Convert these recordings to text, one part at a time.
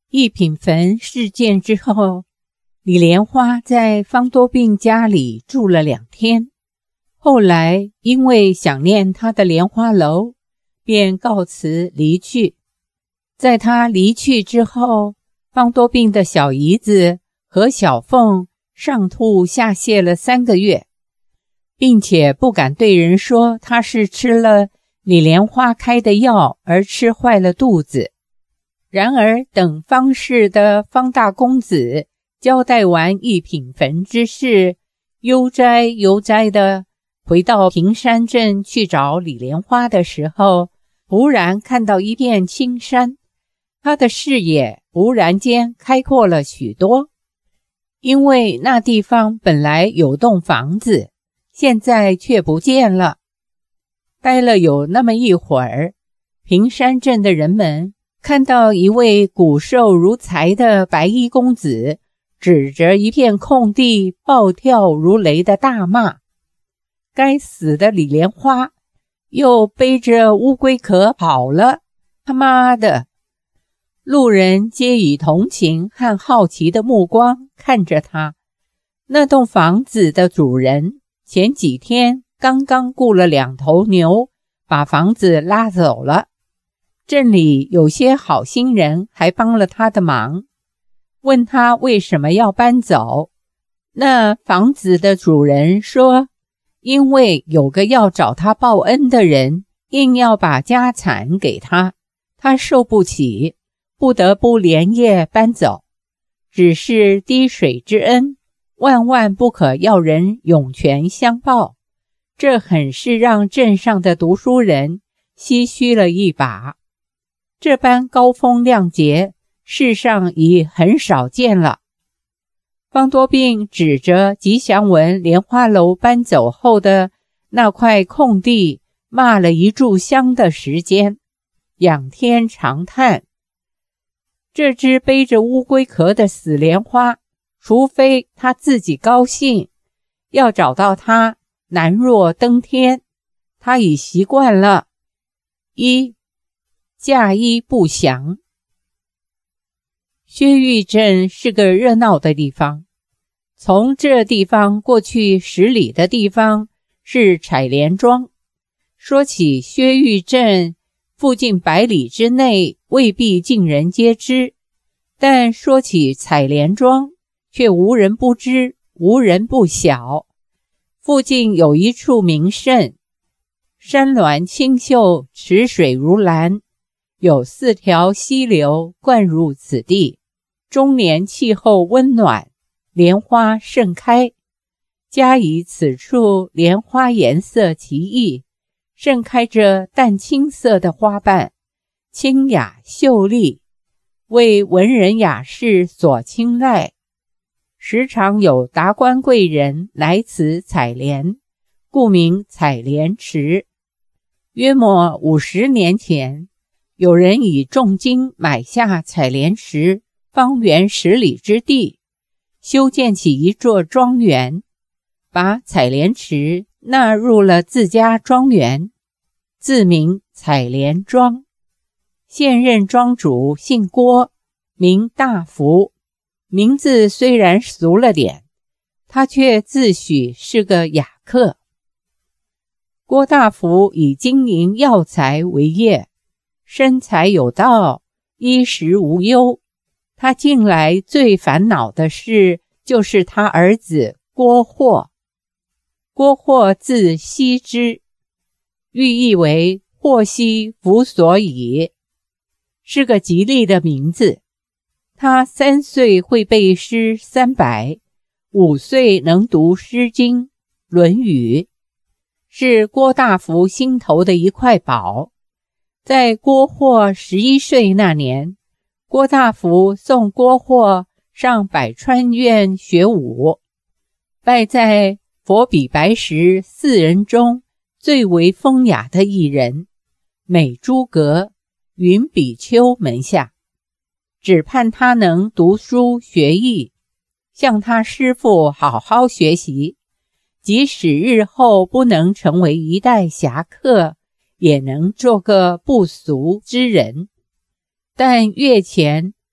一品坟事件之后，李莲花在方多病家里住了2天，后来因为想念他的莲花楼，便告辞离去。在他离去之后，方多病的小姨子和小凤上吐下泻了3个月，并且不敢对人说他是吃了李莲花开的药而吃坏了肚子。然而等方氏的方大公子交代完一品坟之事，悠哉悠哉的回到平山镇去找李莲花的时候，忽然看到一片青山，他的视野忽然间开阔了许多。因为那地方本来有栋房子，现在却不见了。待了有那么一会儿，平山镇的人们看到一位骨瘦如柴的白衣公子指着一片空地暴跳如雷的大骂：该死的李莲花又背着乌龟壳跑了，他妈的！路人皆以同情和好奇的目光看着他。那栋房子的主人前几天刚刚雇了2头牛，把房子拉走了。镇里有些好心人还帮了他的忙，问他为什么要搬走。那房子的主人说，因为有个要找他报恩的人，硬要把家产给他，他受不起，不得不连夜搬走。只是滴水之恩，万万不可要人涌泉相报，这很是让镇上的读书人唏嘘了一把。这般高风亮节，世上已很少见了。方多病指着吉祥文莲花楼搬走后的那块空地，骂了一炷香的时间，仰天长叹：这只背着乌龟壳的死莲花，除非他自己高兴，要找到他难若登天。他已习惯了驾衣不详。薛玉镇是个热闹的地方，从这地方过去10里的地方是采莲庄。说起薛玉镇，附近100里之内未必尽人皆知，但说起采莲庄，却无人不知，无人不晓。附近有一处名胜，山峦清秀，池水如蓝，有4条溪流灌入此地，终年气候温暖，莲花盛开。加以此处莲花颜色奇异，盛开着淡青色的花瓣，清雅秀丽，为文人雅士所青睐。时常有达官贵人来此采莲，故名采莲池。约莫50年前，有人以重金买下采莲池方圆10里之地，修建起一座庄园，把采莲池纳入了自家庄园，自名采莲庄。现任庄主姓郭，名大福，名字虽然俗了点，他却自诩是个雅客。郭大福以经营药材为业，身材有道，衣食无忧。他近来最烦恼的事就是他儿子郭霍。郭霍字羲之，寓意为祸兮福所倚，是个吉利的名字。他3岁会背诗300， 5岁能读诗经、论语，是郭大福心头的一块宝。在郭霍11岁那年，郭大福送郭霍上百川院学武，拜在佛比白石4人中最为风雅的一人，美诸阁、云比丘门下，只盼他能读书学艺，向他师父好好学习，即使日后不能成为一代侠客，也能做个不俗之人。但月前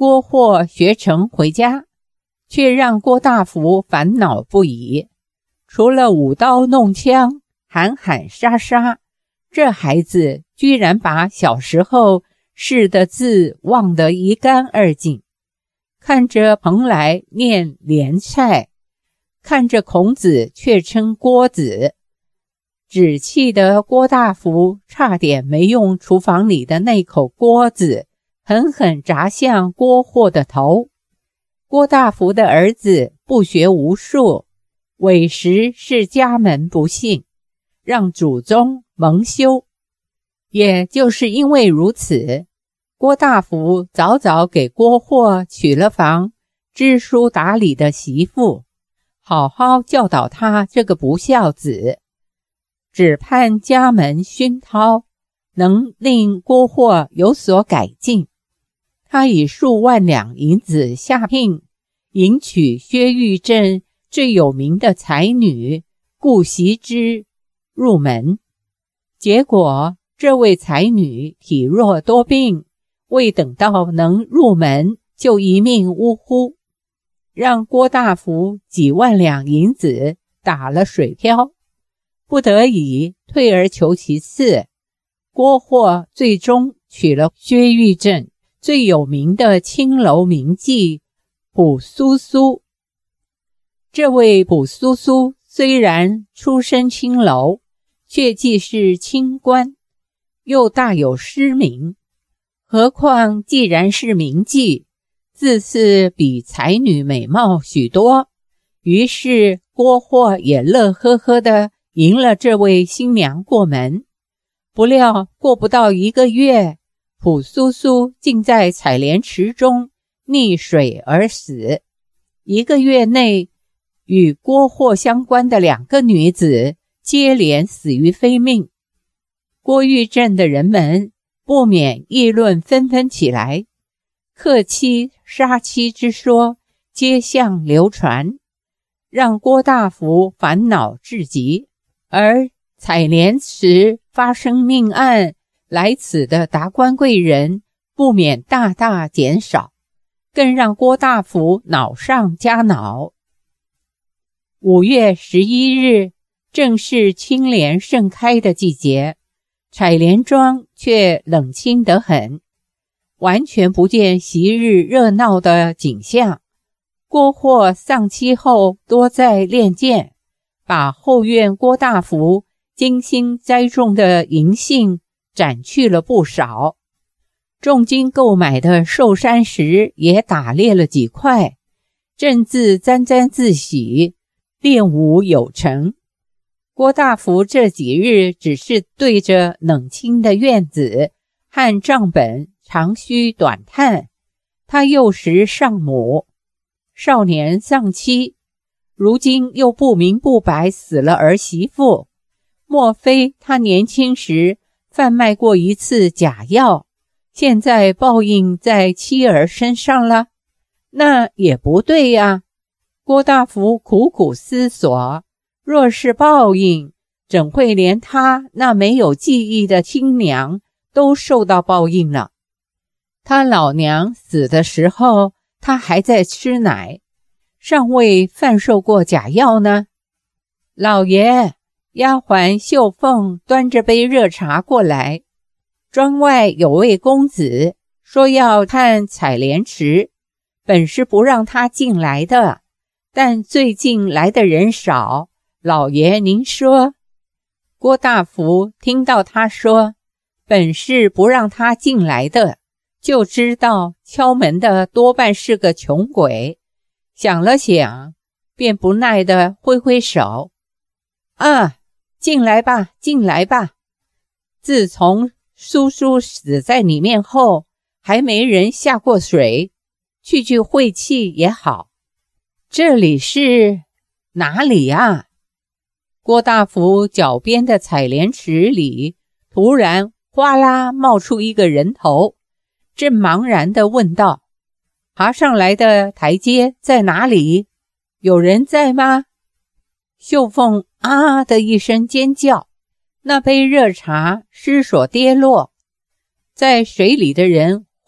郭霍学成回家，却让郭大福烦恼不已。除了舞刀弄枪，喊喊杀杀，这孩子居然把小时候识的字忘得一干二净。看着蓬莱念莲菜，看着孔子却称郭子，只气得郭大福差点没用厨房里的那口锅子狠狠砸向郭霍的头。郭大福的儿子不学无术，委实是家门不幸，让祖宗蒙羞。也就是因为如此，郭大福早早给郭霍娶了房知书达理的媳妇，好好教导他这个不孝子，只盼家门熏陶能令郭霍有所改进。他以数万两银子下聘迎娶薛玉镇最有名的才女顾惜之入门，结果这位才女体弱多病，未等到能入门就一命呜呼，让郭大福几万两银子打了水漂，不得已退而求其次，郭霍最终娶了薛玉镇最有名的青楼名妓卜苏苏。这位卜苏苏虽然出身青楼，却既是清官，又大有诗名，何况既然是名妓，自是比才女美貌许多。于是郭霍也乐呵呵地迎了这位新娘过门。不料过不到1个月，卜苏苏竟在采莲池中溺水而死。1个月内，与郭霍相关的2个女子接连死于非命。郭玉镇的人们不免议论纷纷起来，克妻杀妻之说皆向流传，让郭大福烦恼至极。而采莲池发生命案来此的达官贵人不免大大减少，更让郭大福恼上加恼。5月11日正是青莲盛开的季节，采莲庄却冷清得很，完全不见昔日热闹的景象。郭霍丧妻后多在练剑，把后院郭大福精心栽种的银杏斩去了不少，重金购买的寿山石也打裂了几块，正自沾沾自喜，练武有成。郭大福这几日只是对着冷清的院子和账本长吁短叹。他幼时丧母，少年丧妻，如今又不明不白死了儿媳妇。莫非他年轻时贩卖过一次假药，现在报应在妻儿身上了？那也不对呀。郭大福苦苦思索，若是报应，怎会连他那没有记忆的亲娘都受到报应了？他老娘死的时候，他还在吃奶，尚未贩售过假药呢。老爷，丫鬟秀凤端着杯热茶过来，庄外有位公子说要看采莲池，本是不让他进来的，但最近来的人少，老爷您说。郭大福听到他说本是不让他进来的，就知道敲门的多半是个穷鬼，想了想，便不耐地挥挥手，进来吧，进来吧。自从叔叔死在里面后，还没人下过水，去晦气也好。这里是哪里啊？郭大福脚边的采莲池里突然哗啦冒出一个人头，正茫然地问道：爬上来的台阶在哪里？有人在吗？秀凤啊的一声尖叫，那杯热茶失所跌落，在水里的人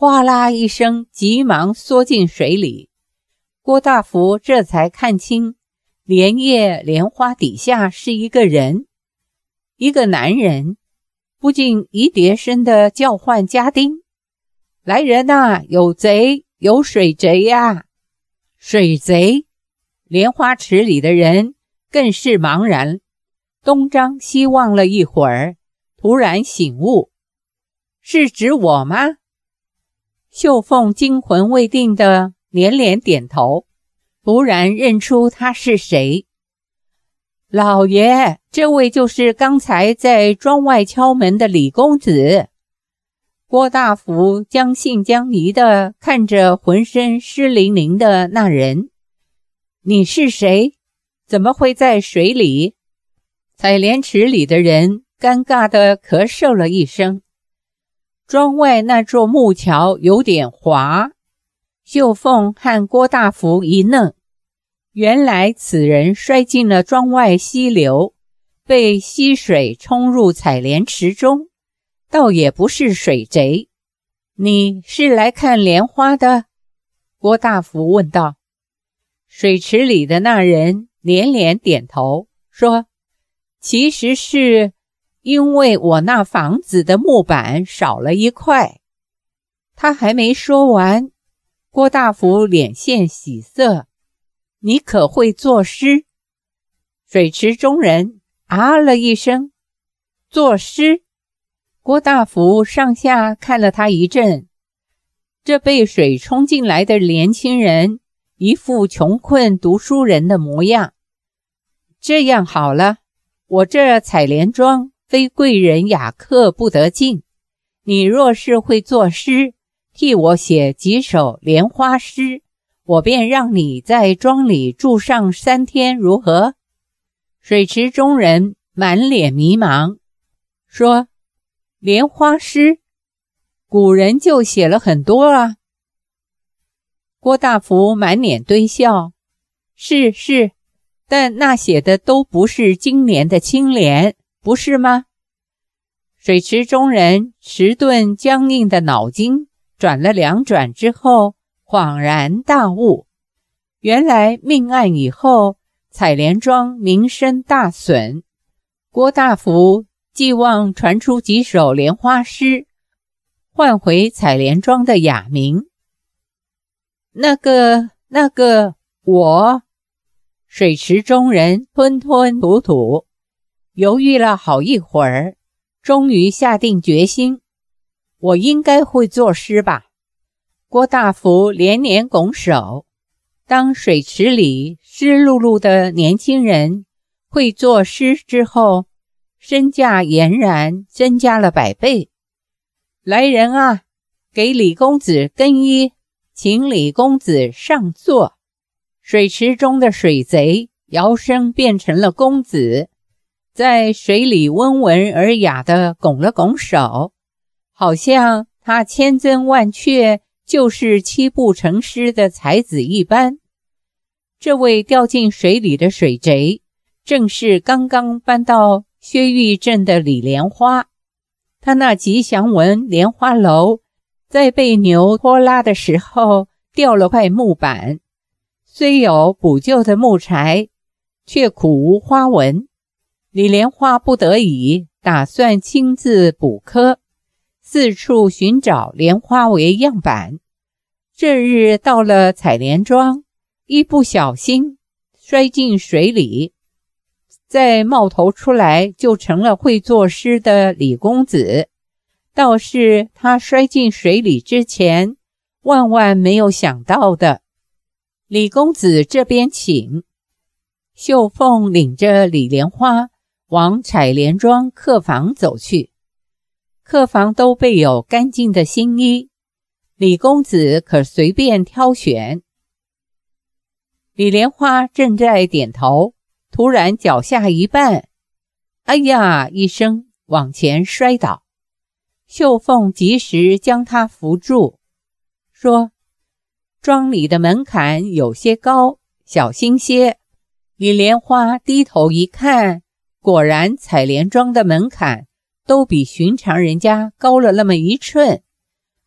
哗啦一声，急忙缩进水里。郭大福这才看清，莲叶莲花底下是一个人，一个男人，不禁一叠声地叫唤家丁：来人啊，有贼，有水贼呀！水贼！莲花池里的人更是茫然，东张西望了一会儿，突然醒悟：是指我吗？秀凤惊魂未定地连连点头，突然认出他是谁。老爷，这位就是刚才在庄外敲门的李公子。郭大福将信将疑地看着浑身湿淋淋的那人。你是谁？怎么会在水里？采莲池里的人尴尬地咳嗽了一声。庄外那座木桥有点滑。秀凤和郭大福一愣，原来此人摔进了庄外溪流，被溪水冲入采莲池中，倒也不是水贼。你是来看莲花的？郭大福问道。水池里的那人连连点头，说：其实是因为我那房子的木板少了一块。他还没说完，郭大福脸现喜色：你可会作诗？水池中人啊了一声：作诗？郭大福上下看了他一阵，这被水冲进来的年轻人一副穷困读书人的模样。这样好了，我这采莲庄非贵人雅客不得进，你若是会作诗，替我写几首莲花诗，我便让你在庄里住上3天，如何？水池中人满脸迷茫，说：莲花诗，古人就写了很多啊。郭大福满脸堆笑：是，但那写的都不是今年的青莲，不是吗？水池中人迟钝僵硬的脑筋转了2转之后，恍然大悟，原来命案以后，采莲庄名声大损，郭大福寄望传出几首莲花诗，换回采莲庄的雅名。那个我。水池中人吞吞吐吐，犹豫了好一会儿，终于下定决心：我应该会作诗吧。郭大福连连拱手。当水池里湿漉漉的年轻人会作诗之后，身价俨然增加了100倍。来人啊，给李公子更衣，请李公子上座。水池中的水贼摇身变成了公子，在水里温文尔雅地拱了拱手，好像他千真万确就是七步成诗的才子一般。这位掉进水里的水贼正是刚刚搬到薛玉镇的李莲花。他那吉祥纹莲花楼在被牛拖拉的时候掉了块木板，虽有补救的木材，却苦无花纹。李莲花不得已打算亲自补刻，四处寻找莲花为样板。这日到了采莲庄，一不小心摔进水里，再冒头出来就成了会作诗的李公子。倒是他摔进水里之前，万万没有想到的。李公子这边请。秀凤领着李莲花往采莲庄客房走去。客房都备有干净的新衣，李公子可随便挑选。李莲花正在点头，突然脚下一绊，哎呀一声往前摔倒。秀凤及时将他扶住，说：庄里的门槛有些高，小心些。李莲花低头一看，果然采莲庄的门槛都比寻常人家高了那么1寸。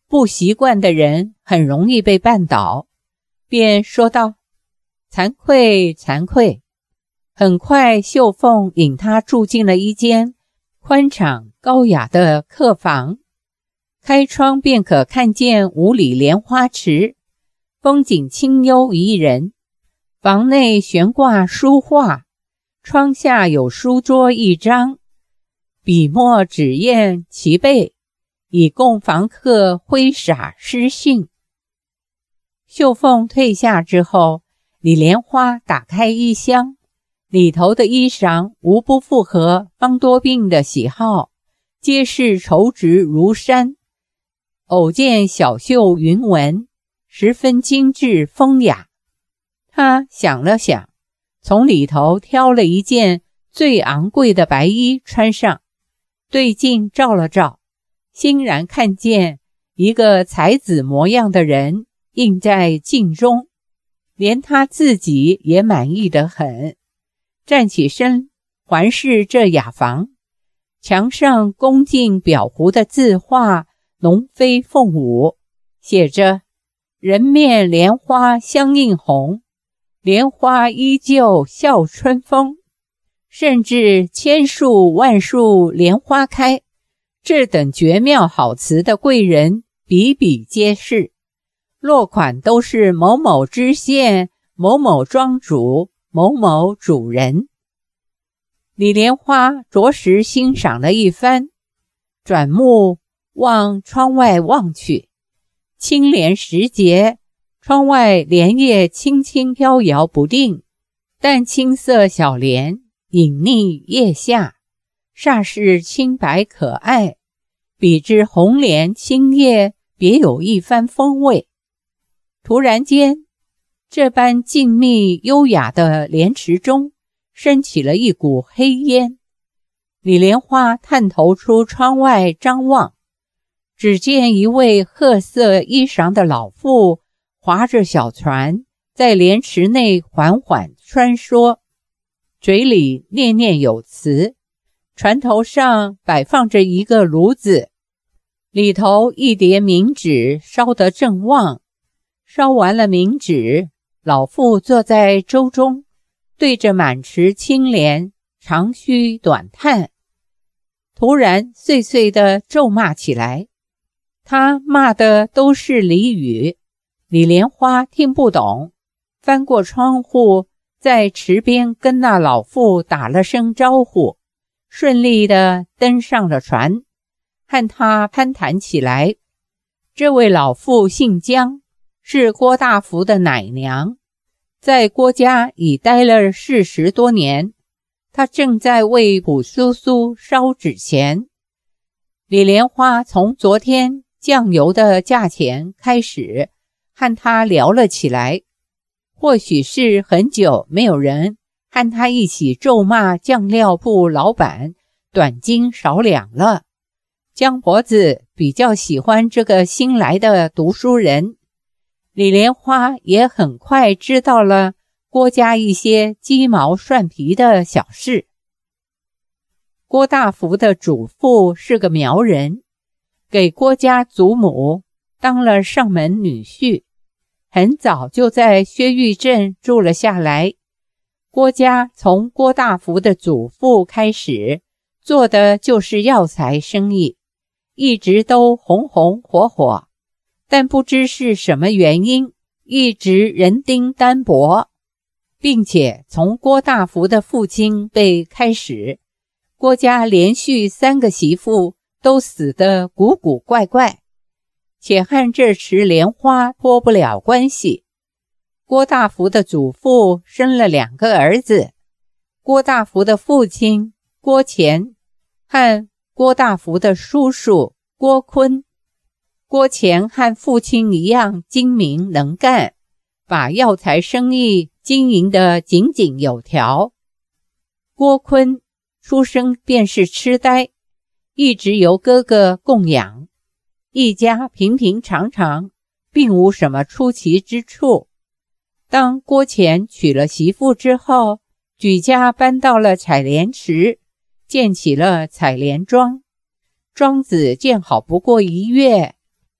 不习惯的人很容易被绊倒，便说道：惭愧惭愧。很快秀凤引他住进了一间宽敞高雅的客房，开窗便可看见五里莲花池，风景清幽宜人。房内悬挂书画，窗下有书桌一张，笔墨纸砚齐备，以供房客挥洒诗兴。秀凤退下之后，李莲花打开衣箱，里头的衣裳无不符合方多病的喜好，皆是绸质如山，偶见小绣云纹，十分精致风雅。他想了想，从里头挑了一件最昂贵的白衣穿上，对镜照了照，欣然看见一个才子模样的人映在镜中，连他自己也满意得很。站起身环视这雅房，墙上恭敬裱糊的字画龙飞凤舞，写着人面莲花相映红，莲花依旧笑春风，甚至千树万树莲花开，这等绝妙好词的贵人比比皆是，落款都是某某知县、某某庄主、某某主人。李莲花着实欣赏了一番，转目往窗外望去，青莲时节，窗外莲叶轻轻飘摇不定，淡青色小莲隐匿叶下，煞是清白可爱，比之红莲青叶别有一番风味。突然间，这般静谧优雅的莲池中升起了一股黑烟。李莲花探头出窗外张望，只见一位褐色衣裳的老妇划着小船在莲池内缓缓穿梭，嘴里念念有词。船头上摆放着一个炉子，里头一碟冥纸烧得正旺。烧完了冥纸，老妇坐在舟中，对着满池青莲长吁短叹，突然碎碎地咒骂起来。他骂的都是俚语，李莲花听不懂，翻过窗户，在池边跟那老妇打了声招呼，顺利地登上了船，和他攀谈起来。这位老妇姓姜，是郭大福的奶娘，在郭家已待了40多年。她正在为卜苏苏烧纸钱。李莲花从昨天酱油的价钱开始和她聊了起来，或许是很久没有人和她一起咒骂酱料铺老板短斤少两了。姜婆子比较喜欢这个新来的读书人，李莲花也很快知道了郭家一些鸡毛蒜皮的小事。郭大福的祖父是个苗人，给郭家祖母当了上门女婿，很早就在薛玉镇住了下来。郭家从郭大福的祖父开始做的就是药材生意，一直都红红火火，但不知是什么原因，一直人丁单薄，并且从郭大福的父亲辈开始，郭家连续3个媳妇都死得古古怪怪，且和这池莲花脱不了关系。郭大福的祖父生了2个儿子，郭大福的父亲郭乾和郭大福的叔叔郭坤。郭乾和父亲一样精明能干，把药材生意经营得井井有条。郭坤出生便是痴呆，一直由哥哥供养，一家平平常常，并无什么出奇之处。当郭乾娶了媳妇之后，举家搬到了采莲池，建起了采莲庄。庄子建好不过1月，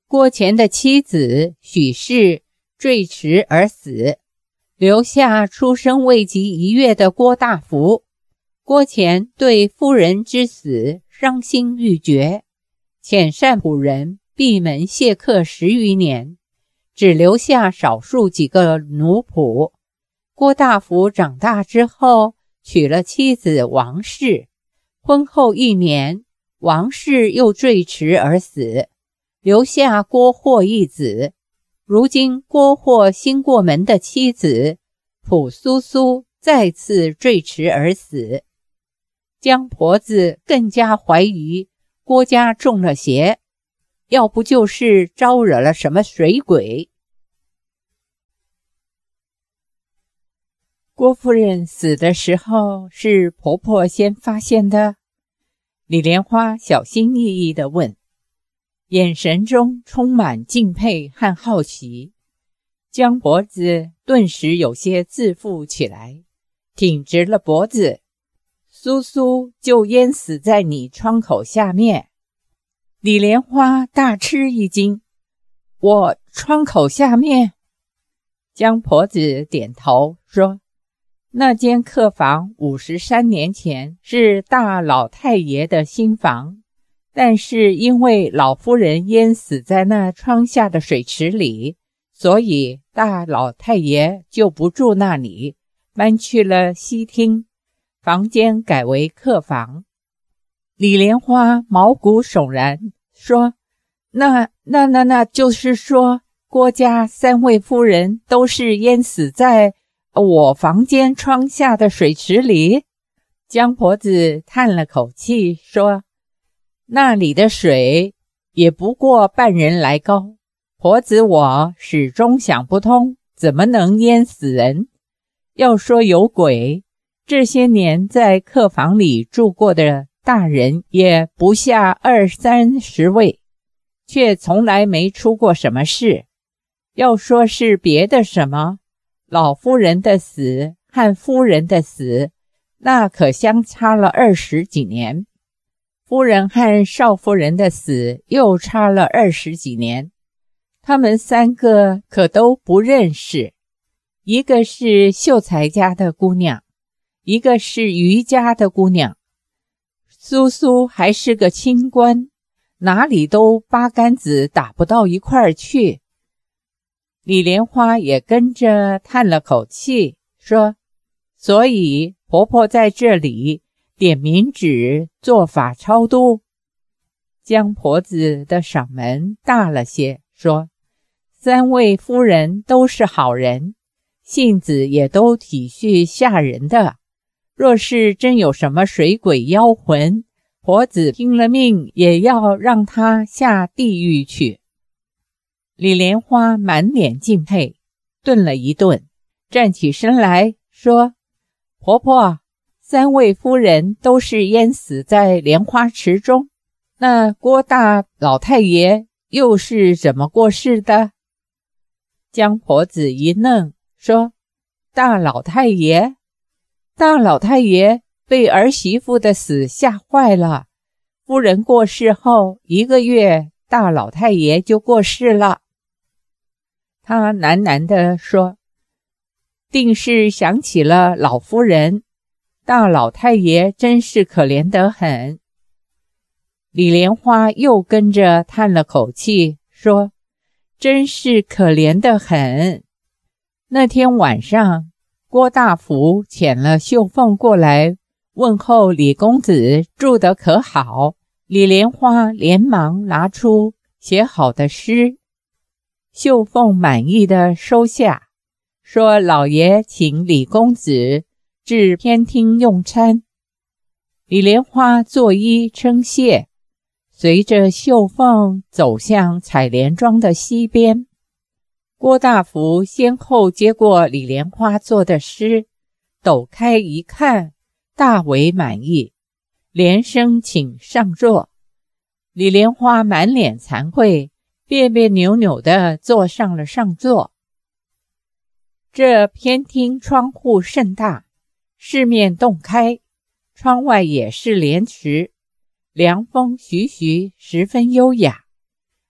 郭乾的妻子许氏坠池而死，留下出生未及1月的郭大福。郭乾对夫人之死伤心欲绝，遣善仆人闭门谢客10余年，只留下少数几个奴仆。郭大福长大之后，娶了妻子王氏，婚后1年，王氏又坠池而死，留下郭霍一子。如今郭霍新过门的妻子蒲苏苏再次坠池而死。江婆子更加怀疑郭家中了邪，要不就是招惹了什么水鬼。郭夫人死的时候是婆婆先发现的？李莲花小心翼翼地问，眼神中充满敬佩和好奇。江婆子顿时有些自负起来，挺直了脖子，苏苏就淹死在你窗口下面。李莲花大吃一惊，我窗口下面？江婆子点头说，那间客房53年前是大老太爷的新房，但是因为老夫人淹死在那窗下的水池里，所以大老太爷就不住那里，搬去了西厅，房间改为客房。李莲花毛骨悚然说，那就是说郭家3位夫人都是淹死在我房间窗下的水池里？江婆子叹了口气说，那里的水也不过半人来高，婆子我始终想不通，怎么能淹死人？要说有鬼，这些年在客房里住过的大人也不下20-30位，却从来没出过什么事。要说是别的什么，老夫人的死和夫人的死，那可相差了20几年。夫人和少夫人的死又差了20几年。他们3个可都不认识，一个是秀才家的姑娘，一个是余家的姑娘。苏苏还是个清官，哪里都八竿子打不到一块儿去。李莲花也跟着叹了口气说，所以婆婆在这里点冥纸做法超度。江婆子的嗓门大了些说，3位夫人都是好人，性子也都体恤下人的，若是真有什么水鬼妖魂，婆子拼了命也要让他下地狱去。李莲花满脸敬佩，顿了一顿，站起身来说，婆婆，3位夫人都是淹死在莲花池中，那郭大老太爷又是怎么过世的？江婆子一愣说，大老太爷被儿媳妇的死吓坏了，夫人过世后1个月，大老太爷就过世了。他喃喃地说，定是想起了老夫人，大老太爷真是可怜得很。李莲花又跟着叹了口气说，真是可怜得很。那天晚上，郭大福遣了秀凤过来问候李公子住得可好。李莲花连忙拿出写好的诗，秀凤满意的收下，说老爷请李公子至偏厅用餐。李莲花作揖称谢，随着秀凤走向采莲庄的西边。郭大福先后接过李莲花做的诗，抖开一看，大为满意，连声请上座。李莲花满脸惭愧，别别扭扭地坐上了上座。这偏厅窗户甚大，四面洞开，窗外也是莲池，凉风徐徐，十分优雅。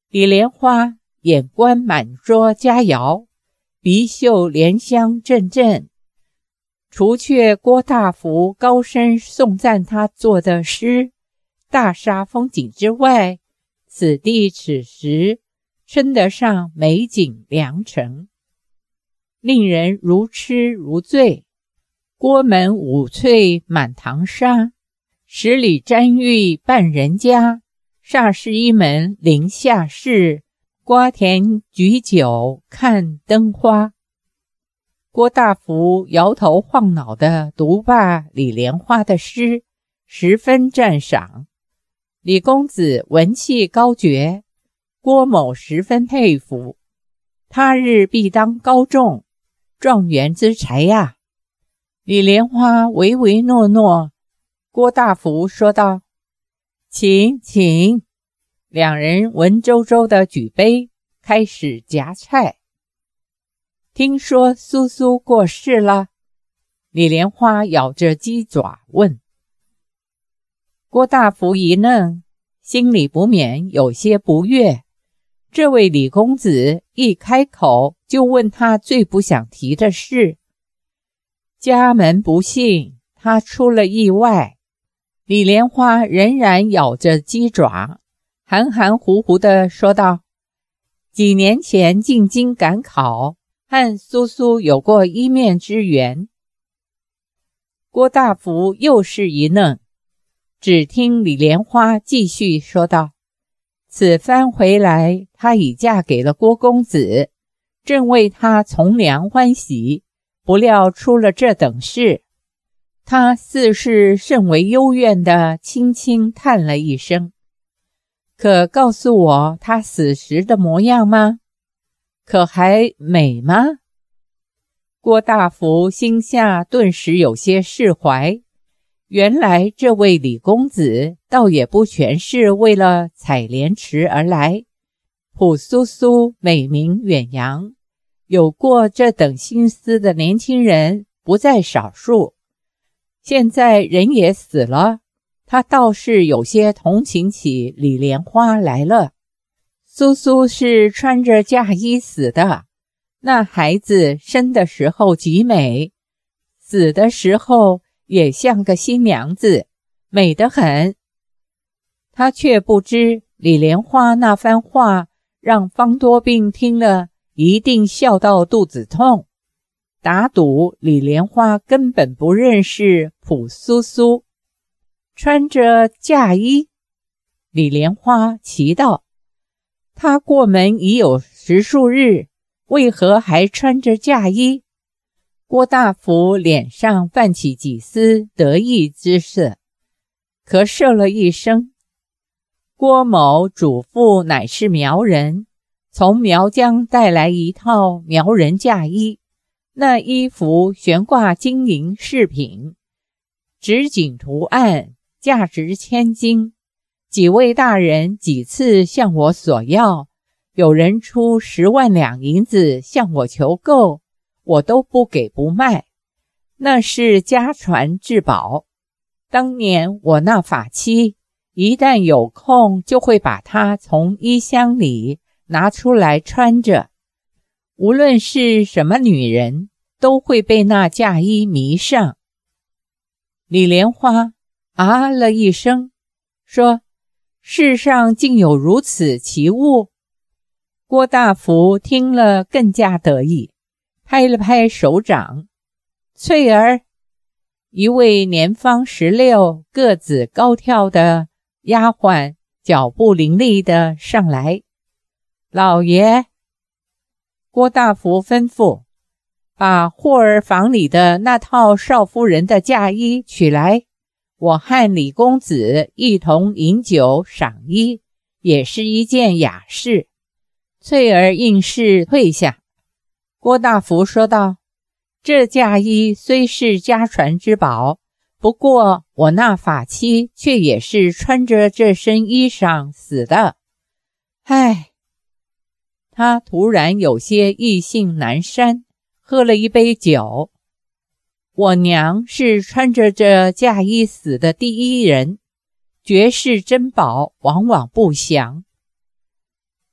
李莲花眼观满桌佳肴，鼻嗅莲香阵阵。除却郭大福高声颂赞他作的诗大煞风景之外，此地此时称得上美景良辰，令人如痴如醉。郭门五翠满堂纱，10里沾玉半人家，煞是一门临夏事，瓜田举酒看灯花。郭大福摇头晃脑地读罢李莲花的诗，十分赞赏。李公子文气高绝，郭某十分佩服，他日必当高中，状元之才呀。李莲花唯唯诺诺，郭大福说道：请请。两人文绉绉地举杯，开始夹菜。听说苏苏过世了？李莲花咬着鸡爪问。郭大福一愣，心里不免有些不悦。这位李公子一开口就问他最不想提的事。家门不幸，他出了意外。李莲花仍然咬着鸡爪，含含糊糊地说道：几年前进京赶考，和苏苏有过一面之缘。郭大福又是一愣，只听李莲花继续说道：此番回来，她已嫁给了郭公子，正为他从良欢喜，不料出了这等事。他似是甚为幽怨地轻轻叹了一声。可告诉我他死时的模样吗？可还美吗？郭大福心下顿时有些释怀，原来这位李公子倒也不全是为了采莲池而来，朴苏苏美名远扬，有过这等心思的年轻人不在少数。现在人也死了，他倒是有些同情起李莲花来了。苏苏是穿着嫁衣死的，那孩子生的时候极美，死的时候也像个新娘子，美得很。他却不知李莲花那番话让方多病听了一定笑到肚子痛，打赌李莲花根本不认识朴苏苏。穿着嫁衣？李莲花奇道：他过门已有10数日，为何还穿着嫁衣？郭大福脸上泛起几丝得意之色，咳嗽了一声。郭某祖父乃是苗人，从苗疆带来一套苗人嫁衣，那衣服悬挂金银饰品，纸锦图案，价值1000金。几位大人几次向我索要，有人出10万两银子向我求购，我都不给不卖，那是家传至宝。当年我那法妻一旦有空就会把它从衣箱里拿出来穿着，无论是什么女人都会被那嫁衣迷上。李莲花啊了一声，说：世上竟有如此奇物。郭大福听了更加得意，拍了拍手掌。翠儿，一位年方16、个子高挑的丫鬟脚步伶俐的上来。老爷，郭大福吩咐，把霍儿房里的那套少夫人的嫁衣取来，我和李公子一同饮酒赏衣，也是一件雅事。翠儿应是退下。郭大福说道：这嫁衣虽是家传之宝，不过我那法妻却也是穿着这身衣裳死的。唉，他突然有些意兴阑珊，喝了一杯酒。我娘是穿着这嫁衣死的第一人，绝世珍宝往往不详。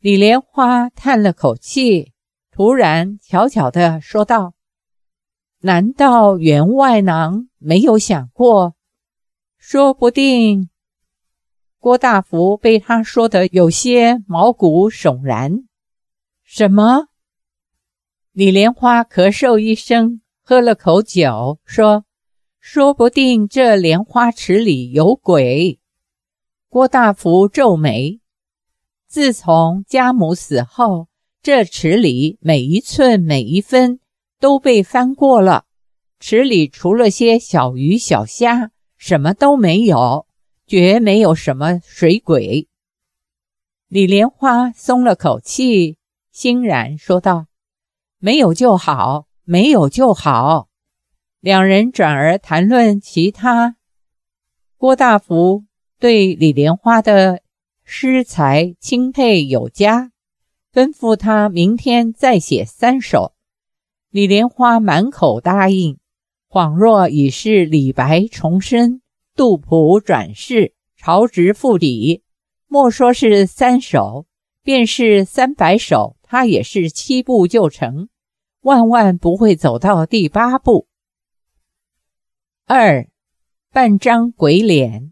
李莲花叹了口气，突然悄悄地说道：难道员外郎没有想过，说不定……郭大福被他说得有些毛骨悚然。什么？李莲花咳嗽一声，喝了口酒，说不定这莲花池里有鬼。郭大福皱眉，自从家母死后，这池里每一寸每一分都被翻过了，池里除了些小鱼小虾，什么都没有，绝没有什么水鬼。李莲花松了口气，欣然说道：没有就好，没有就好。两人转而谈论其他。郭大福对李莲花的诗才钦佩有加，吩咐他明天再写3首。李莲花满口答应，恍若已是李白重生，杜甫转世，曹植复笔，莫说是3首，便是300首，他也是7步就成，万万不会走到第8步。2. 半张鬼脸。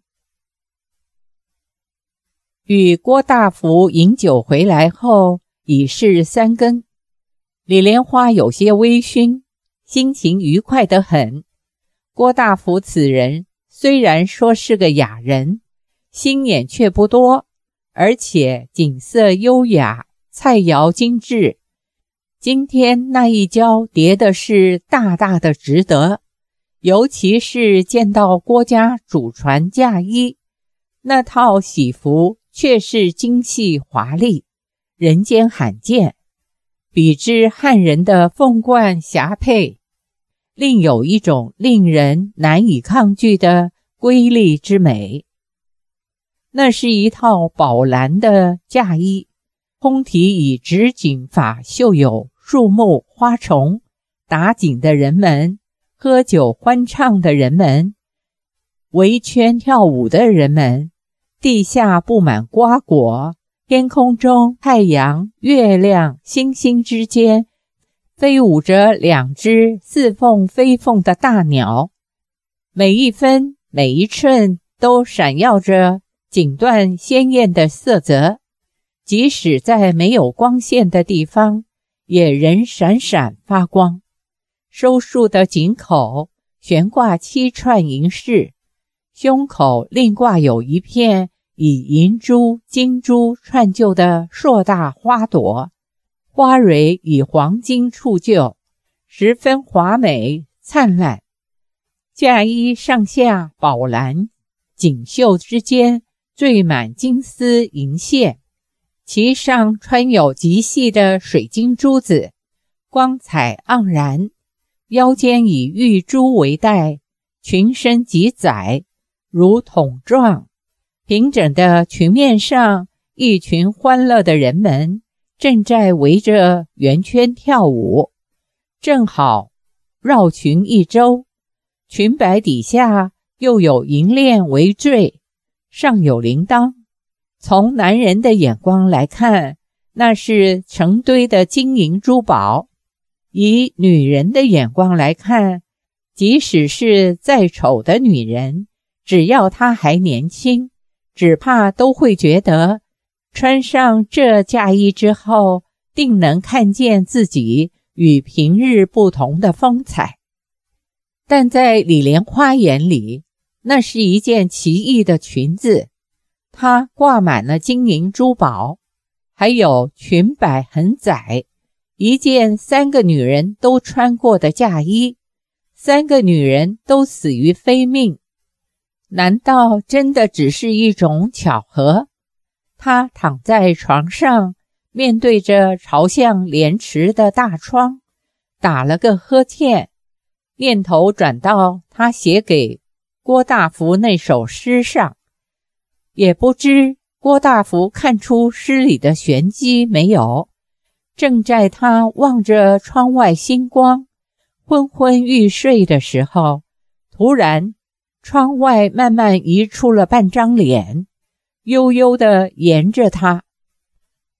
与郭大福饮酒回来后，已是3更。李莲花有些微醺，心情愉快得很。郭大福此人虽然说是个雅人，心眼却不多，而且景色优雅，菜肴精致。今天那一跤叠的是大大的值得，尤其是见到郭家祖传嫁衣，那套喜服却是精细华丽，人间罕见，比之汉人的凤冠霞帔，另有一种令人难以抗拒的瑰丽之美。那是一套宝蓝的嫁衣，通体以直锦法绣有树木花虫，打锦的人们，喝酒欢唱的人们，围圈跳舞的人们，地下布满瓜果，天空中太阳、月亮、星星之间飞舞着2只似凤非凤的大鸟，每一分每一寸都闪耀着锦缎鲜艳的色泽，即使在没有光线的地方也仍闪闪发光。收束的颈口悬挂7串银饰，胸口另挂有一片以银珠、金珠串就的硕大花朵，花蕊以黄金触就，十分华美灿烂。嫁衣上下宝蓝，锦绣之间缀满金丝银线，其上穿有极细的水晶珠子，光彩盎然。腰间以玉珠为带，裙身极窄，如筒状。平整的裙面上，一群欢乐的人们正在围着圆圈跳舞，正好绕裙一周，裙摆底下又有银链为坠，上有铃铛。从男人的眼光来看，那是成堆的金银珠宝；以女人的眼光来看，即使是再丑的女人，只要她还年轻，只怕都会觉得穿上这嫁衣之后，定能看见自己与平日不同的风采。但在李莲花眼里，那是一件奇异的裙子，它挂满了金银珠宝，还有裙摆很窄，一件3个女人都穿过的嫁衣，3个女人都死于非命。难道真的只是一种巧合？她躺在床上，面对着朝向莲池的大窗，打了个呵欠，念头转到她写给郭大福那首诗上。也不知郭大福看出诗里的玄机没有。正在他望着窗外星光，昏昏欲睡的时候，突然窗外慢慢移出了半张脸，悠悠地沿着他。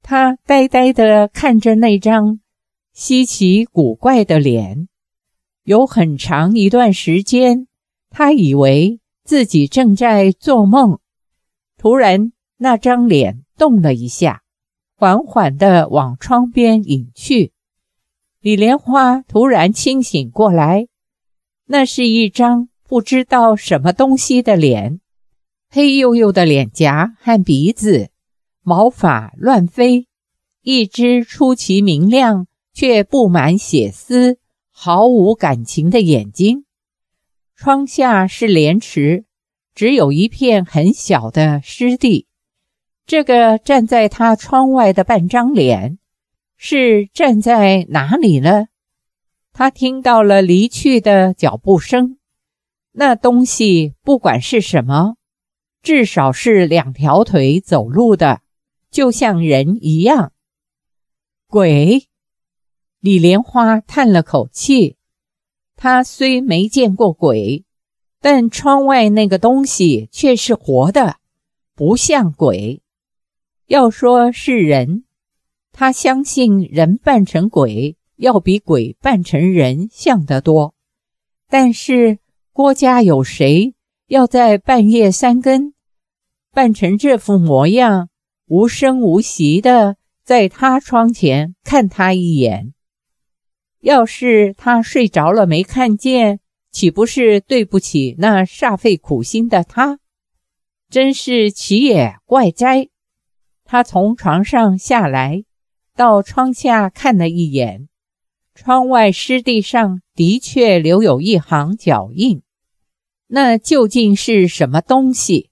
他呆呆地看着那张稀奇古怪的脸，有很长一段时间，他以为自己正在做梦。突然，那张脸动了一下，缓缓地往窗边隐去。李莲花突然清醒过来，那是一张不知道什么东西的脸，黑黝黝的脸颊和鼻子，毛发乱飞，一只出奇明亮却布满血丝、毫无感情的眼睛。窗下是莲池，只有一片很小的湿地。这个站在他窗外的半张脸，是站在哪里呢？他听到了离去的脚步声，那东西不管是什么，至少是2条腿走路的，就像人一样。鬼！李莲花叹了口气，他虽没见过鬼，但窗外那个东西却是活的，不像鬼。要说是人，他相信人扮成鬼要比鬼扮成人像得多。但是郭家有谁要在半夜3更扮成这副模样，无声无息地在他窗前看他一眼？要是他睡着了没看见，岂不是对不起那煞费苦心的他？真是奇也怪哉！他从床上下来，到窗下看了一眼，窗外湿地上的确留有一行脚印。那究竟是什么东西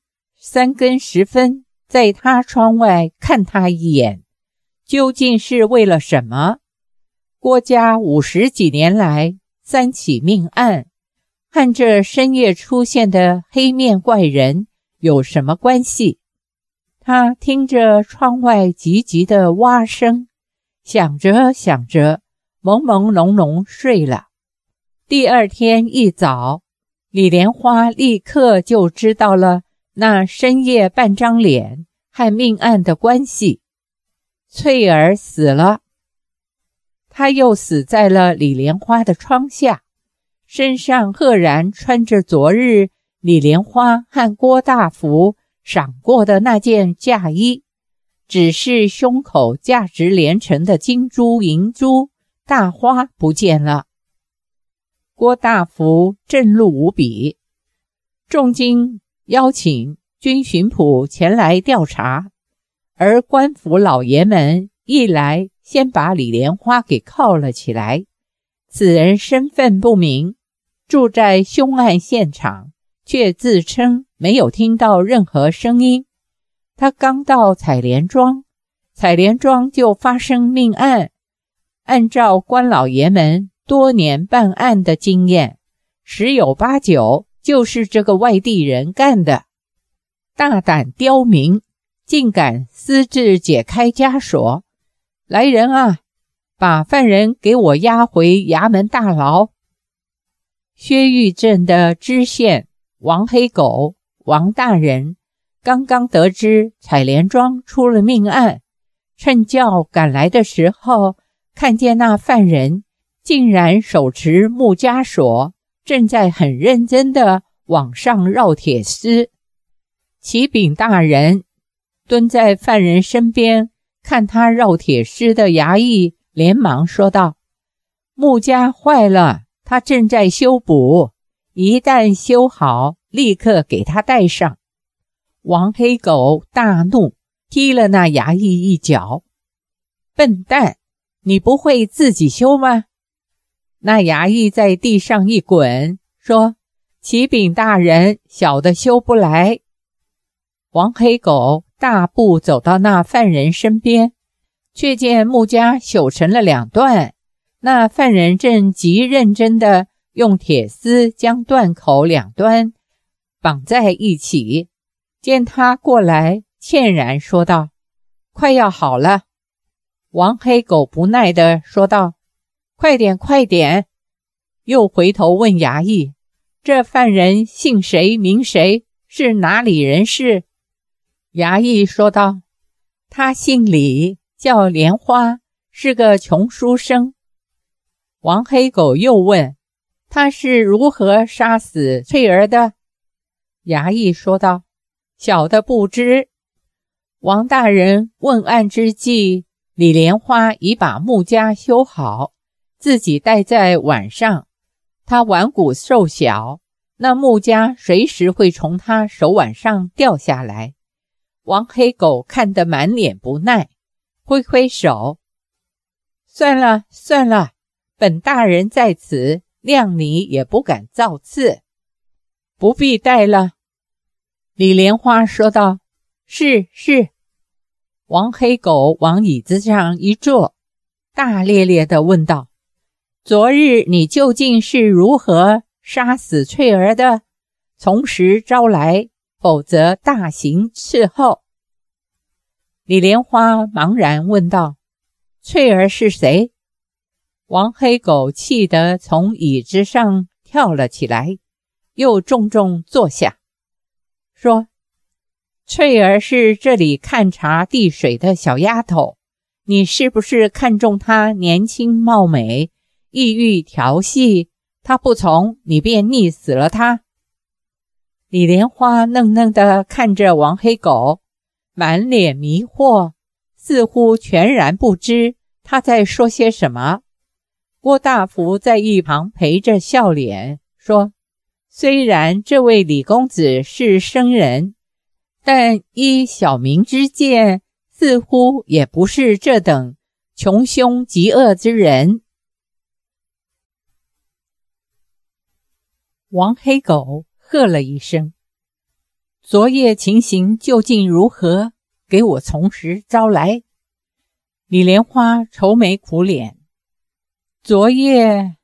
？3更时分，在他窗外看他一眼，究竟是为了什么？郭家50几年来3起命案，和这深夜出现的黑面怪人有什么关系？他听着窗外急急的蛙声，想着想着，朦朦胧胧睡了。第2天一早，李莲花立刻就知道了那深夜半张脸和命案的关系。翠儿死了，他又死在了李莲花的窗下，身上赫然穿着昨日李莲花和郭大福赏过的那件嫁衣，只是胸口价值连城的金珠银珠大花不见了。郭大福震怒无比，重金邀请军巡捕前来调查，而官府老爷们一来，先把李莲花给铐了起来。此人身份不明，住在凶案现场，却自称没有听到任何声音。他刚到采莲庄，采莲庄就发生命案。按照官老爷们多年办案的经验，10有8九就是这个外地人干的。大胆刁民，竟敢私自解开枷锁！来人啊，把犯人给我押回衙门大牢。薛玉镇的知县王黑狗王大人刚刚得知采莲庄出了命案，趁轿赶来的时候，看见那犯人竟然手持木枷锁，正在很认真地往上绕铁丝。启禀大人，蹲在犯人身边看他绕铁丝的衙役连忙说道：木枷坏了，他正在修补，一旦修好，立刻给他戴上。王黑狗大怒，踢了那衙役一脚。笨蛋，你不会自己修吗？那衙役在地上一滚，说：启禀大人，小的修不来。王黑狗大步走到那犯人身边，却见木枷朽成了2段，那犯人正极认真地用铁丝将断口2端绑在一起。见他过来，歉然说道：快要好了。王黑狗不耐地说道：快点快点。又回头问衙役：这犯人姓谁名谁，是哪里人士？衙役说道： 他姓李，叫莲花，是个穷书生。王黑狗又问，他是如何杀死翠儿的？衙役说道，小的不知。王大人问案之际，李莲花已把木枷修好，自己戴在腕上。他腕骨瘦小，那木枷随时会从他手腕上掉下来。王黑狗看得满脸不耐，挥挥手，算了算了，本大人在此，谅你也不敢造次，不必戴了。李莲花说道，是。王黑狗往椅子上一坐，大咧咧地问道，昨日你究竟是如何杀死翠儿的？从实招来，否则大刑伺候。李莲花茫然问道，翠儿是谁？王黑狗气得从椅子上跳了起来，又重重坐下，说，翠儿是这里看茶递水的小丫头，你是不是看中她年轻貌美，意欲调戏，她不从，你便溺死了她？李莲花愣愣地看着王黑狗，满脸迷惑，似乎全然不知他在说些什么。郭大福在一旁陪着笑脸，说，虽然这位李公子是生人，但依小民之见，似乎也不是这等穷凶极恶之人。王黑狗喝了一声，昨夜情形究竟如何？给我从实招来。李莲花愁眉苦脸，昨夜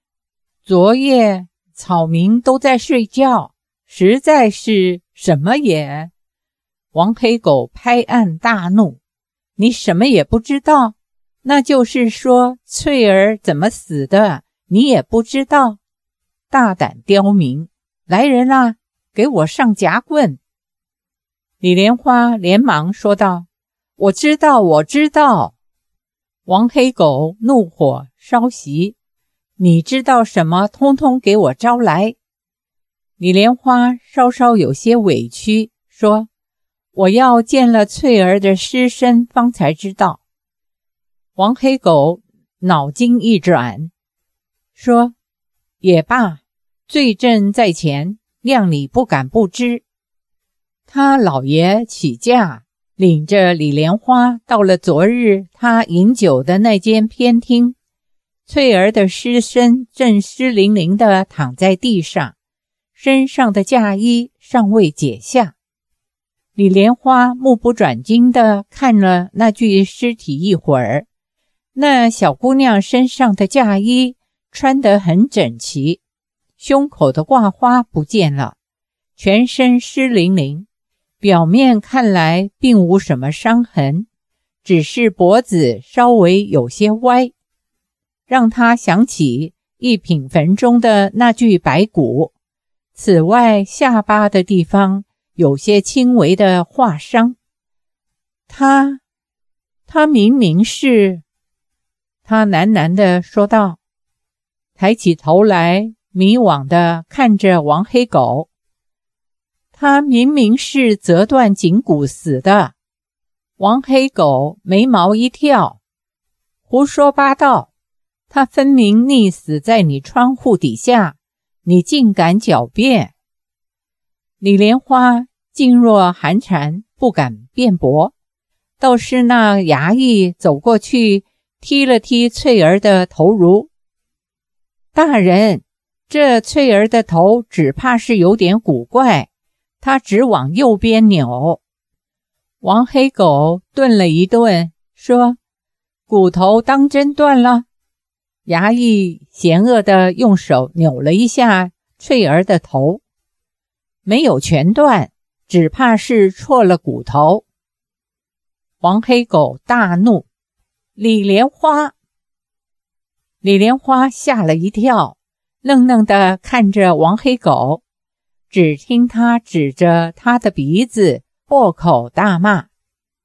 草民都在睡觉，实在是什么也……王黑狗拍案大怒，你什么也不知道？那就是说翠儿怎么死的，你也不知道？大胆刁民，来人啊，给我上夹棍！李莲花连忙说道，我知道。王黑狗怒火烧熄，你知道什么，通通给我招来。李莲花稍稍有些委屈，说，我要见了翠儿的尸身方才知道。王黑狗脑筋一转，说，也罢，罪证在前，谅你不敢不知。他老爷起驾，领着李莲花到了昨日他饮酒的那间偏厅，翠儿的尸身正湿淋淋地躺在地上，身上的嫁衣尚未解下。李莲花目不转睛地看了那具尸体一会儿，那小姑娘身上的嫁衣穿得很整齐，胸口的挂花不见了，全身湿淋淋，表面看来并无什么伤痕，只是脖子稍微有些歪，让他想起一品坟中的那具白骨。此外，下巴的地方有些轻微的划伤。他明明是……他喃喃地说道，抬起头来，迷惘地看着王黑狗。他明明是折断颈骨死的。王黑狗眉毛一跳，胡说八道，他分明溺死在你窗户底下，你竟敢狡辩。李莲花噤若寒蝉，不敢辩驳，倒是那衙役走过去踢了踢翠儿的头颅。大人，这翠儿的头只怕是有点古怪，他只往右边扭。王黑狗顿了一顿，说，骨头当真断了？衙役嫌恶地用手扭了一下翠儿的头，没有全断，只怕是错了骨头。王黑狗大怒，李莲花！李莲花吓了一跳，愣愣地看着王黑狗，只听他指着他的鼻子破口大骂。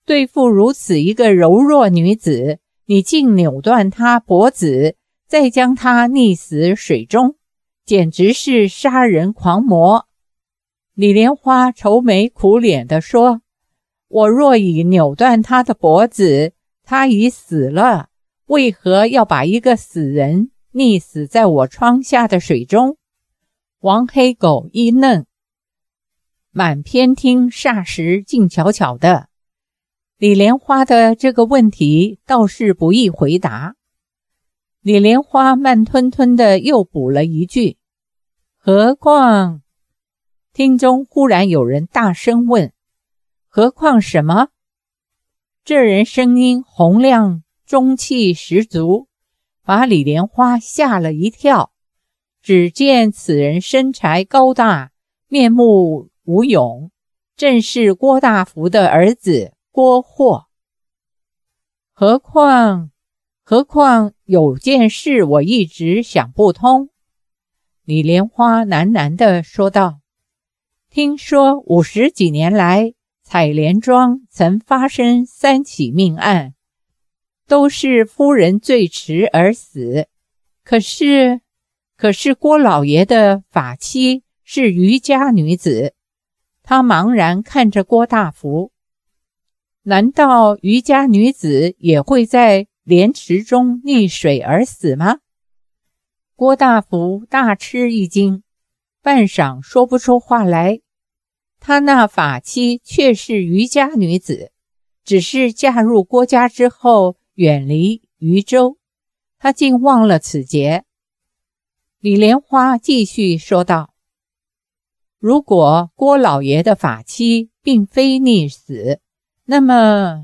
对付如此一个柔弱女子，你竟扭断她脖子，再将她溺死水中，简直是杀人狂魔。李莲花愁眉苦脸地说，我若已扭断她的脖子，她已死了，为何要把一个死人溺死在我窗下的水中？王黑狗一愣，满偏厅霎时静悄悄的。李莲花的这个问题倒是不易回答。李莲花慢吞吞的又补了一句，何况……厅中忽然有人大声问，何况什么？这人声音洪亮，中气十足，把李莲花吓了一跳。只见此人身材高大，面目无勇，正是郭大福的儿子郭霍。何况有件事我一直想不通。李莲花喃喃地说道，听说50几年来，采莲庄曾发生3起命案，都是夫人醉迟而死。可是郭老爷的法妻是渔家女子。他茫然看着郭大福，难道渔家女子也会在莲池中溺水而死吗？郭大福大吃一惊，半晌说不出话来。他那法妻却是渔家女子，只是嫁入郭家之后远离渔州，他竟忘了此节。李莲花继续说道，如果郭老爷的法妻并非溺死，那么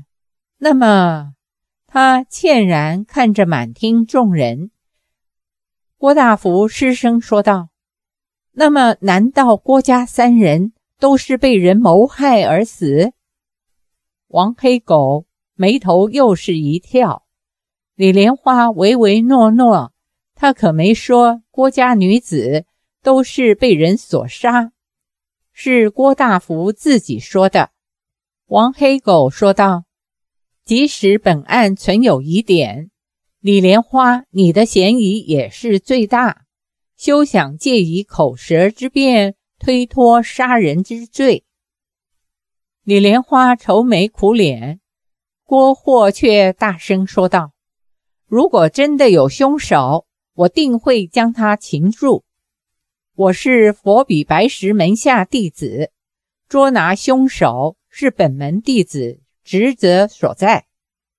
他歉然看着满厅众人。郭大福失声说道，那么难道郭家3人都是被人谋害而死？王黑狗眉头又是一跳。李莲花唯唯诺诺，他可没说郭家女子都是被人所杀，是郭大福自己说的。王黑狗说道，即使本案存有疑点，李莲花你的嫌疑也是最大，休想借以口舌之辩推脱杀人之罪。李莲花愁眉苦脸，郭霍却大声说道，如果真的有凶手，我定会将他擒住。我是佛比白石门下弟子，捉拿凶手是本门弟子职责所在。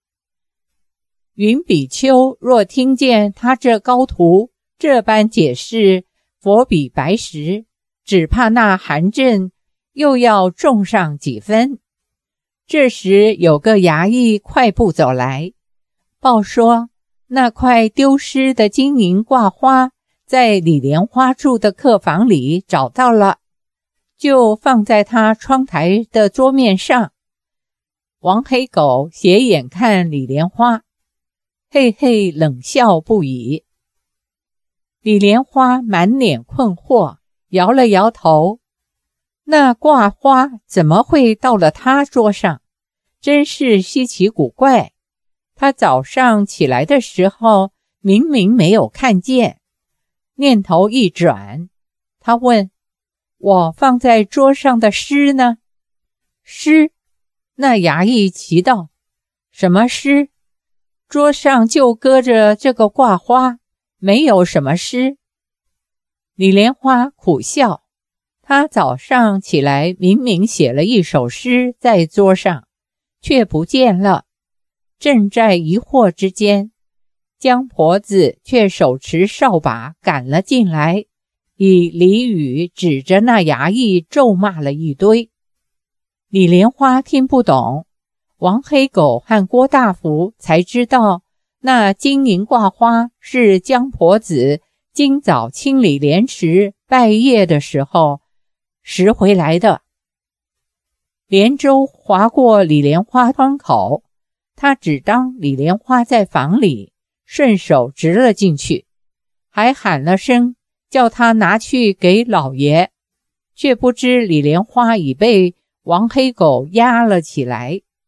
云比丘若听见他这高徒这般解释佛比白石，只怕那韩正又要重上几分。这时有个衙役快步走来，报说那块丢失的金银挂花在李莲花住的客房里找到了，就放在他窗台的桌面上。王黑狗斜眼看李莲花，嘿嘿冷笑不已。李莲花满脸困惑，摇了摇头，那挂花怎么会到了他桌上？真是稀奇古怪。他早上起来的时候明明没有看见。念头一转，他问，我放在桌上的诗呢？诗？那衙役奇道，什么诗？桌上就搁着这个挂花，没有什么诗。李莲花苦笑，他早上起来明明写了一首诗在桌上，却不见了。正在疑惑之间，江婆子却手持扫把赶了进来，以俚语指着那衙役咒骂了一堆。李莲花听不懂，王黑狗和郭大福才知道，那金银挂花是江婆子今早清理莲池拜谒的时候拾回来的。莲舟划过李莲花窗口，他只当李莲花在房里，顺手执了进去，还喊了声叫他拿去给老爷，却不知李莲花已被王黑狗压了起来。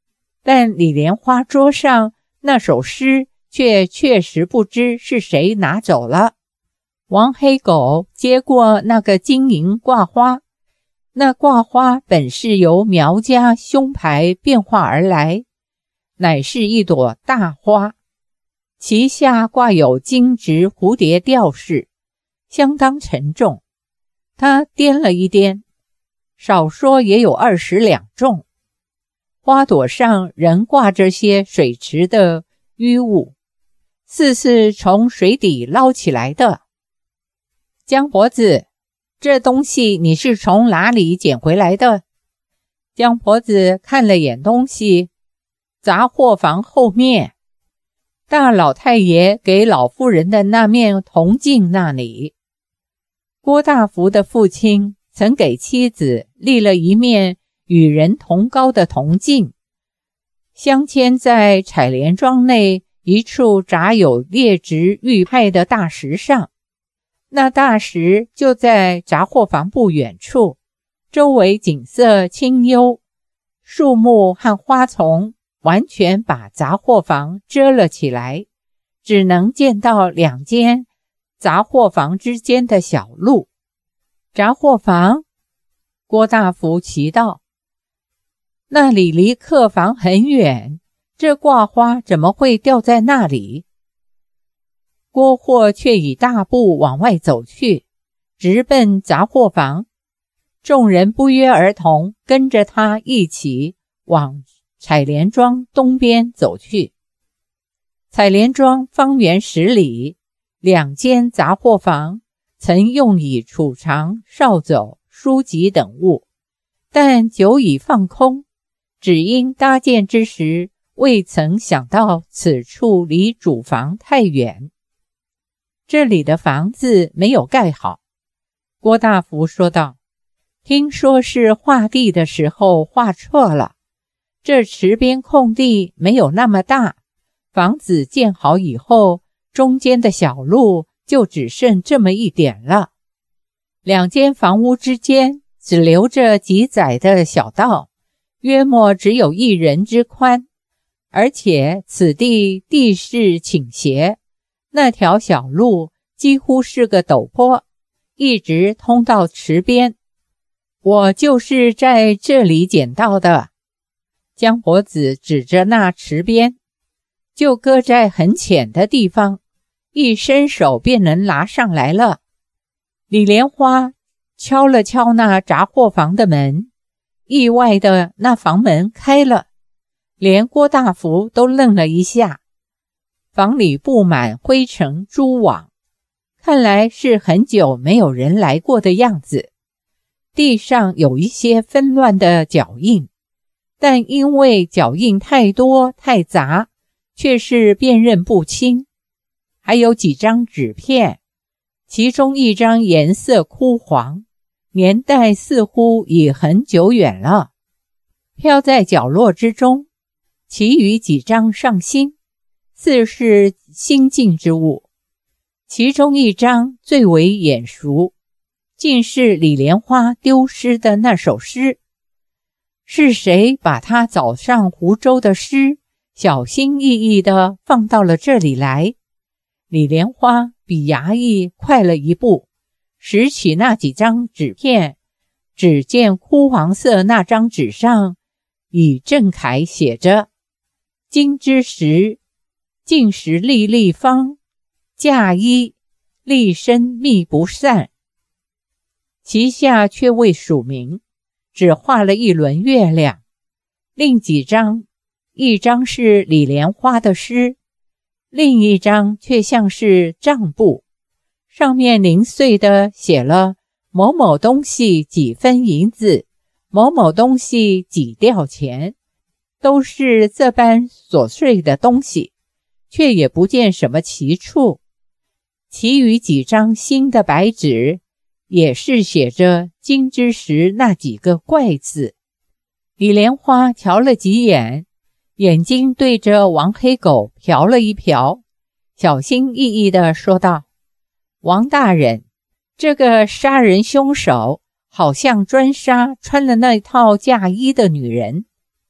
但李莲花桌上那首诗却确实不知是谁拿走了。王黑狗接过那个金银挂花，那挂花本是由苗家胸牌变化而来，乃是一朵大花，其下挂有金质蝴蝶吊饰，相当沉重。他掂了一掂，少说也有20两重。花朵上仍挂着些水池的淤物，似是从水底捞起来的。江婆子，这东西你是从哪里捡回来的？江婆子看了眼东西，杂货房后面，大老太爷给老妇人的那面铜镜那里。郭大福的父亲曾给妻子立了一面与人同高的铜镜，镶嵌在采莲庄内一处扎有劣质玉派的大石上。那大石就在杂货房不远处，周围景色清幽，树木和花丛完全把杂货房遮了起来，只能见到2间杂货房之间的小路。杂货房？郭大福奇道，那里离客房很远，这挂花怎么会掉在那里？郭霍却以大步往外走去，直奔杂货房。众人不约而同跟着他一起往采莲庄东边走去。采莲庄方圆10里，2间杂货房曾用以储藏扫帚、书籍等物，但久已放空，只因搭建之时未曾想到此处离主房太远。这里的房子没有盖好。郭大福说道，听说是画地的时候画错了，这池边空地没有那么大，房子建好以后，中间的小路就只剩这么一点了。2间房屋之间只留着几窄的小道，约莫只有1人之宽，而且此地地势倾斜，那条小路几乎是个陡坡，一直通到池边。我就是在这里捡到的。江婆子指着那池边，就搁在很浅的地方，一伸手便能拿上来了。李莲花敲了敲那杂货房的门，意外的那房门开了，连郭大福都愣了一下。房里布满灰尘蛛网，看来是很久没有人来过的样子。地上有一些纷乱的脚印，但因为脚印太多太杂，却是辨认不清。还有几张纸片，其中一张颜色枯黄，年代似乎已很久远了，飘在角落之中。其余几张上新，似是新进之物。其中一张最为眼熟，竟是李莲花丢失的那首诗。是谁把他早上湖州的诗小心翼翼地放到了这里来？李莲花比衙役快了一步，拾起那几张纸片，只见枯黄色那张纸上以正楷写着：金之时，尽时粒粒方，嫁衣，立身密不散。其下却未署名，只画了一轮月亮。另几张，一张是李莲花的诗，另一张却像是账簿，上面零碎地写了某某东西几分银子，某某东西几吊钱，都是这般琐碎的东西，却也不见什么奇处。其余几张新的白纸也是写着金之时那几个怪字。李莲花瞧了几眼，眼睛对着王黑狗瞟了一瞟，小心翼翼地说道：王大人，这个杀人凶手好像专杀穿了那套嫁衣的女人。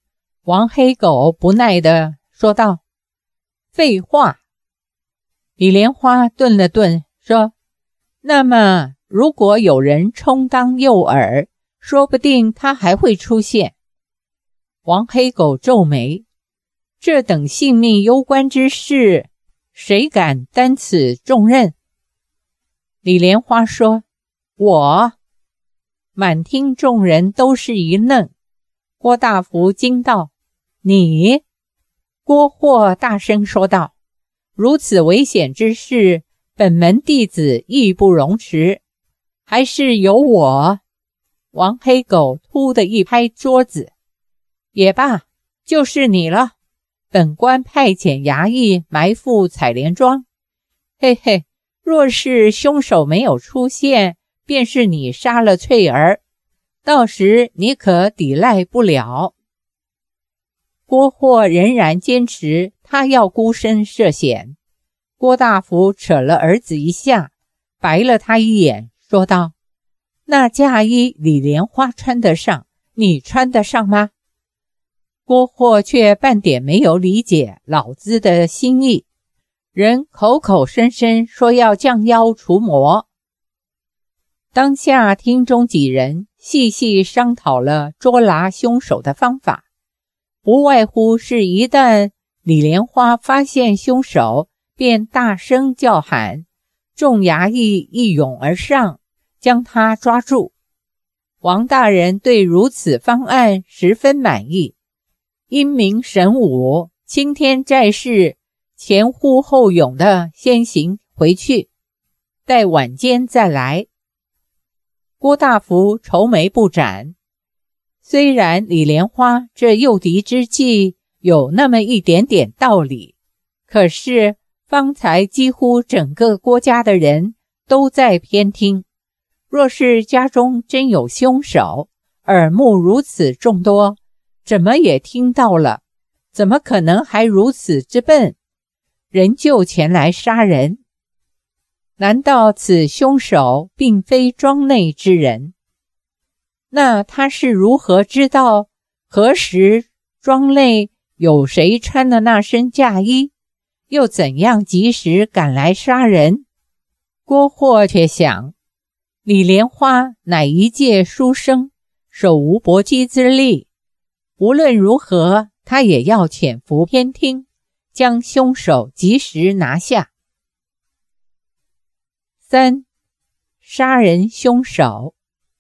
王黑狗不耐地说道：废话。李莲花顿了顿说：那么如果有人充当诱饵，说不定他还会出现。王黑狗皱眉：这等性命攸关之事，谁敢担此重任？李莲花说：我。满厅众人都是一愣。郭大福惊道：你？郭霍大声说道：如此危险之事，本门弟子义不容辞，还是由我。王黑狗突地一拍桌子：也罢，就是你了。本官派遣衙役埋伏采莲庄，嘿嘿，若是凶手没有出现，便是你杀了翠儿，到时你可抵赖不了。郭霍仍然坚持他要孤身涉险。郭大福扯了儿子一下，白了他一眼，说道：那嫁衣李莲花穿得上，你穿得上吗？郭霍却半点没有理解老子的心意，人口口声声说要降妖除魔。当下厅中几人细细商讨了捉拿凶手的方法，不外乎是一旦李莲花发现凶手，便大声叫喊，众衙役一涌而上，将他抓住。王大人对如此方案十分满意，英明神武，青天在世，前呼后拥的先行回去，待晚间再来。郭大福愁眉不展，虽然李莲花这诱敌之计有那么一点点道理，可是方才几乎整个郭家的人都在偏听，若是家中真有凶手，耳目如此众多，怎么也听到了，怎么可能还如此之笨，仍旧前来杀人？难道此凶手并非庄内之人？那他是如何知道何时庄内有谁穿了那身嫁衣，又怎样及时赶来杀人？郭霍却想，李莲花乃一介书生，手无搏击之力，无论如何他也要潜伏偏听，将凶手及时拿下。3. 杀人凶手。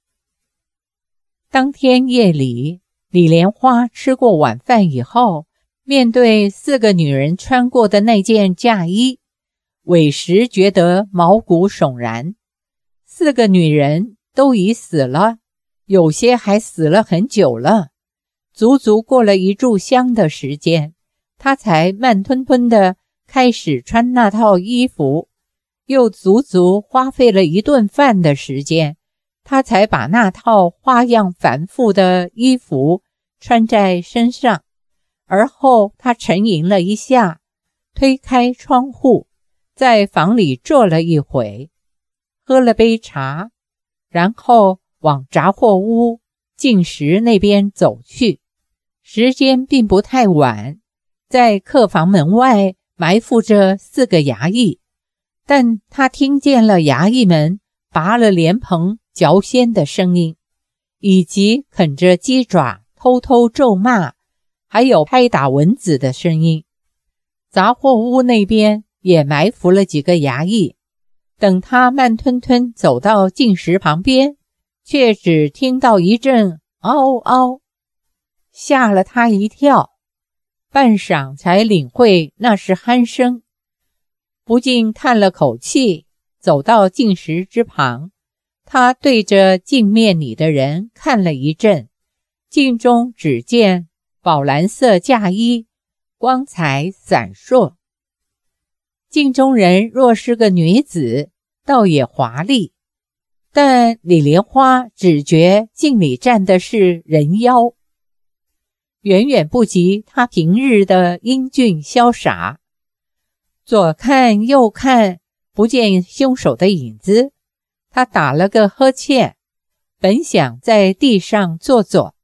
当天夜里，李莲花吃过晚饭以后，面对4个女人穿过的那件嫁衣，委实觉得毛骨悚然。4个女人都已死了，有些还死了很久了，足足过了1炷香的时间，她才慢吞吞地开始穿那套衣服，又足足花费了1顿饭的时间，他才把那套花样繁复的衣服穿在身上。而后他沉吟了一下，推开窗户，在房里坐了一会，喝了杯茶，然后往杂货屋进食那边走去。时间并不太晚，在客房门外埋伏着4个衙役，但他听见了衙役们拔了莲蓬嚼鲜的声音，以及啃着鸡爪偷偷咒骂，还有拍打蚊子的声音。杂货屋那边也埋伏了几个衙役，等他慢吞吞走到进食旁边，却只听到一阵嗷嗷，吓了他一跳，半晌才领会那是鼾声，不禁叹了口气，走到进食之旁。他对着镜面里的人看了一阵，镜中只见宝蓝色嫁衣，光彩闪烁。镜中人若是个女子，倒也华丽，但李莲花只觉镜里站的是人妖，远远不及他平日的英俊潇洒。左看右看，不见凶手的影子，他打了个呵欠，本想在地上坐坐，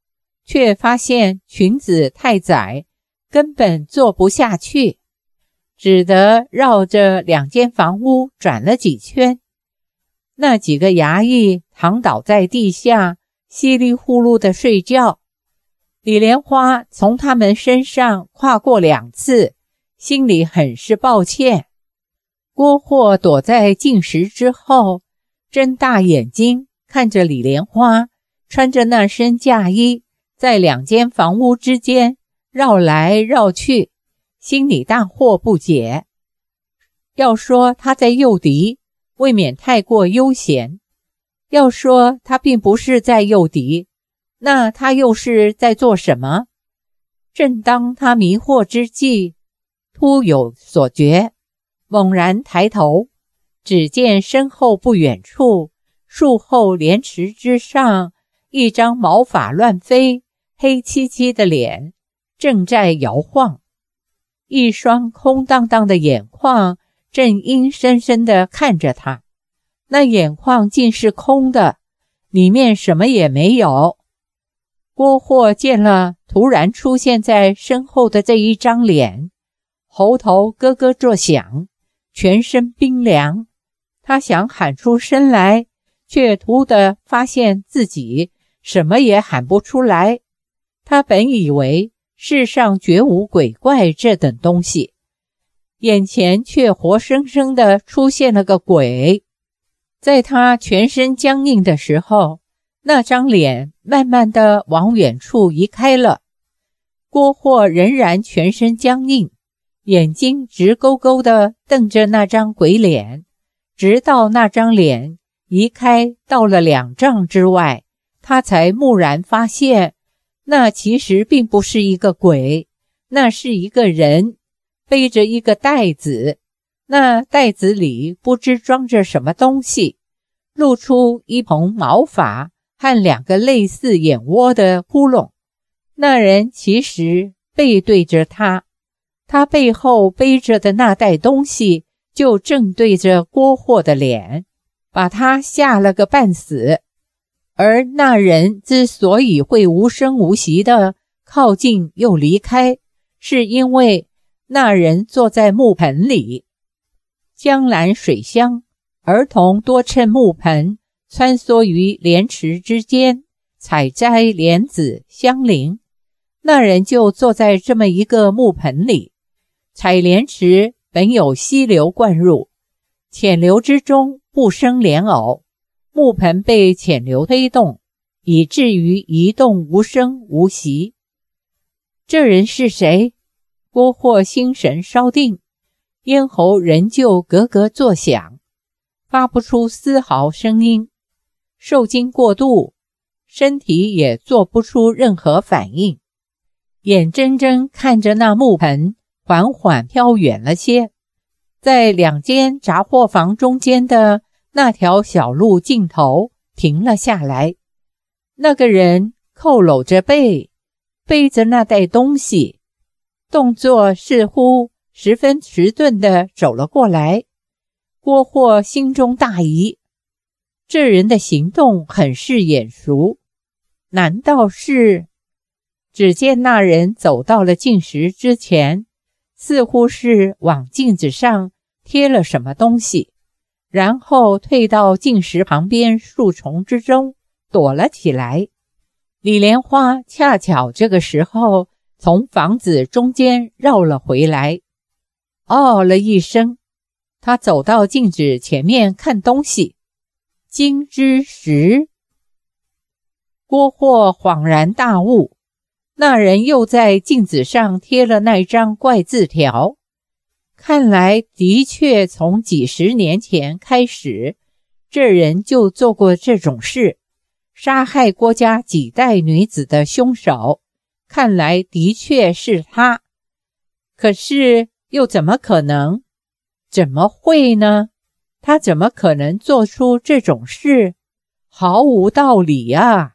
却发现裙子太窄，根本坐不下去，只得绕着2间房屋转了几圈。那几个衙役躺倒在地下，稀里呼噜地睡觉。李莲花从他们身上跨过2次，心里很是抱歉。郭霍躲在镜石之后，睁大眼睛看着李莲花穿着那身嫁衣，在2间房屋之间绕来绕去，心里大惑不解。要说他在诱敌，未免太过悠闲；要说他并不是在诱敌，那他又是在做什么？正当他迷惑之际，突有所觉，猛然抬头，只见身后不远处，树后莲池之上，一张毛发乱飞、黑漆漆的脸正在摇晃，一双空荡荡的眼眶正阴森森地看着他。那眼眶竟是空的，里面什么也没有。郭霍见了突然出现在身后的这一张脸，喉头咯咯作响，全身冰凉。他想喊出声来，却突地发现自己什么也喊不出来。他本以为世上绝无鬼怪这等东西，眼前却活生生地出现了个鬼。在他全身僵硬的时候，那张脸慢慢地往远处移开了。郭霍仍然全身僵硬，眼睛直勾勾地瞪着那张鬼脸，直到那张脸移开到了2丈之外，他才蓦然发现，那其实并不是一个鬼，那是一个人，背着一个袋子，那袋子里不知装着什么东西，露出一蓬毛发和2个类似眼窝的窟窿。那人其实背对着他，他背后背着的那袋东西就正对着郭霍的脸，把他吓了个半死。而那人之所以会无声无息地靠近又离开，是因为那人坐在木盆里。江南水乡，儿童多趁木盆穿梭于莲池之间，采摘莲子香菱。那人就坐在这么一个木盆里。采莲池本有溪流灌入，浅流之中不生莲藕，木盆被浅流推动，以至于一动无声无息。这人是谁？郭霍心神稍定，咽喉仍旧咯咯作响，发不出丝毫声音，受惊过度，身体也做不出任何反应，眼睁睁看着那木盆缓缓飘远了些，在2间杂货房中间的那条小路尽头停了下来。那个人佝偻着背，背着那袋东西，动作似乎十分迟钝地走了过来。郭霍心中大疑，这人的行动很是眼熟，难道是……只见那人走到了镜石之前，似乎是往镜子上贴了什么东西，然后退到镜石旁边树丛之中躲了起来。李莲花恰巧这个时候从房子中间绕了回来，哦了一声，他走到镜子前面看东西。金之石。郭霍恍然大悟，那人又在镜子上贴了那张怪字条，看来的确从几十年前开始，这人就做过这种事，杀害郭家几代女子的凶手，看来的确是他。可是又怎么可能？怎么会呢？他怎么可能做出这种事？毫无道理啊！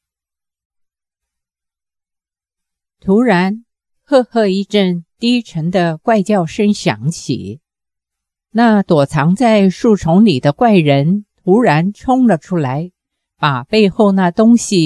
突然，赫赫一阵低沉的怪叫声响起。那躲藏在树丛里的怪人突然冲了出来，把背后那东西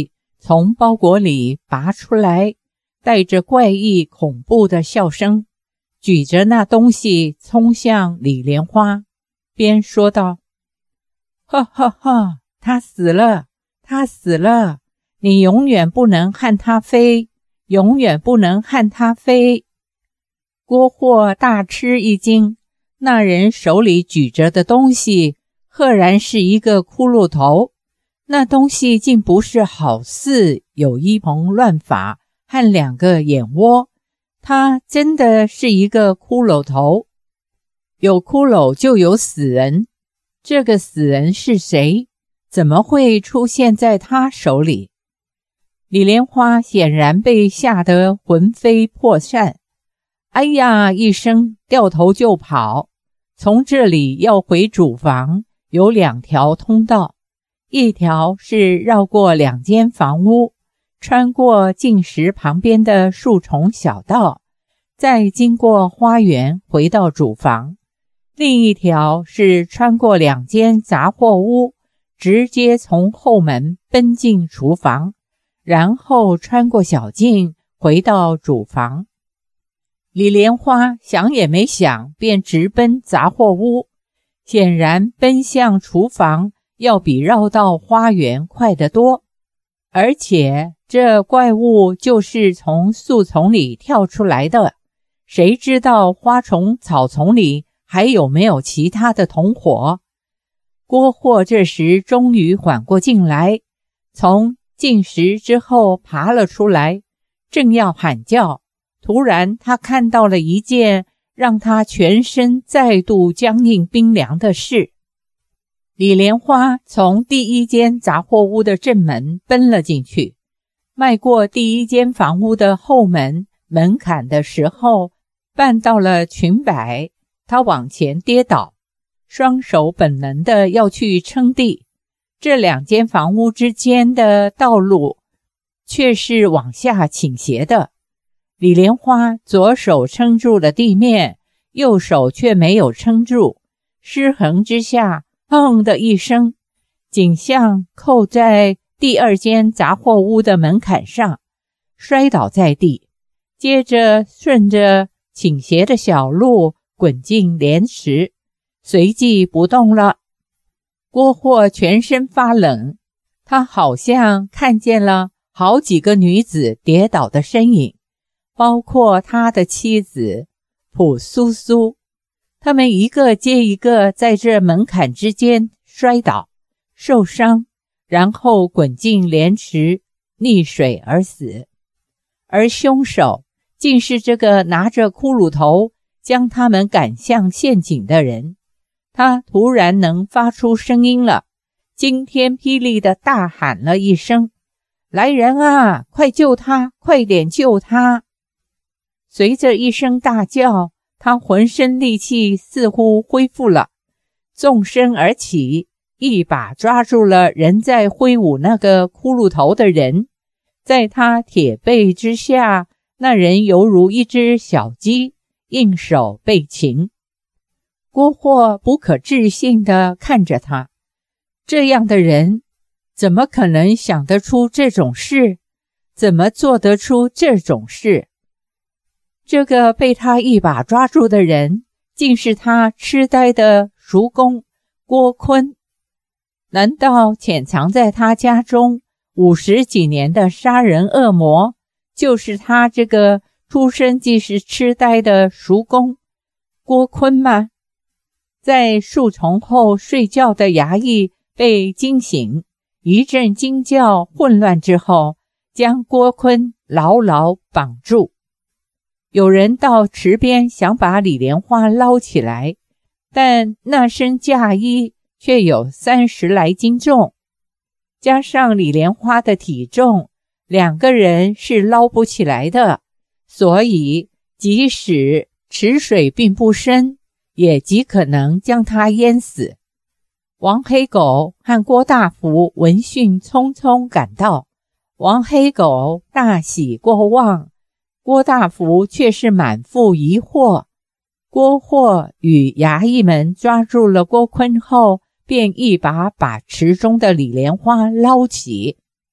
从包裹里拔出来，带着怪异恐怖的笑声，举着那东西冲向李莲花，边说道：哈哈哈，他死了，他死了，你永远不能和他飞，永远不能和他飞。郭霍大吃一惊，那人手里举着的东西赫然是一个骷髅头，那东西竟不是好似有一蓬乱发和2个眼窝，它真的是一个骷髅头。有骷髅就有死人，这个死人是谁？怎么会出现在他手里？李莲花显然被吓得魂飞魄散，哎呀一声掉头就跑。从这里要回主房有2条通道，一条是绕过2间房屋，穿过镜石旁边的树丛小道，再经过花园回到主房；另一条是穿过2间杂货屋，直接从后门奔进厨房，然后穿过小径回到主房。李莲花想也没想，便直奔杂货屋，显然奔向厨房要比绕到花园快得多，而且这怪物就是从树丛里跳出来的，谁知道花丛草丛里还有没有其他的同伙？郭霍这时终于缓过劲来，从镜石之后爬了出来，正要喊叫，突然他看到了一件让他全身再度僵硬冰凉的事。李莲花从第1间杂货屋的正门奔了进去，迈过第1间房屋的后门门槛的时候，绊到了裙摆，他往前跌倒，双手本能的要去撑地。这2间房屋之间的道路却是往下倾斜的，李莲花左手撑住了地面，右手却没有撑住，失衡之下，砰的一声，颈项扣在第2间杂货屋的门槛上，摔倒在地，接着顺着倾斜的小路滚进莲池，随即不动了。郭霍全身发冷，他好像看见了好几个女子跌倒的身影，包括他的妻子朴苏苏，他们一个接一个在这门槛之间摔倒受伤，然后滚进莲池溺水而死。而凶手竟是这个拿着骷髅头将他们赶向陷阱的人。他突然能发出声音了，惊天霹雳地大喊了一声：来人啊，快救他，快点救他！随着一声大叫，他浑身力气似乎恢复了，纵身而起，一把抓住了仍在挥舞那个骷髅头的人。在他铁背之下，那人犹如一只小鸡，应手被擒。郭霍不可置信地看着他，这样的人怎么可能想得出这种事？怎么做得出这种事？这个被他一把抓住的人，竟是他痴呆的叔公郭坤。难道潜藏在他家中50几年的杀人恶魔，就是他这个出生即是痴呆的叔公郭坤吗？在树丛后睡觉的衙役被惊醒，一阵惊叫混乱之后，将郭坤牢牢绑住。有人到池边想把李莲花捞起来，但那身嫁衣却有30来斤重，加上李莲花的体重，2个人是捞不起来的，所以即使池水并不深，也极可能将他淹死。王黑狗和郭大福闻讯匆匆赶到，王黑狗大喜过望，郭大福却是满腹疑惑。郭霍与衙役们抓住了郭坤后，便一把把池中的李莲花捞起。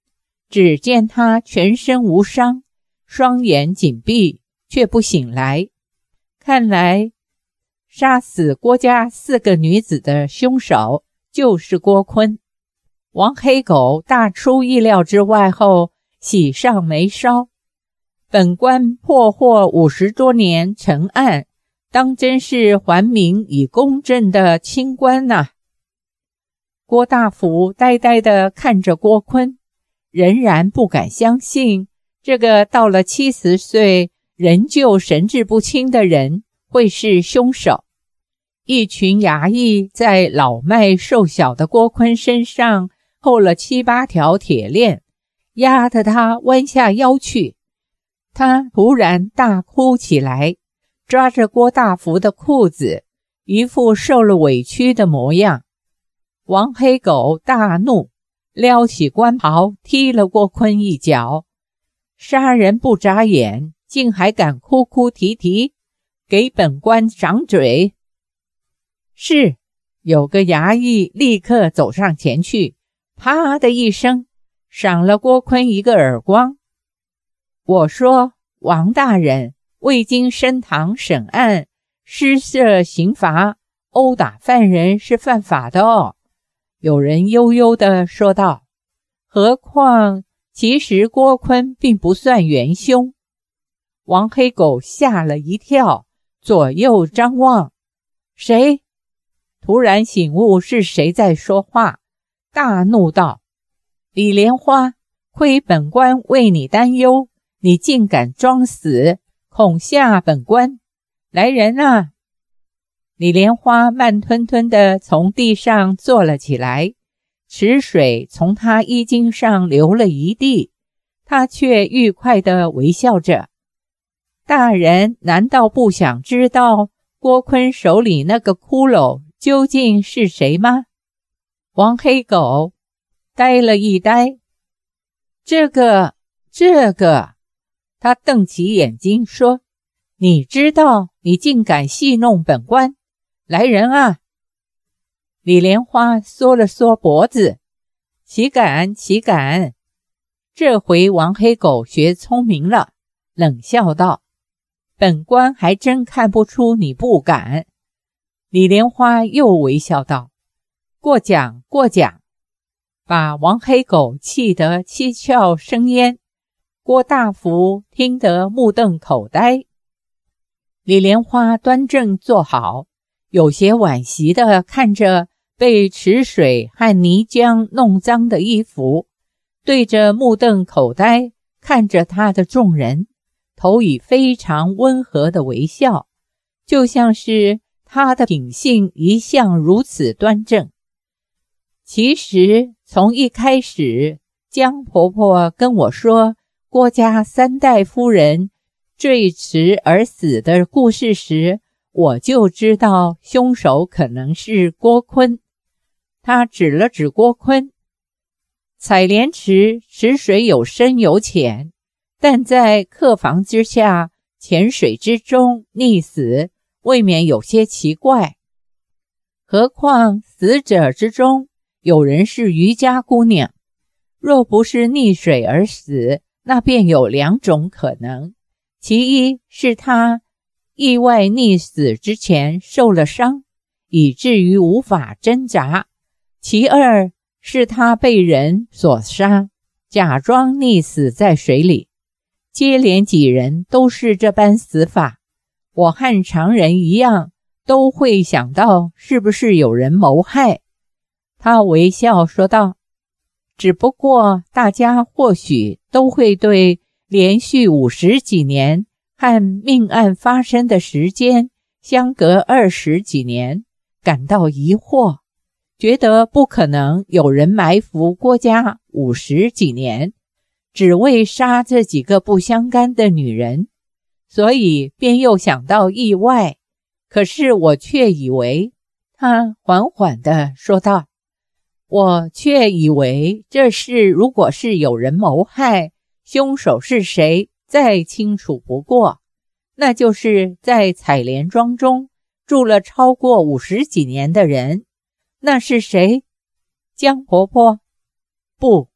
只见他全身无伤，双眼紧闭，却不醒来。看来杀死郭家4个女子的凶手就是郭坤。王黑狗大出意料之外后，喜上眉梢。本官破获50多年陈案，当真是还民以公正的清官呐。郭大福呆呆地看着郭坤，仍然不敢相信这个到了70岁仍旧神志不清的人会是凶手。一群衙役在老迈瘦小的郭坤身上扣了7、8条铁链，压得他弯下腰去。他突然大哭起来，抓着郭大福的裤子，一副受了委屈的模样。王黑狗大怒，撩起官袍踢了郭坤一脚。杀人不眨眼，竟还敢哭哭啼啼，给本官掌嘴！是，有个衙役立刻走上前去，啪的一声赏了郭坤一个耳光。我说，王大人，未经升堂审案，施设刑罚，殴打犯人是犯法的哦。有人悠悠地说道。何况其实郭坤并不算元凶。王黑狗吓了一跳，左右张望。谁？突然醒悟是谁在说话，大怒道：李莲花，亏本官为你担忧，你竟敢装死，恐吓本官！来人啊！李莲花慢吞吞地从地上坐了起来，池水从她衣襟上流了一地，她却愉快地微笑着。大人难道不想知道郭坤手里那个骷髅究竟是谁吗？王黑狗呆了一呆。这个，他瞪起眼睛说，你知道，你竟敢戏弄本官！来人啊！李莲花缩了缩脖子，岂敢！这回王黑狗学聪明了，冷笑道，本官还真看不出你不敢。李莲花又微笑道，过奖，把王黑狗气得七窍生烟。郭大福听得目瞪口呆。李莲花端正坐好，有些惋惜地看着被池水和泥浆弄脏的衣服，对着目瞪口呆看着他的众人，投以非常温和的微笑，就像是他的品性一向如此端正。其实从一开始，江婆婆跟我说郭家3代夫人坠池而死的故事时，我就知道凶手可能是郭坤。他指了指郭坤。采莲池水有深有浅，但在客房之下浅水之中溺死，未免有些奇怪。何况死者之中有人是渔家姑娘，若不是溺水而死，那便有2种可能。其一是她意外溺死之前受了伤，以至于无法挣扎；其二是她被人所杀，假装溺死在水里。接连几人都是这般死法，我和常人一样，都会想到是不是有人谋害。他微笑说道，只不过大家或许都会对连续50几年和命案发生的时间相隔20几年感到疑惑，觉得不可能有人埋伏郭家50几年，只为杀这几个不相干的女人，所以便又想到意外。可是我却以为，他缓缓地说道，我却以为这事如果是有人谋害，凶手是谁再清楚不过，那就是在采莲庄中住了超过50几年的人。那是谁？江婆婆？不，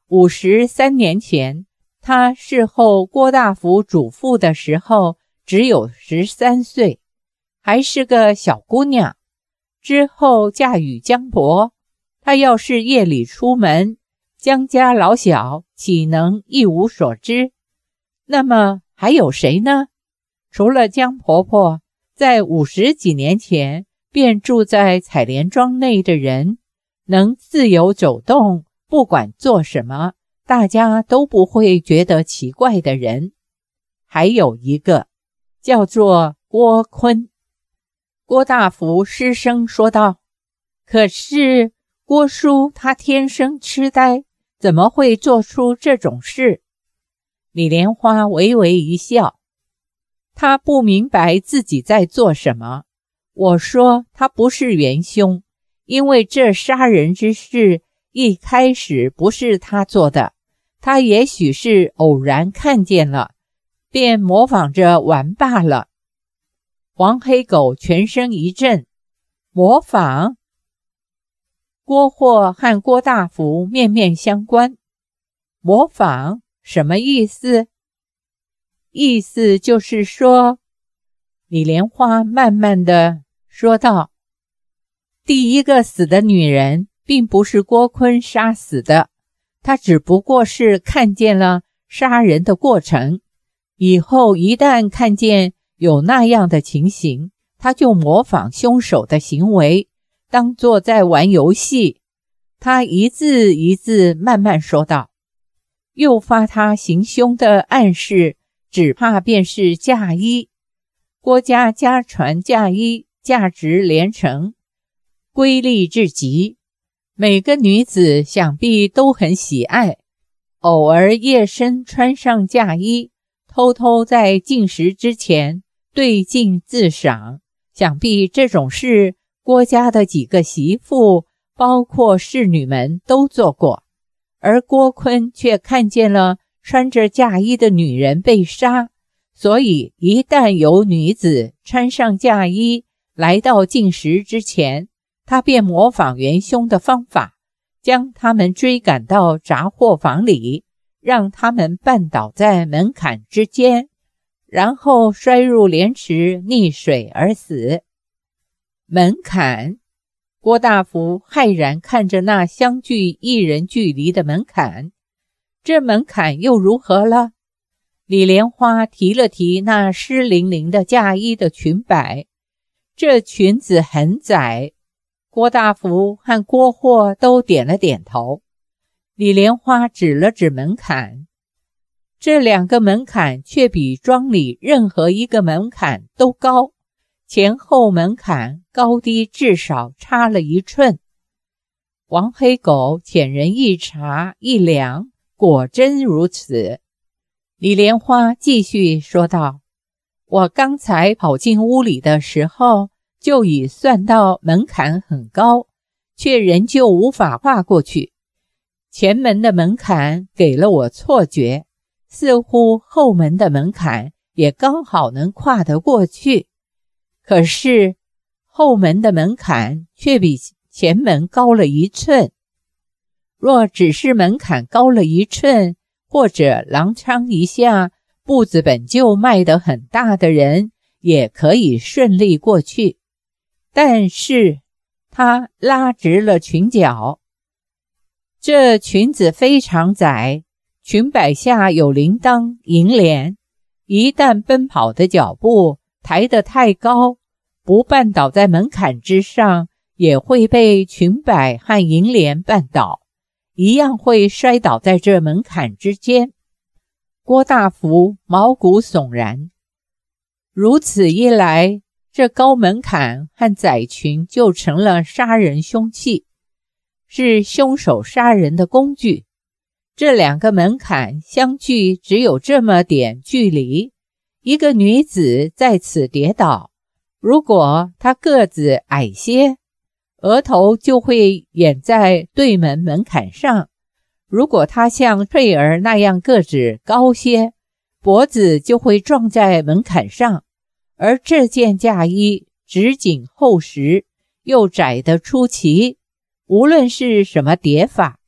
53年前，他侍候郭大福主父的时候只有13岁，还是个小姑娘。之后嫁与江伯，她要是夜里出门，江家老小岂能一无所知？那么还有谁呢？除了江婆婆，在50几年前便住在采莲庄内的人，能自由走动，不管做什么，大家都不会觉得奇怪的人。还有一个叫做郭坤。郭大福失声说道：可是郭叔他天生痴呆，怎么会做出这种事？李莲花微微一笑，他不明白自己在做什么。我说他不是元凶，因为这杀人之事一开始不是他做的，他也许是偶然看见了，便模仿着玩罢了。黄黑狗全身一震，模仿？郭霍和郭大福面面相关。模仿？什么意思？意思就是说，李莲花慢慢地说道，第一个死的女人并不是郭坤杀死的，他只不过是看见了杀人的过程，以后一旦看见有那样的情形，他就模仿凶手的行为，当作在玩游戏。他一字一字慢慢说道，诱发他行凶的暗示，只怕便是嫁衣。郭家家传嫁衣，价值连城，瑰丽至极，每个女子想必都很喜爱，偶尔夜深穿上嫁衣，偷偷在进食之前对镜自赏，想必这种事郭家的几个媳妇包括侍女们都做过。而郭坤却看见了穿着嫁衣的女人被杀，所以一旦有女子穿上嫁衣来到进食之前，他便模仿元凶的方法，将他们追赶到杂货房里，让他们绊倒在门槛之间，然后摔入莲池溺水而死。门槛？郭大福骇然看着那相距1人距离的门槛，这门槛又如何了？李莲花提了提那湿淋淋的嫁衣的裙摆，这裙子很窄。郭大福和郭霍都点了点头。李莲花指了指门槛，这2个门槛却比庄里任何一个门槛都高，前后门槛高低至少差了1寸。黄黑狗遣人一查一量，果真如此。李莲花继续说道，我刚才跑进屋里的时候，就已算到门槛很高，却仍旧无法跨过去。前门的门槛给了我错觉，似乎后门的门槛也刚好能跨得过去。可是后门的门槛却比前门高了1寸。若只是门槛高了1寸，或者踉跄一下，步子本就迈得很大的人也可以顺利过去。但是他拉直了裙角，这裙子非常窄，裙摆下有铃铛银帘，一旦奔跑的脚步抬得太高，不绊倒在门槛之上，也会被裙摆和银帘绊倒，一样会摔倒在这门槛之间。郭大福毛骨悚然，如此一来，这高门槛和窄裙就成了杀人凶器，是凶手杀人的工具。这2个门槛相距只有这么点距离，一个女子在此跌倒，如果她个子矮些，额头就会掩在对门门槛上；如果她像翠儿那样个子高些，脖子就会撞在门槛上。而这件嫁衣直紧厚实，又窄得出奇，无论是什么叠法，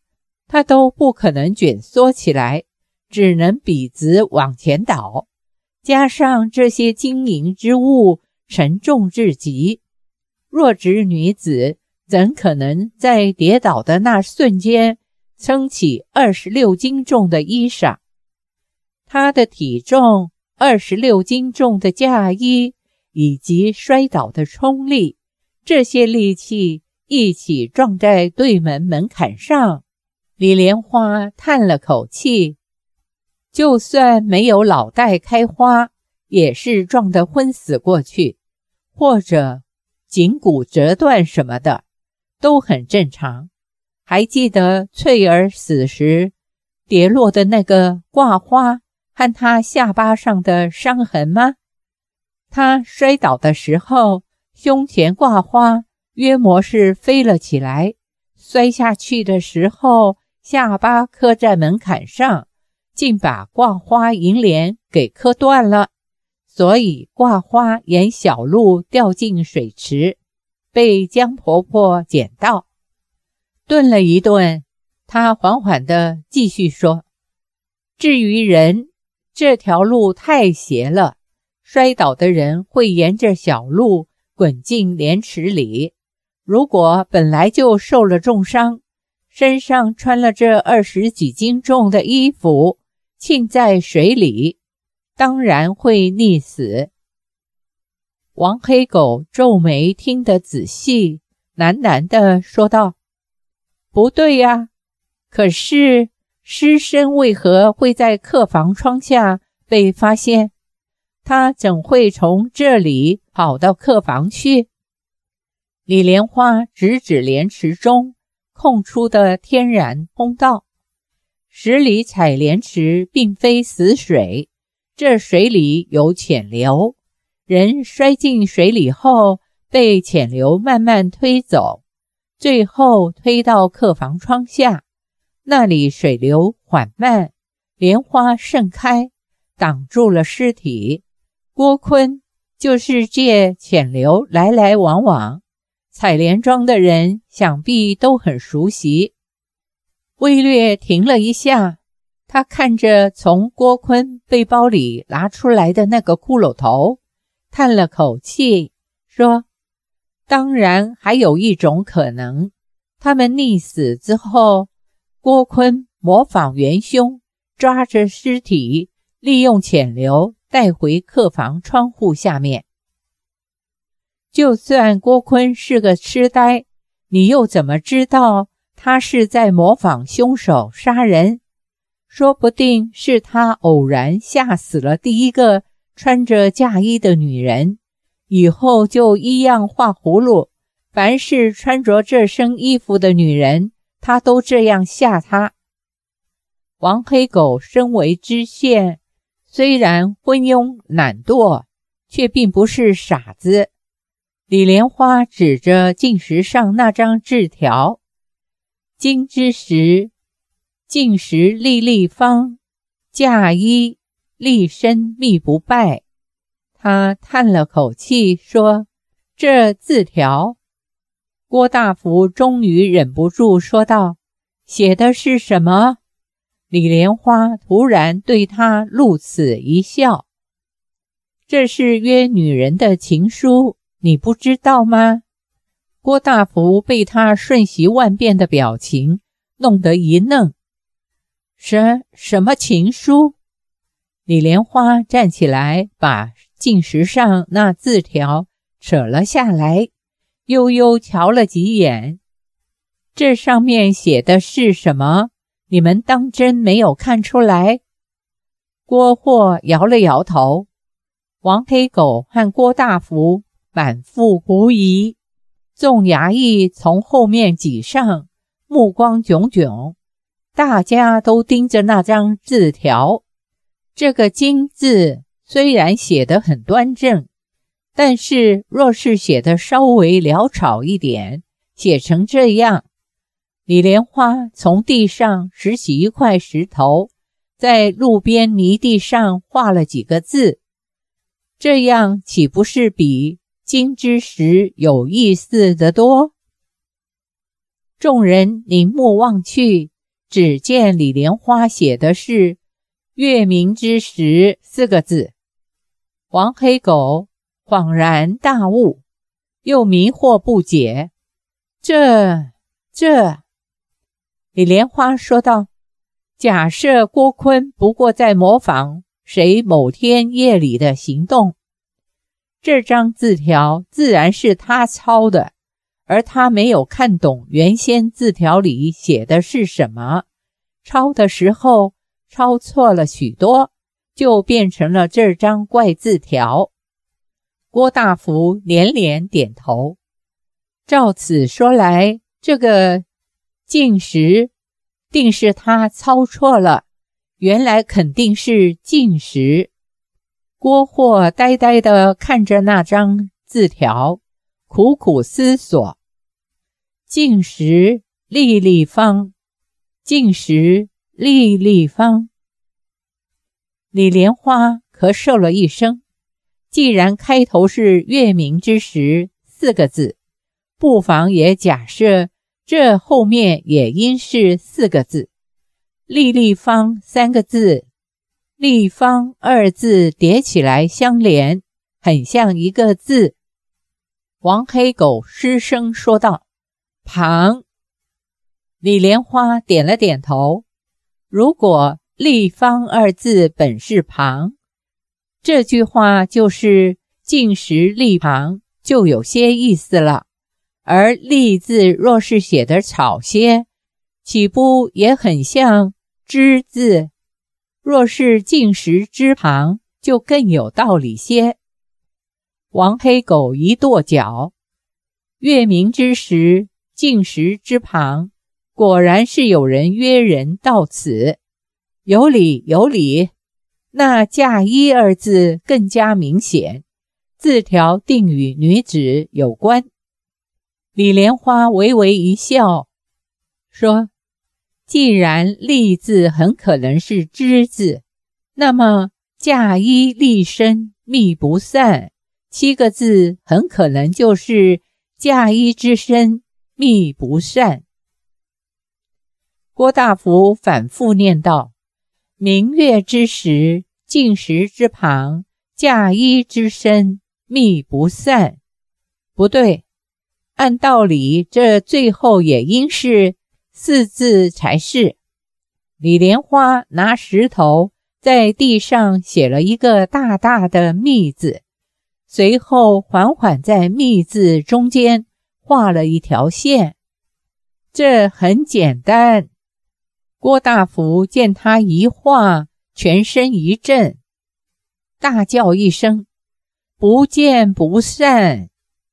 它都不可能卷缩起来，只能笔直往前倒。加上这些金银之物沉重至极，若指女子怎可能在跌倒的那瞬间撑起26斤重的衣裳？她的体重、26斤重的嫁衣以及摔倒的冲力，这些力气一起撞在对门门槛上。李莲花叹了口气，就算没有脑袋开花，也是撞得昏死过去，或者颈骨折断什么的，都很正常。还记得翠儿死时跌落的那个挂花和她下巴上的伤痕吗？她摔倒的时候，胸前挂花约莫是飞了起来，摔下去的时候，下巴磕在门槛上，竟把挂花银莲给磕断了，所以挂花沿小路掉进水池，被江婆婆捡到。顿了一顿，她缓缓地继续说，至于人，这条路太斜了，摔倒的人会沿着小路滚进莲池里，如果本来就受了重伤，身上穿了这20几斤重的衣服，浸在水里，当然会溺死。王黑狗皱眉听得仔细，喃喃地说道，不对呀，可是尸身为何会在客房窗下被发现？他怎会从这里跑到客房去？李莲花指指莲池中空出的天然通道。十里采莲池并非死水，这水里有潜流，人摔进水里后被潜流慢慢推走，最后推到客房窗下，那里水流缓慢，莲花盛开，挡住了尸体。郭坤就是借潜流来来往往，采莲庄的人想必都很熟悉。魏略停了一下，他看着从郭坤背包里拿出来的那个骷髅头，叹了口气，说，当然还有一种可能，他们溺死之后，郭坤模仿元凶，抓着尸体，利用潜流带回客房窗户下面。就算郭坤是个痴呆，你又怎么知道他是在模仿凶手杀人？说不定是他偶然吓死了第一个穿着嫁衣的女人，以后就一样画葫芦，凡是穿着这身衣服的女人，他都这样吓她。王黑狗身为知县，虽然昏庸懒惰，却并不是傻子。李莲花指着镜石上那张字条，金之石，镜石粒粒方，嫁衣立身密不败。他叹了口气说，这字条。郭大福终于忍不住说道，写的是什么？李莲花突然对他露此一笑，这是约女人的情书，你不知道吗？郭大福被他瞬息万变的表情弄得一愣。什么情书？李莲花站起来，把镜石上那字条扯了下来，悠悠瞧了几眼。这上面写的是什么？你们当真没有看出来？郭霍摇了摇头。王黑狗和郭大福满腹狐疑，众衙役从后面挤上，目光炯炯，大家都盯着那张字条。这个金字虽然写得很端正，但是若是写得稍微潦草一点，写成这样。李莲花从地上拾起一块石头，在路边泥地上画了几个字，这样岂不是比金之石有意思得多？众人凝目望去， 只见李莲花写的是月明之时4个字。王黑狗恍然大悟，又迷惑不解，这……李莲花说道，假设郭坤不过在模仿谁某天夜里的行动，这张字条自然是他抄的，而他没有看懂原先字条里写的是什么，抄的时候抄错了许多，就变成了这张怪字条。郭大福连连点头，照此说来，这个进食定是他抄错了，原来肯定是进食。郭霍呆呆地看着那张字条，苦苦思索。进食粒粒方，进食粒粒方。李莲花咳嗽了一声，既然开头是月明之时4个字，不妨也假设这后面也应是4个字。粒粒方3个字，立方2字叠起来相连，很像一个字。王黑狗失声说道，旁。李莲花点了点头，如果立方2字本是旁，这句话就是进食立旁，就有些意思了。而立字若是写得草些，岂不也很像之字？若是进食之旁，就更有道理些。王黑狗一跺脚，月明之时，进食之旁，果然是有人约人到此。有理有理，那嫁衣2字更加明显，字条定与女子有关。李莲花微微一笑，说，既然立字很可能是之字，那么嫁衣立身密不散7个字很可能就是嫁衣之身密不散。郭大福反复念道，明月之时，进食之旁，嫁衣之身密不散。不对，按道理这最后也应是4字才是。李莲花拿石头在地上写了一个大大的密字，随后缓缓在密字中间画了一条线。这很简单。郭大福见他一画，全身一震，大叫一声，不见不散。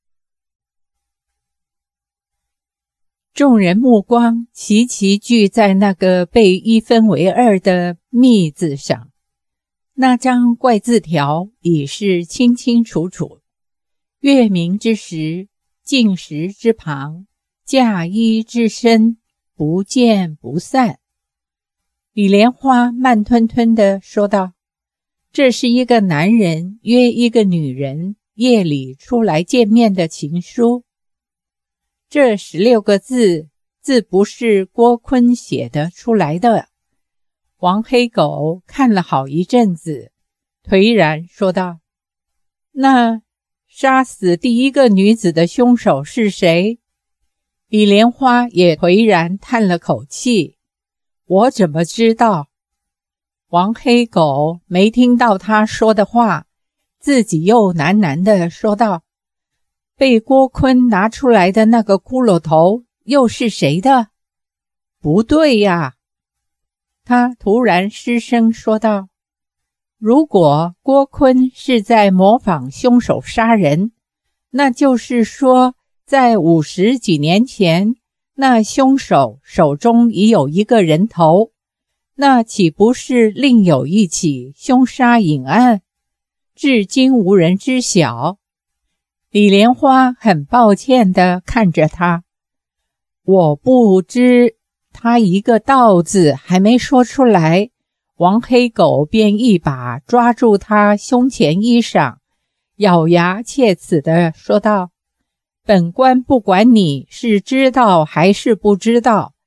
众人目光齐齐聚在那个被一分为2的密字上，那张怪字条已是清清楚楚。月明之时，进食之旁，嫁衣之身，不见不散。李莲花慢吞吞地说道，这是一个男人约一个女人夜里出来见面的情书。这16个字不是郭坤写的出来的。王黑狗看了好一阵子，颓然说道，那杀死第一个女子的凶手是谁？李莲花也颓然叹了口气，我怎么知道？王黑狗没听到他说的话，自己又喃喃地说道，被郭坤拿出来的那个骷髅头又是谁的？不对呀！他突然失声说道，如果郭坤是在模仿凶手杀人，那就是说在50几年前，那凶手手中已有一个人头，那岂不是另有一起凶杀隐案，至今无人知晓？李莲花很抱歉地看着他，我不知。他一个道字还没说出来，王黑狗便一把抓住他胸前衣裳，咬牙切齿地说道，本官不管你是知道还是不知道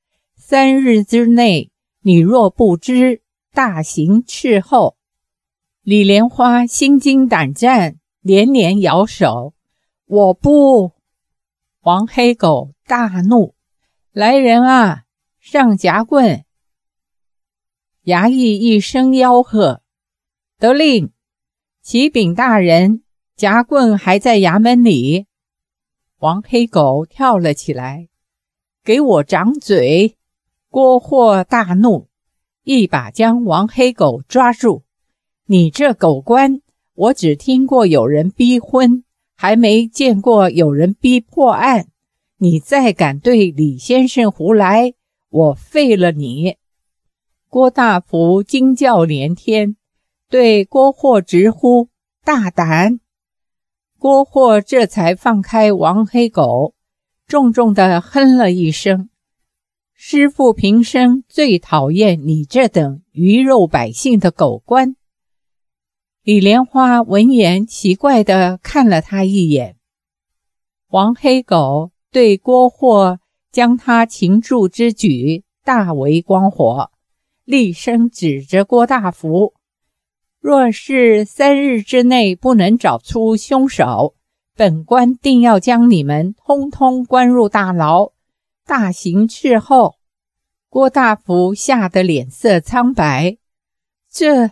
3日之内，你若不知，大刑斥后。李莲花心惊胆战，连连摇手，我不。黄黑狗大怒，来人啊，上夹棍！衙役一声吆喝，得令，启禀大人，夹棍还在衙门里。黄黑狗跳了起来，给我掌嘴！郭霍大怒，一把将王黑狗抓住。你这狗官，我只听过有人逼婚，还没见过有人逼破案。你再敢对李先生胡来，我废了你！郭大福惊叫连天，对郭霍直呼大胆。郭霍这才放开王黑狗，重重地哼了一声。师父平生最讨厌你这等鱼肉百姓的狗官。李莲花闻言奇怪地看了他一眼。王黑狗对郭霍将他擒住之举大为光火，厉声指着郭大福，若是3日之内不能找出凶手，本官定要将你们通通关入大牢，大刑斥后。郭大福吓得脸色苍白，这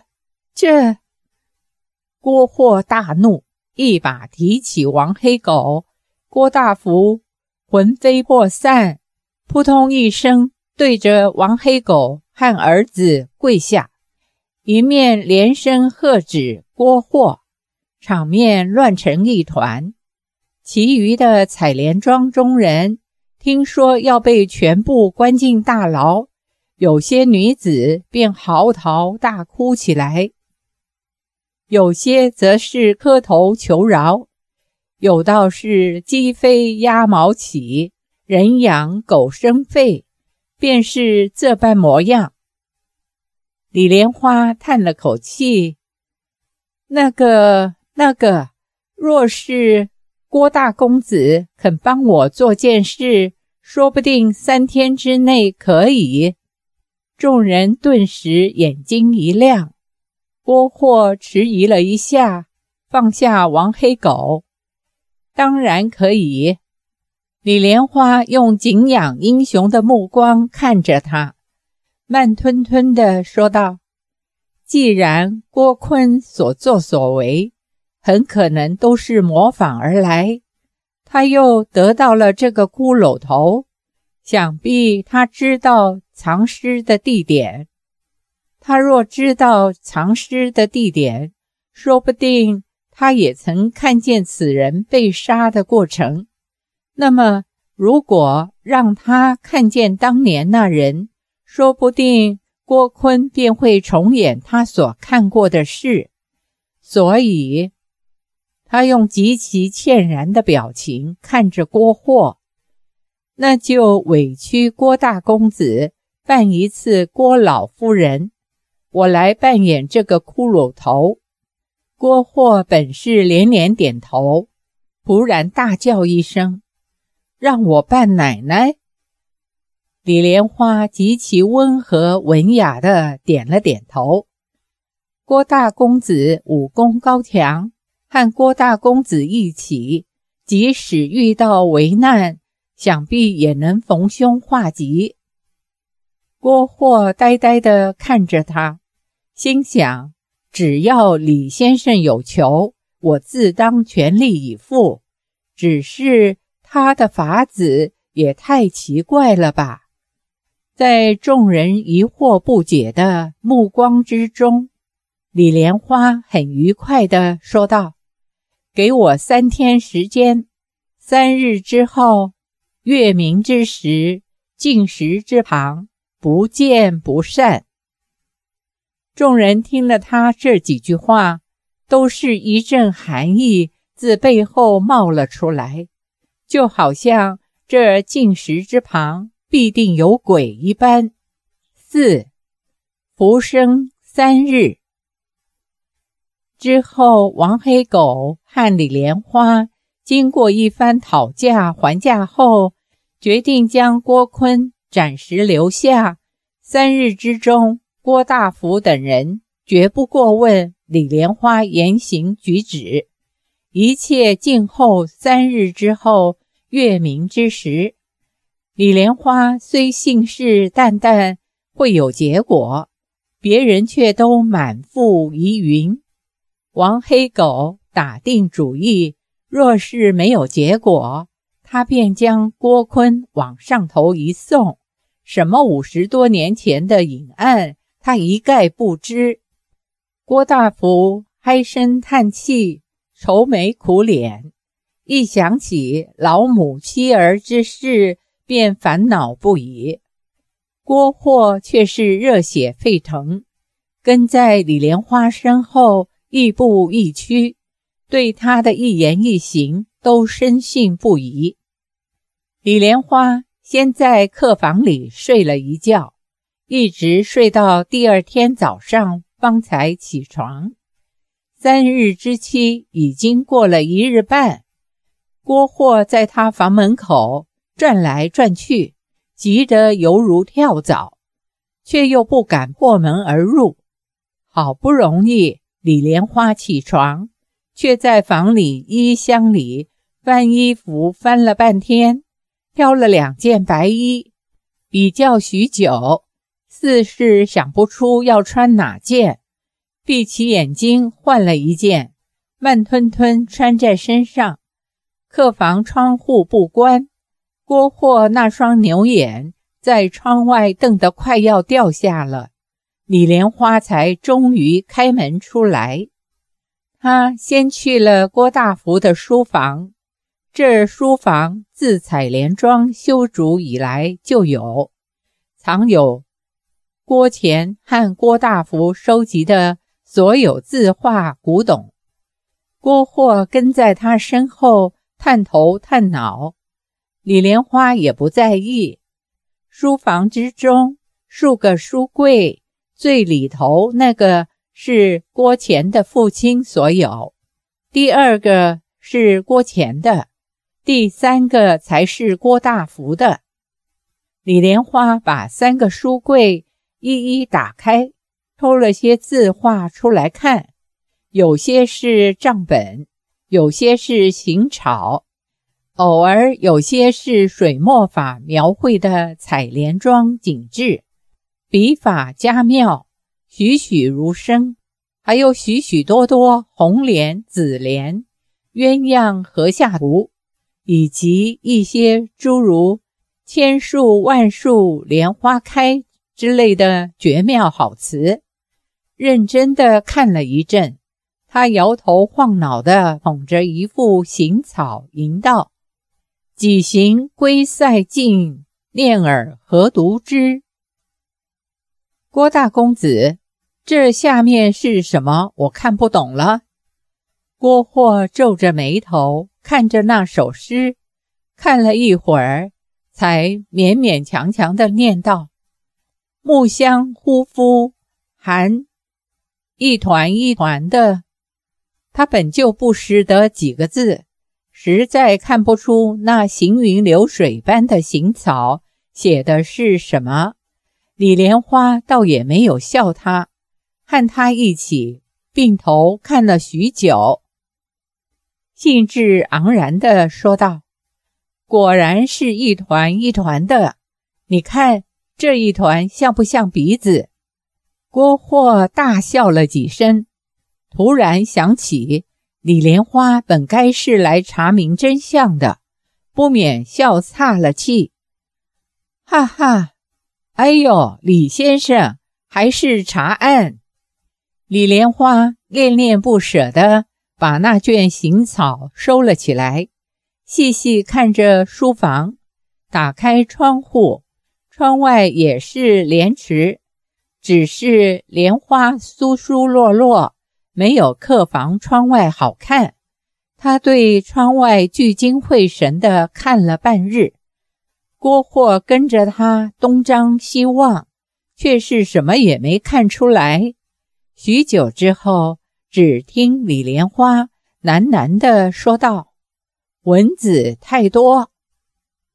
郭霍大怒，一把提起王黑狗，郭大福魂飞魄散，扑通一声对着王黑狗和儿子跪下，一面连声喝止郭霍，场面乱成一团。其余的采莲庄中人听说要被全部关进大牢，有些女子便嚎啕大哭起来，有些则是磕头求饶，有道是鸡飞鸭毛起，人仰狗生吠，便是这般模样。李莲花叹了口气，那个，若是郭大公子肯帮我做件事，说不定3天之内可以。众人顿时眼睛一亮。郭霍迟疑了一下，放下王黑狗。当然可以。李莲花用敬仰英雄的目光看着他，慢吞吞地说道，既然郭坤所作所为很可能都是模仿而来，他又得到了这个骷髅头，想必他知道藏尸的地点。他若知道藏尸的地点，说不定他也曾看见此人被杀的过程。那么如果让他看见当年那人，说不定郭坤便会重演他所看过的事。所以他用极其歉然的表情看着郭霍，那就委屈郭大公子扮一次郭老夫人，我来扮演这个骷髅头。郭霍本是连连点头，突然大叫一声，让我扮奶奶。李莲花极其温和文雅地点了点头。郭大公子武功高强，和郭大公子一起，即使遇到危难，想必也能逢凶化吉。郭霍呆呆地看着他，心想，只要李先生有求，我自当全力以赴，只是他的法子也太奇怪了吧。在众人疑惑不解的目光之中，李莲花很愉快地说道，给我3天时间，3日之后，月明之时，禁食之旁，不见不散。众人听了他这几句话，都是一阵寒意自背后冒了出来，就好像这禁食之旁必定有鬼一般。4. 浮生3日之后，王黑狗和李莲花经过一番讨价还价后，决定将郭坤暂时留下，3日之中，郭大福等人绝不过问李莲花言行举止，一切静候3日之后月明之时。李莲花虽信誓旦旦会有结果，别人却都满腹疑云。王黑狗打定主意，若是没有结果，他便将郭坤往上头一送，什么50多年前的隐案，他一概不知。郭大福唉声叹气，愁眉苦脸，一想起老母妻儿之事，便烦恼不已。郭霍却是热血沸腾，跟在李莲花身后，亦步亦趋，对他的一言一行都深信不疑。李莲花先在客房里睡了一觉，一直睡到第2天早上方才起床。3日之期已经过了1日半，郭霍在他房门口转来转去，急得犹如跳蚤，却又不敢破门而入。好不容易李莲花起床，却在房里衣箱里翻衣服翻了半天，挑了2件白衣，比较许久，似是想不出要穿哪件，闭起眼睛换了一件，慢吞吞穿在身上。客房窗户不关，郭霍那双牛眼在窗外瞪得快要掉下了，李莲花才终于开门出来。他先去了郭大福的书房，这书房自采莲庄修筑以来就有，藏有郭乾和郭大福收集的所有字画古董。郭霍跟在他身后探头探脑，李莲花也不在意。书房之中数个书柜，最里头那个是郭乾的父亲所有，第2个是郭乾的，第3个才是郭大福的。李莲花把3个书柜一一打开，抽了些字画出来看，有些是账本，有些是行草，偶尔有些是水墨法描绘的采莲庄景致，笔法佳妙，栩栩如生，还有许许多多红莲、紫莲、鸳鸯合下图，以及一些诸如千树万树莲花开之类的绝妙好词。认真地看了一阵，他摇头晃脑地捧着一副行草吟道：几行归塞尽，念尔何读之。郭大公子，这下面是什么？我看不懂了。郭霍皱着眉头看着那首诗，看了一会儿，才勉勉强强地念道：木香呼夫寒，一团一团的。他本就不识得几个字，实在看不出那行云流水般的行草写的是什么。李莲花倒也没有笑他，和他一起并头看了许久，兴致盎然地说道：果然是一团一团的，你看这一团像不像鼻子？郭霍大笑了几声，突然想起李莲花本该是来查明真相的，不免笑岔了气。哈哈，哎呦，李先生还是查案。李莲花恋恋不舍地把那卷行草收了起来，细细看着书房，打开窗户，窗外也是莲池，只是莲花疏疏落落，没有客房窗外好看。他对窗外聚精会神地看了半日，郭霍跟着他东张西望，却是什么也没看出来。许久之后，只听李莲花喃喃地说道：蚊子太多。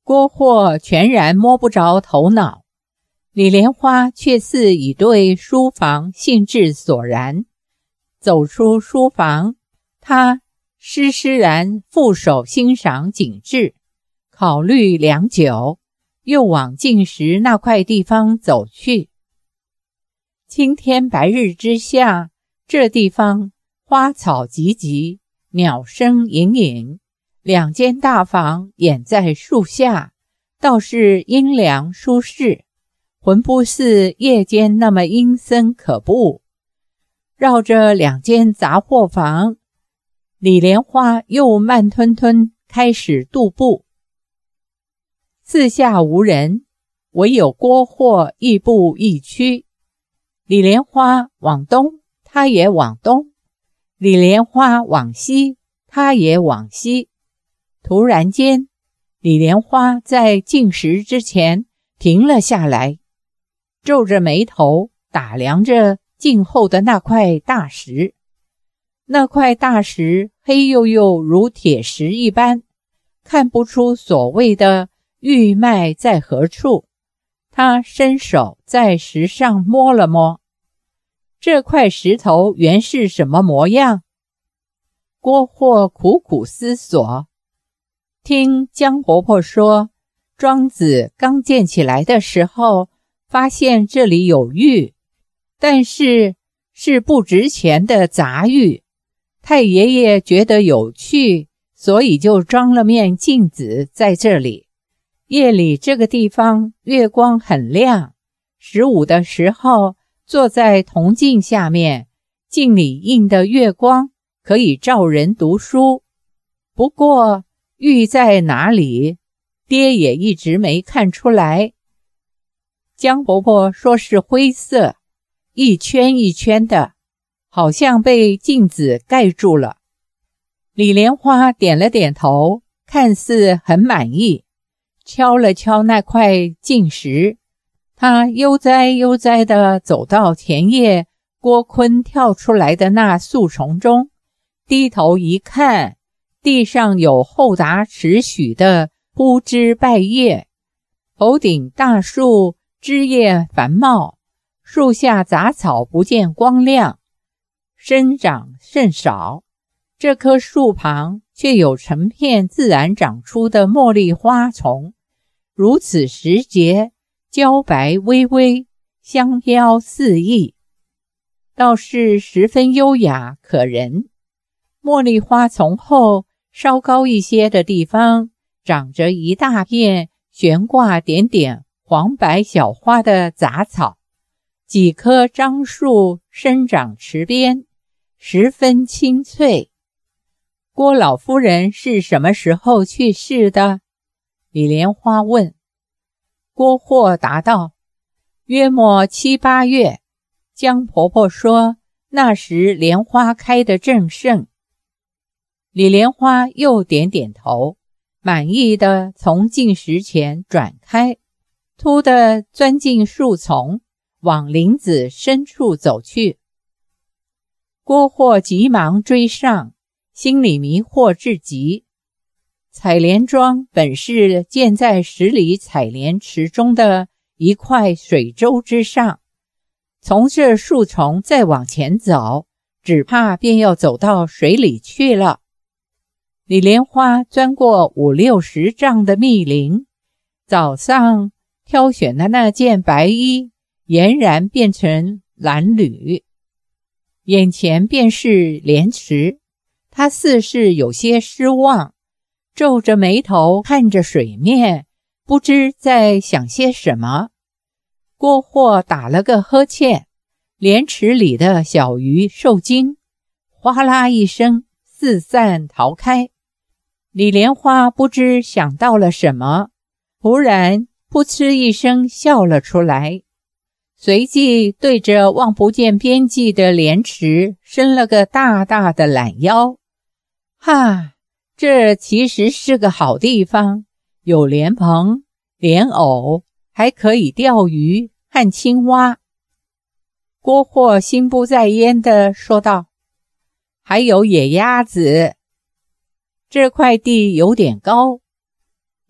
郭霍全然摸不着头脑，李莲花却似已对书房兴致索然。走出书房，他施施然负手欣赏景致，考虑良久，又往进食那块地方走去。青天白日之下，这地方花草萋萋，鸟声隐隐，两间大房掩在树下，倒是阴凉舒适，浑不似夜间那么阴森可怖。绕着两间杂货房，李莲花又慢吞吞开始踱步。四下无人，唯有郭霍亦步亦趋。李莲花往东，他也往东；李莲花往西，他也往西。突然间，李莲花在进食之前停了下来，皱着眉头打量着近后的那块大石。那块大石黑黝黝如铁石一般，看不出所谓的玉脉在何处。他伸手在石上摸了摸，这块石头原是什么模样？郭霍苦苦思索。听江婆婆说，庄子刚建起来的时候，发现这里有玉，但是不值钱的杂玉。太爷爷觉得有趣，所以就装了面镜子在这里。夜里这个地方月光很亮，15的时候坐在铜镜下面，镜里映的月光可以照人读书。不过玉在哪里，爹也一直没看出来。江婆婆说是灰色，一圈一圈的，好像被镜子盖住了。李莲花点了点头，看似很满意，敲了敲那块镜石。她悠哉悠哉地走到前夜郭坤跳出来的那树丛中，低头一看，地上有厚达尺许的铺枝败叶，头顶大树枝叶繁茂，树下杂草不见光亮，生长甚少。这棵树旁却有成片自然长出的茉莉花丛，如此时节，娇白微微，香飘四溢，倒是十分优雅可人。茉莉花丛后稍高一些的地方，长着一大片悬挂点点黄白小花的杂草，几棵樟树生长池边，十分清脆。郭老夫人是什么时候去世的？李莲花问。郭霍答道，约莫7、8月。江婆婆说，那时莲花开得正盛。李莲花又点点头，满意地从镜石前转开，突地钻进树丛，往林子深处走去。郭霍急忙追上，心里迷惑至极。采莲庄本是建在10里采莲池中的一块水洲之上，从这树丛再往前走，只怕便要走到水里去了。李莲花钻过5、60丈的密林，早上挑选的那件白衣俨然变成褴褛，眼前便是莲池。他似是有些失望，皱着眉头看着水面，不知在想些什么。郭霍打了个呵欠，莲池里的小鱼受惊，哗啦一声四散逃开。李莲花不知想到了什么，突然噗嗤一声笑了出来，随即对着望不见边际的莲池伸了个大大的懒腰。哈，这其实是个好地方，有莲蓬、莲藕，还可以钓鱼和青蛙。郭霍心不在焉地说道，还有野鸭子。这块地有点高。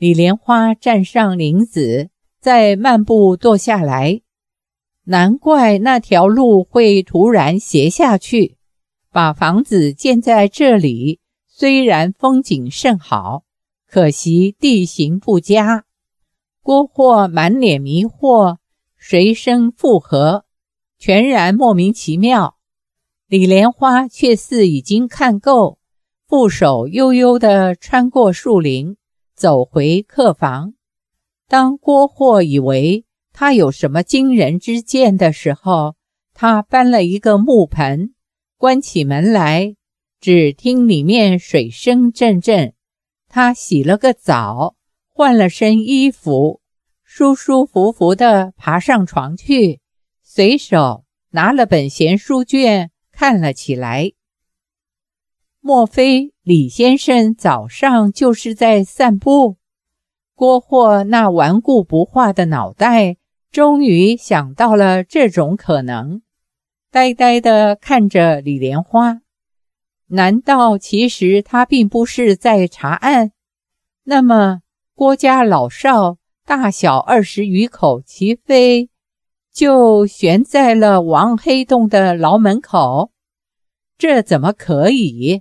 李莲花站上林子，再漫步踱下来。难怪那条路会突然斜下去，把房子建在这里，虽然风景甚好，可惜地形不佳。郭霍满脸迷惑，随声附和，全然莫名其妙。李莲花却似已经看够，负手悠悠地穿过树林，走回客房。当郭霍以为他有什么惊人之见的时候，他搬了一个木盆，关起门来，只听里面水声阵阵。他洗了个澡，换了身衣服，舒舒服服地爬上床去，随手拿了本闲书卷看了起来。莫非李先生早上就是在散步？郭霍那顽固不化的脑袋终于想到了这种可能，呆呆地看着李莲花。难道其实他并不是在查案？那么郭家老少大小20余口，齐飞就悬在了王黑洞的牢门口？这怎么可以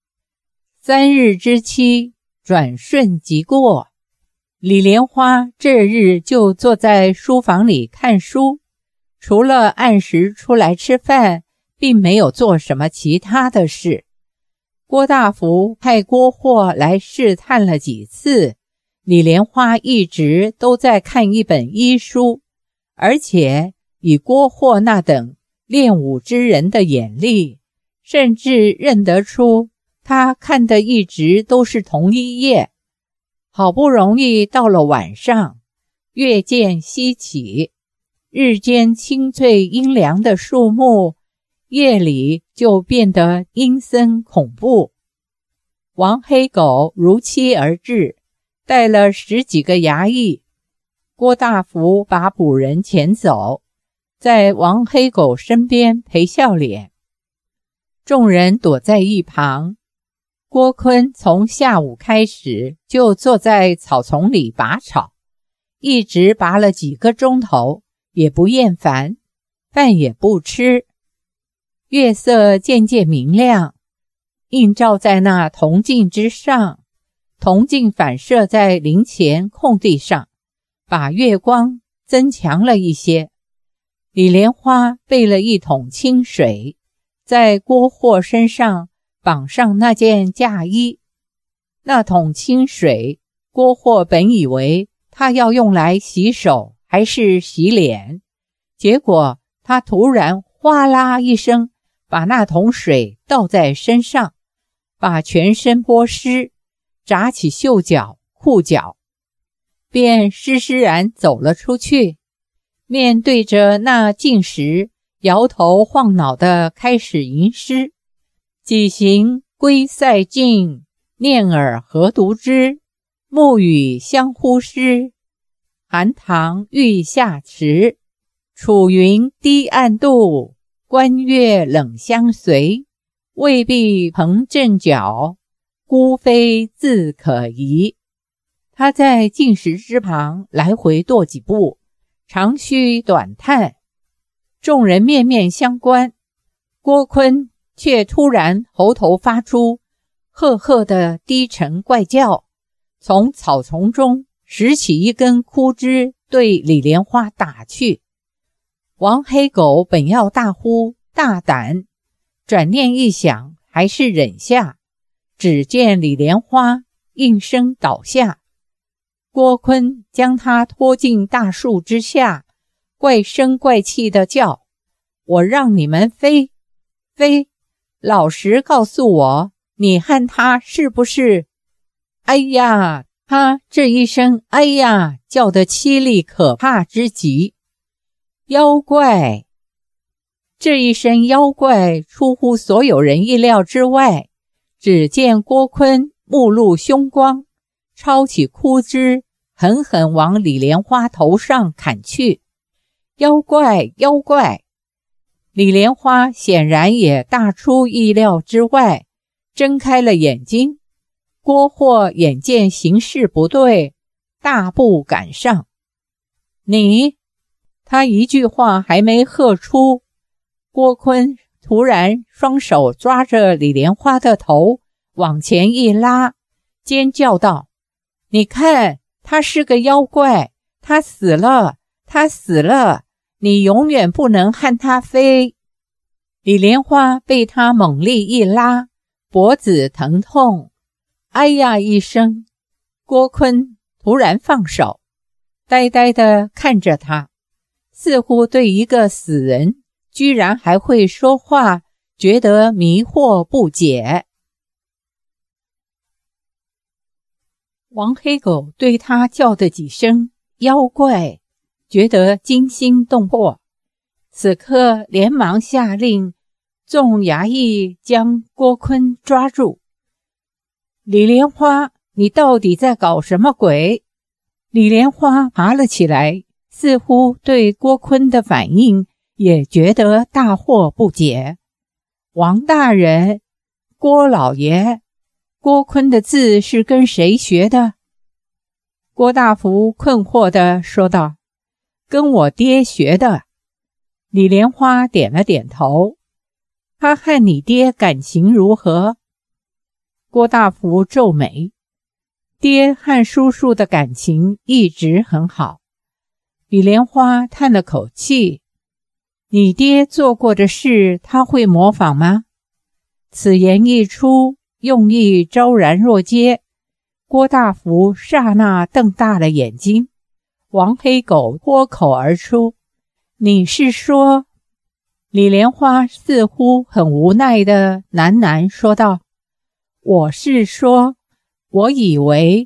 ？3日之期转瞬即过，李莲花这日就坐在书房里看书，除了按时出来吃饭，并没有做什么其他的事。郭大福派郭霍来试探了几次，李莲花一直都在看一本医书，而且以郭霍那等练武之人的眼力，甚至认得出他看的一直都是同一页。好不容易到了晚上，月渐西起，日间清脆阴凉的树木，夜里就变得阴森恐怖。王黑狗如期而至，带了10几个衙役。郭大福把捕人遣走，在王黑狗身边陪笑脸。众人躲在一旁。郭坤从下午开始就坐在草丛里拔草，一直拔了几个钟头，也不厌烦，饭也不吃。月色渐渐明亮，映照在那铜镜之上，铜镜反射在林前空地上，把月光增强了一些。李莲花备了一桶清水，在郭霍身上绑上那件嫁衣。那桶清水，郭霍本以为他要用来洗手还是洗脸，结果他突然哗啦一声把那桶水倒在身上，把全身拨湿，扎起袖脚裤脚，便施施然走了出去。面对着那镜时，摇头晃脑地开始吟诗：几行归塞尽，念尔何独知？暮雨相呼失，寒塘欲下池。楚云低暗度，关月冷相随。未必蓬阵脚，孤飞自可疑。他在镜石之旁来回踱几步，长吁短叹。众人面面相观，郭坤却突然喉头发出赫赫的低沉怪叫，从草丛中拾起一根枯枝，对李莲花打去。王黑狗本要大呼大胆，转念一想，还是忍下。只见李莲花应声倒下，郭坤将他拖进大树之下，怪声怪气地叫：我让你们飞，飞！老实告诉我，你和他是不是？哎呀，他这一声哎呀叫得凄厉可怕之极。妖怪！这一声妖怪出乎所有人意料之外。只见郭坤目露凶光，抄起枯枝，狠狠往李莲花头上砍去。妖怪！妖怪！李莲花显然也大出意料之外，睁开了眼睛。郭霍眼见形势不对， 大步赶上。你，他一句话还没喝出，郭坤突然双手抓着李莲花的头往前一拉，尖叫道：你看，他是个妖怪，他死了，他死了，你永远不能和他飞。李莲花被他猛力一拉，脖子疼痛，哎呀一声。郭坤突然放手，呆呆地看着他，似乎对一个死人居然还会说话觉得迷惑不解。王黑狗对他叫的几声妖怪觉得惊心动魄，此刻连忙下令众衙役将郭坤抓住。李莲花，你到底在搞什么鬼？李莲花爬了起来，似乎对郭坤的反应也觉得大惑不解。王大人，郭老爷，郭坤的字是跟谁学的？郭大福困惑地说道：跟我爹学的。李莲花点了点头。他和你爹感情如何？郭大福皱眉。爹和叔叔的感情一直很好。李莲花叹了口气。你爹做过的事他会模仿吗？此言一出，用意昭然若揭。郭大福刹那瞪大了眼睛。王黑狗脱口而出：你是说？李莲花似乎很无奈地喃喃说道：我是说，我以为，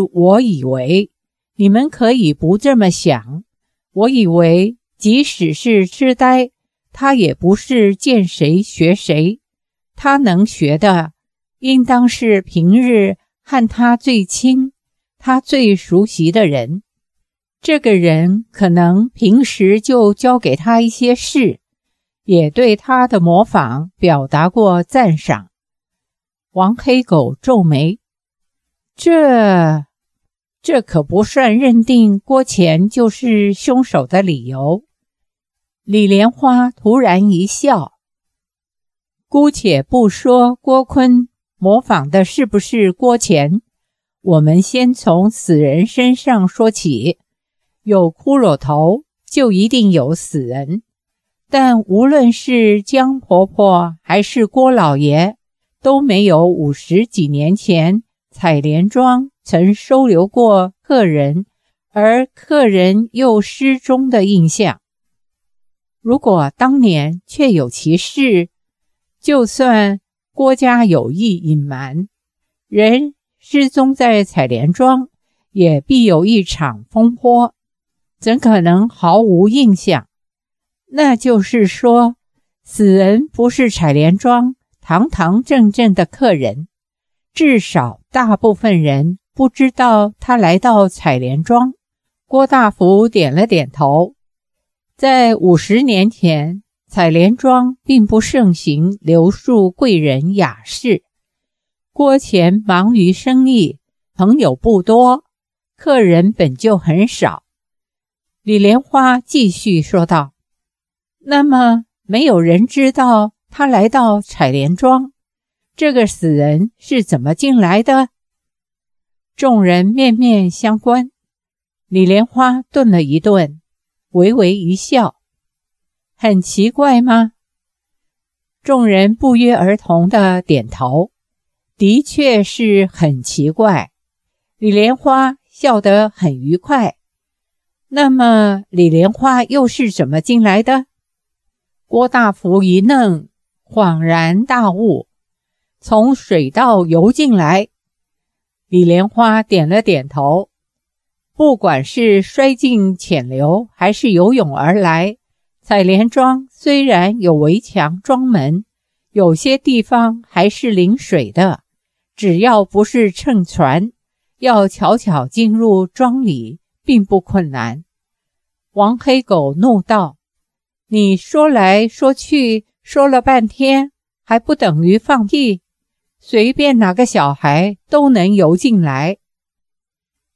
你们可以不这么想。我以为即使是痴呆，他也不是见谁学谁，他能学的应当是平日和他最亲，他最熟悉的人。这个人可能平时就教给他一些事，也对他的模仿表达过赞赏。王黑狗皱眉，这可不算认定郭乾就是凶手的理由。李莲花突然一笑，姑且不说郭坤模仿的是不是郭乾，我们先从死人身上说起。有骷髅头就一定有死人，但无论是江婆婆还是郭老爷，都没有50几年前采莲庄曾收留过客人，而客人又失踪的印象。如果当年确有其事，就算郭家有意隐瞒，人失踪在采莲庄，也必有一场风波，怎可能毫无印象？那就是说，死人不是采莲庄堂堂正正的客人，至少大部分人不知道他来到采莲庄。郭大福点了点头。在50年前，采莲庄并不盛行留宿贵人雅士。郭乾忙于生意，朋友不多，客人本就很少。李莲花继续说道：那么没有人知道他来到采莲庄，这个死人是怎么进来的？众人面面相观。李莲花顿了一顿，微微一笑。很奇怪吗？众人不约而同地点头。的确是很奇怪。李莲花笑得很愉快。那么李莲花又是怎么进来的？郭大福一愣，恍然大悟：从水道游进来。李莲花点了点头。不管是摔进浅流还是游泳而来，采莲庄虽然有围墙庄门，有些地方还是临水的，只要不是乘船，要悄悄进入庄里并不困难。王黑狗怒道：你说来说去说了半天，还不等于放屁？随便哪个小孩都能游进来。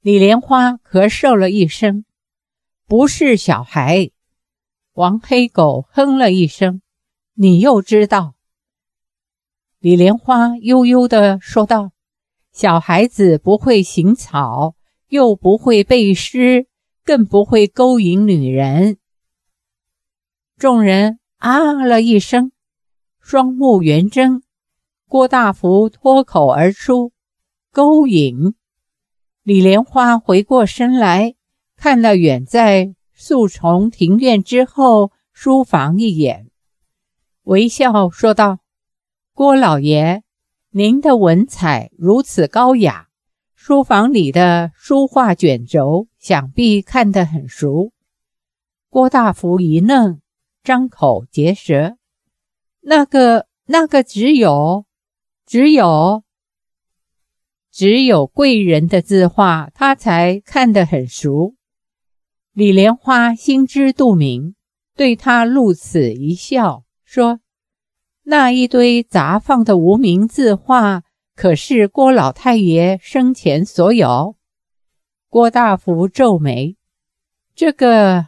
李莲花咳嗽了一声，不是小孩。王黑狗哼了一声，你又知道。李莲花悠悠地说道，小孩子不会行草，又不会背诗，更不会勾引女人。众人啊了一声，双目圆睁。郭大福脱口而出，勾引。李莲花回过身来，看了远在树丛庭院之后书房一眼，微笑说道，郭老爷，您的文采如此高雅，书房里的书画卷轴想必看得很熟。郭大福一愣，张口结舌，那个只有贵人的字画他才看得很熟。李莲花心知肚明，对他露此一笑，说，那一堆杂放的无名字画可是郭老太爷生前所有？郭大福皱眉，这个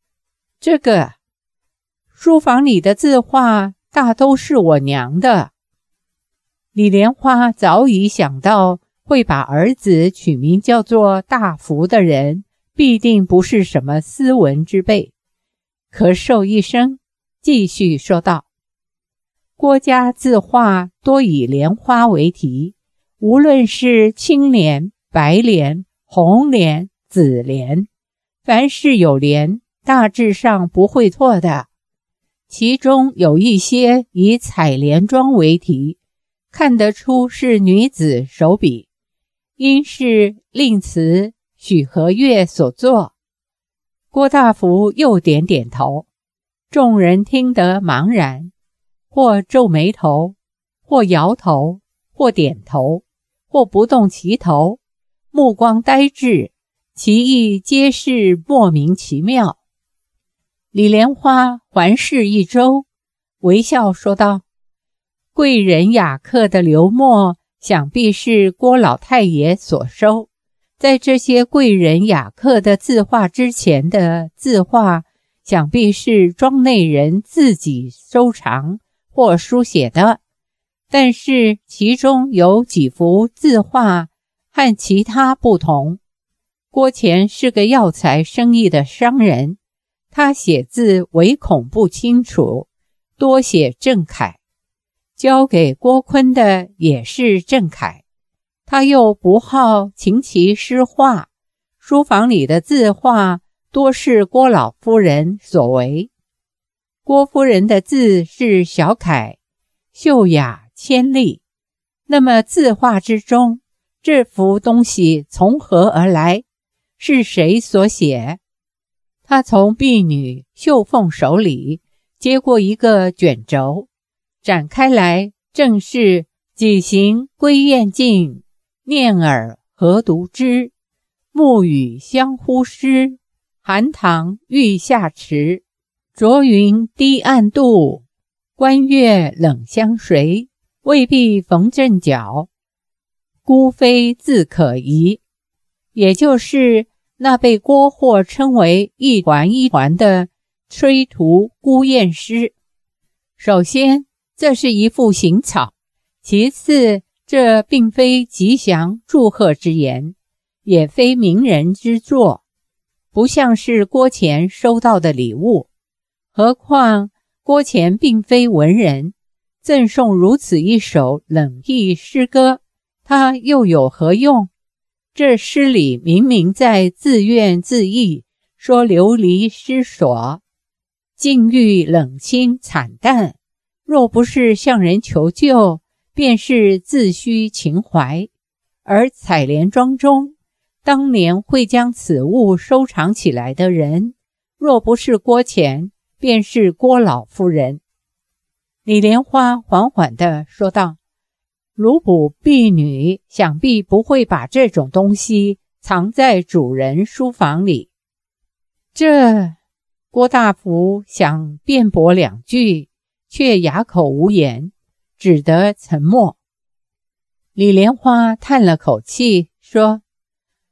书房里的字画大都是我娘的。李莲花早已想到会把儿子取名叫做大福的人必定不是什么斯文之辈，咳嗽一声，继续说道，郭家字画多以莲花为题，无论是青莲、白莲、红莲、紫莲，凡是有莲，大致上不会错的。其中有一些以采莲妆为题，看得出是女子手笔，因是令词许和月所作。郭大福又点点头，众人听得茫然，或皱眉头，或摇头，或点头，或不动其头，目光呆滞，其意皆是莫名其妙。李莲花环视一周，微笑说道，贵人雅客的流墨想必是郭老太爷所收，在这些贵人雅客的字画之前的字画，想必是庄内人自己收藏或书写的，但是其中有几幅字画和其他不同。郭乾是个药材生意的商人，他写字唯恐不清楚，多写正楷，交给郭坤的也是正楷。他又不好琴棋诗画，书房里的字画多是郭老夫人所为。郭夫人的字是小楷，秀雅千丽，那么字画之中，这幅东西从何而来？是谁所写？他从婢女秀凤手里接过一个卷轴，展开来，正是几行归雁尽，念尔何独知，暮雨相呼湿，寒塘欲下池，浊云低暗度，关月冷相随，未必逢正角，孤飞自可疑。也就是那被郭货称为一环一环的吹图孤雁诗。首先，这是一幅行草；其次，这并非吉祥祝贺之言，也非名人之作，不像是郭乾收到的礼物。何况郭乾并非文人，赠送如此一首冷僻诗歌，他又有何用？这诗里明明在自怨自艾，说流离失所，境遇冷清惨淡，若不是向人求救，便是自虚情怀。而采莲庄中当年会将此物收藏起来的人，若不是郭乾，便是郭老夫人。李莲花缓缓地说道，卢补婢女想必不会把这种东西藏在主人书房里。郭大福想辩驳两句，却哑口无言，只得沉默。李莲花叹了口气，说，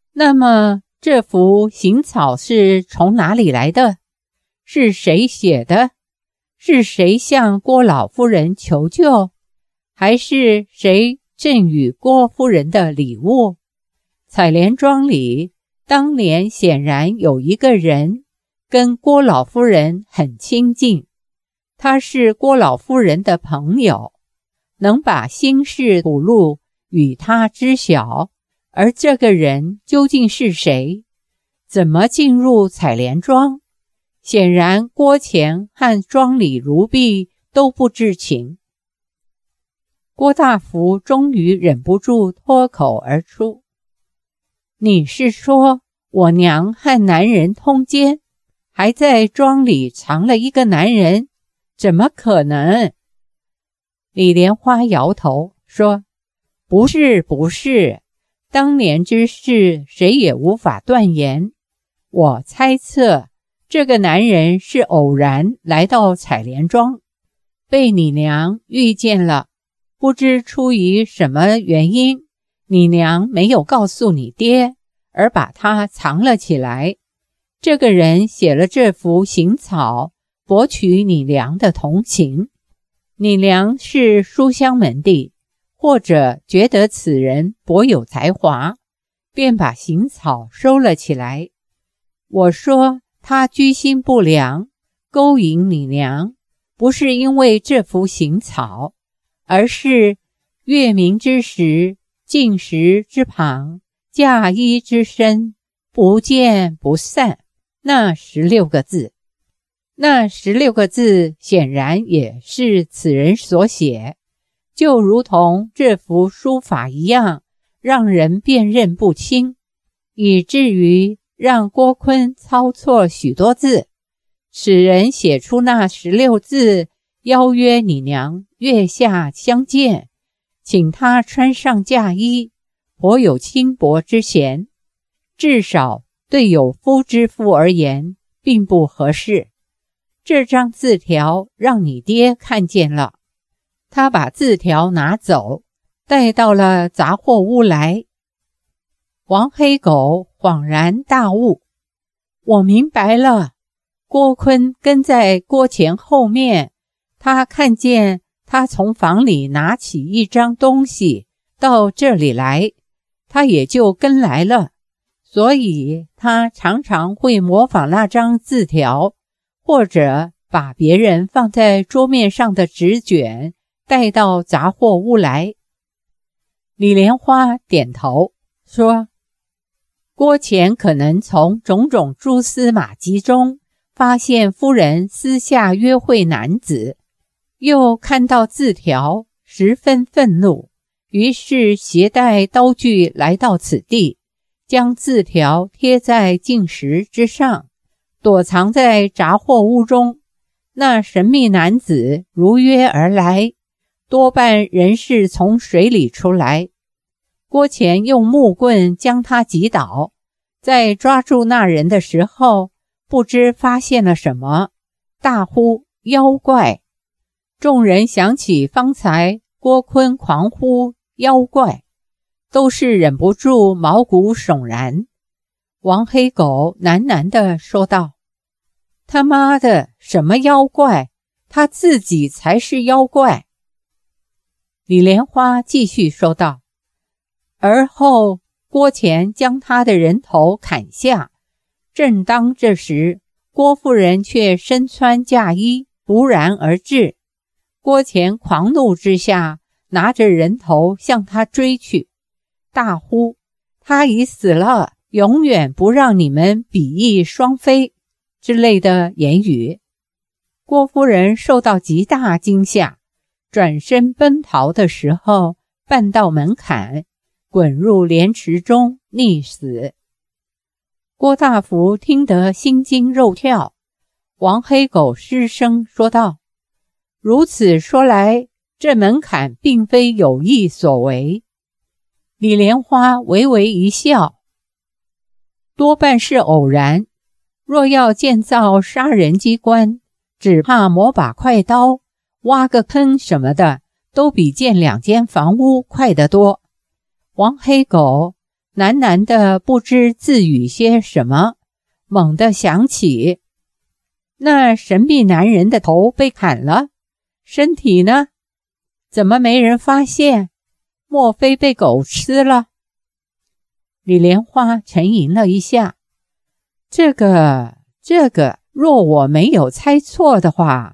那么这幅行草是从哪里来的？是谁写的？是谁向郭老夫人求救？还是谁赠予郭夫人的礼物？采莲庄里当年显然有一个人跟郭老夫人很亲近，他是郭老夫人的朋友，能把心事吐露与他知晓。而这个人究竟是谁？怎么进入采莲庄？显然郭前和庄里如婢都不知情。郭大福终于忍不住脱口而出：你是说我娘和男人通奸，还在庄里藏了一个男人？怎么可能？李莲花摇头说：不是，当年之事谁也无法断言。我猜测这个男人是偶然来到采莲庄，被你娘遇见了，不知出于什么原因，你娘没有告诉你爹，而把他藏了起来。这个人写了这幅行草，博取你娘的同情。你娘是书香门第，或者觉得此人颇有才华，便把行草收了起来。我说他居心不良，勾引你娘，不是因为这幅行草，而是月明之时，镜石之旁，嫁衣之身，不见不散，那16个字。那16个字显然也是此人所写，就如同这幅书法一样，让人辨认不清，以至于让郭坤操错许多字。此人写出那16字，邀约你娘月下相见，请她穿上嫁衣，颇有轻薄之嫌，至少对有夫之妇而言并不合适。这张字条让你爹看见了，他把字条拿走，带到了杂货屋来。黄黑狗恍然大悟：我明白了，郭坤跟在郭前后面，他看见他从房里拿起一张东西到这里来，他也就跟来了，所以他常常会模仿那张字条，或者把别人放在桌面上的纸卷带到杂货屋来。李莲花点头说：郭前可能从种种蛛丝马迹中发现夫人私下约会男子，又看到字条，十分愤怒，于是携带刀具来到此地，将字条贴在镜石之上，躲藏在杂货屋中。那神秘男子如约而来，多半人是从水里出来。郭前用木棍将他击倒，在抓住那人的时候，不知发现了什么，大呼妖怪。众人想起方才郭坤狂呼妖怪，都是忍不住毛骨悚然。王黑狗喃喃地说道：他妈的，什么妖怪？他自己才是妖怪。李莲花继续说道：而后郭前将他的人头砍下，正当这时，郭夫人却身穿嫁衣，突然而至。郭前狂怒之下，拿着人头向他追去，大呼：他已死了，永远不让你们比翼双飞之类的言语。郭夫人受到极大惊吓，转身奔逃的时候，绊到门槛，滚入莲池中溺死。郭大福听得心惊肉跳，王黑狗失声说道：如此说来，这门槛并非有意所为。李莲花微微一笑：多半是偶然，若要建造杀人机关，只怕磨把快刀，挖个坑什么的，都比建2间房屋快得多。王黑狗， 喃喃的不知自语些什么，猛地想起，那神秘男人的头被砍了，身体呢？怎么没人发现？莫非被狗吃了？李莲花沉吟了一下，这个，若我没有猜错的话，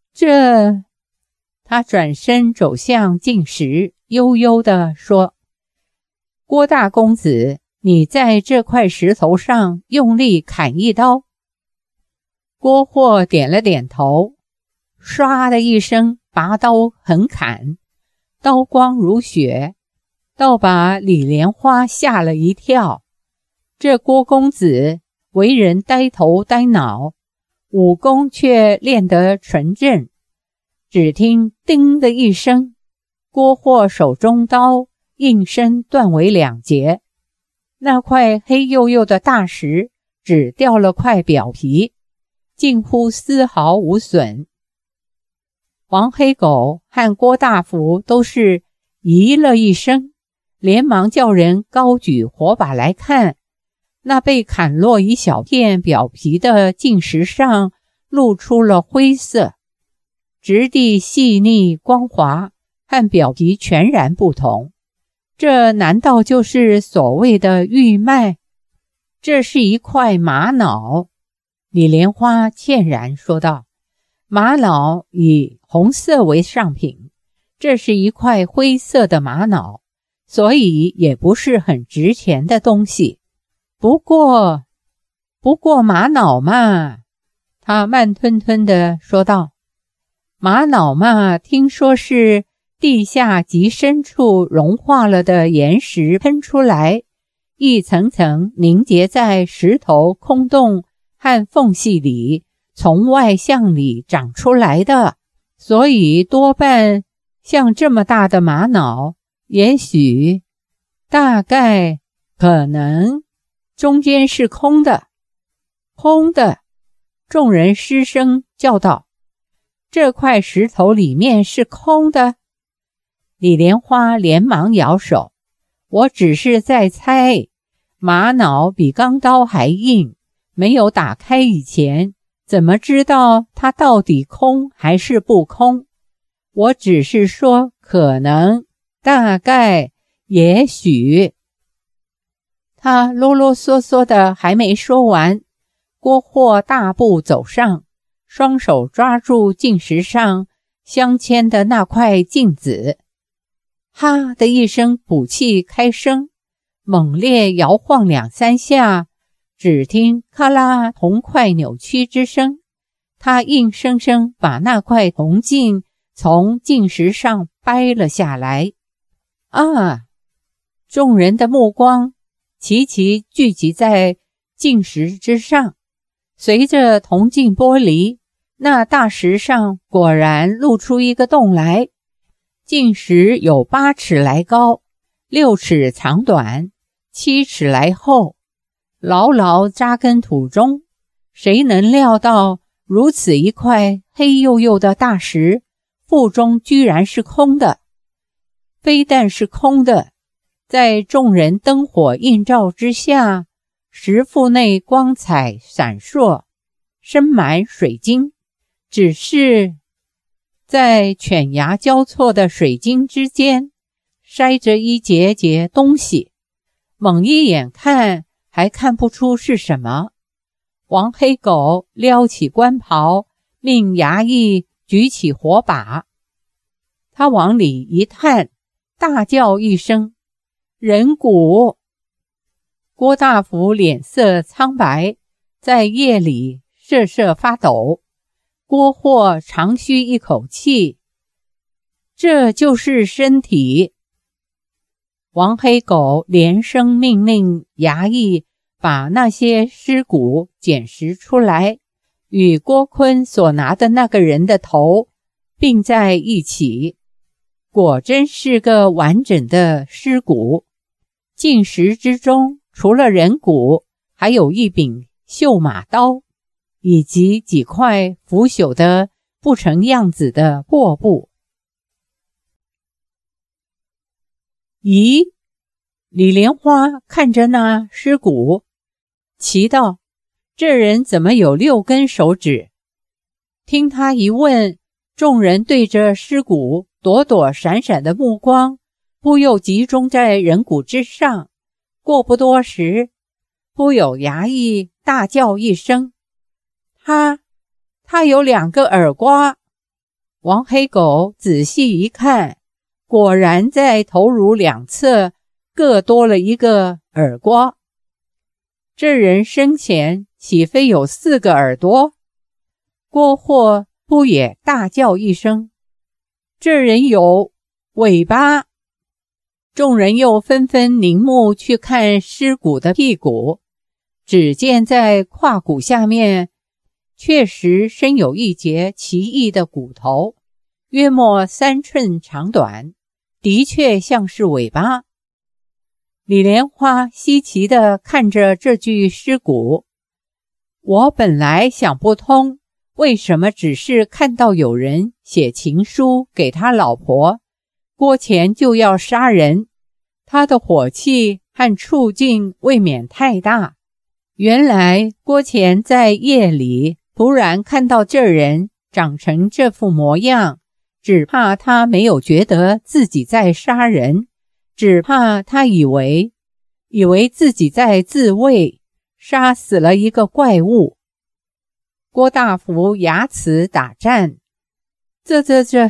他转身走向镜石，悠悠地说，郭大公子，你在这块石头上用力砍一刀。郭霍点了点头，唰的一声拔刀横砍，刀光如血，倒把李莲花吓了一跳。这郭公子为人呆头呆脑，武功却练得纯正。只听叮的一声，郭霍手中刀应声断为两截，那块黑黝黝的大石只掉了块表皮，近乎丝毫无损。黄黑狗和郭大福都是咦了一声，连忙叫人高举火把来看，那被砍落一小片表皮的镜石上露出了灰色，质地细腻光滑，和表皮全然不同。这难道就是所谓的玉脉？这是一块玛瑙。李莲花歉然说道，玛瑙以红色为上品，这是一块灰色的玛瑙，所以也不是很值钱的东西。不过玛瑙嘛，他慢吞吞地说道，玛瑙嘛，听说是地下极深处融化了的岩石喷出来，一层层凝结在石头空洞和缝隙里，从外向里长出来的，所以多半像这么大的玛瑙，也许、大概、可能中间是空的。空的！众人失声叫道，这块石头里面是空的。李莲花连忙摇手，我只是在猜，玛瑙比钢刀还硬，没有打开以前，怎么知道它到底空还是不空？我只是说可能、大概、也许。他啰啰嗦嗦的还没说完，郭霍大步走上，双手抓住镜石上镶嵌的那块镜子，哈的一声补气开声，猛烈摇晃两三下，只听咔啦铜块扭曲之声，他硬生生把那块铜镜从镜石上掰了下来。啊！众人的目光齐齐聚集在镜石之上，随着铜镜剥离，那大石上果然露出一个洞来。镜石有8尺来高，6尺长短，7尺来厚，牢牢扎根土中。谁能料到如此一块黑黝黝的大石，腹中居然是空的。非但是空的，在众人灯火映照之下，石腹内光彩闪烁，深满水晶，只是在犬牙交错的水晶之间筛着一节节东西，猛一眼看还看不出是什么。王黑狗撩起官袍，命衙役举起火把，他往里一探，大叫一声，人骨！郭大福脸色苍白，在夜里瑟瑟发抖。郭霍长吁一口气，这就是身体。王黑狗连声命令衙役把那些尸骨捡拾出来，与郭坤所拿的那个人的头并在一起，果真是个完整的尸骨。镜石之中除了人骨，还有一柄绣马刀，以及几块腐朽的不成样子的破布。咦， 李莲花看着那尸骨，奇道：这人怎么有6根手指？听他一问，众人对着尸骨躲躲闪闪的目光忽又集中在人骨之上。过不多时，忽有衙役大叫一声：他有2个耳瓜。王黑狗仔细一看，果然在头颅两侧各多了1个耳瓜。这人生前岂非有4个耳朵？郭霍忽也大叫一声：这人有尾巴。众人又纷纷凝目去看尸骨的屁股，只见在胯骨下面确实生有一节奇异的骨头，约莫3寸长短，的确像是尾巴。李莲花稀奇地看着这具尸骨，我本来想不通，为什么只是看到有人写情书给他老婆，郭钱就要杀人？他的火气和处境未免太大。原来郭钱在夜里突然看到这人长成这副模样，只怕他没有觉得自己在杀人，只怕他以为自己在自卫，杀死了一个怪物。郭大福牙齿打颤，这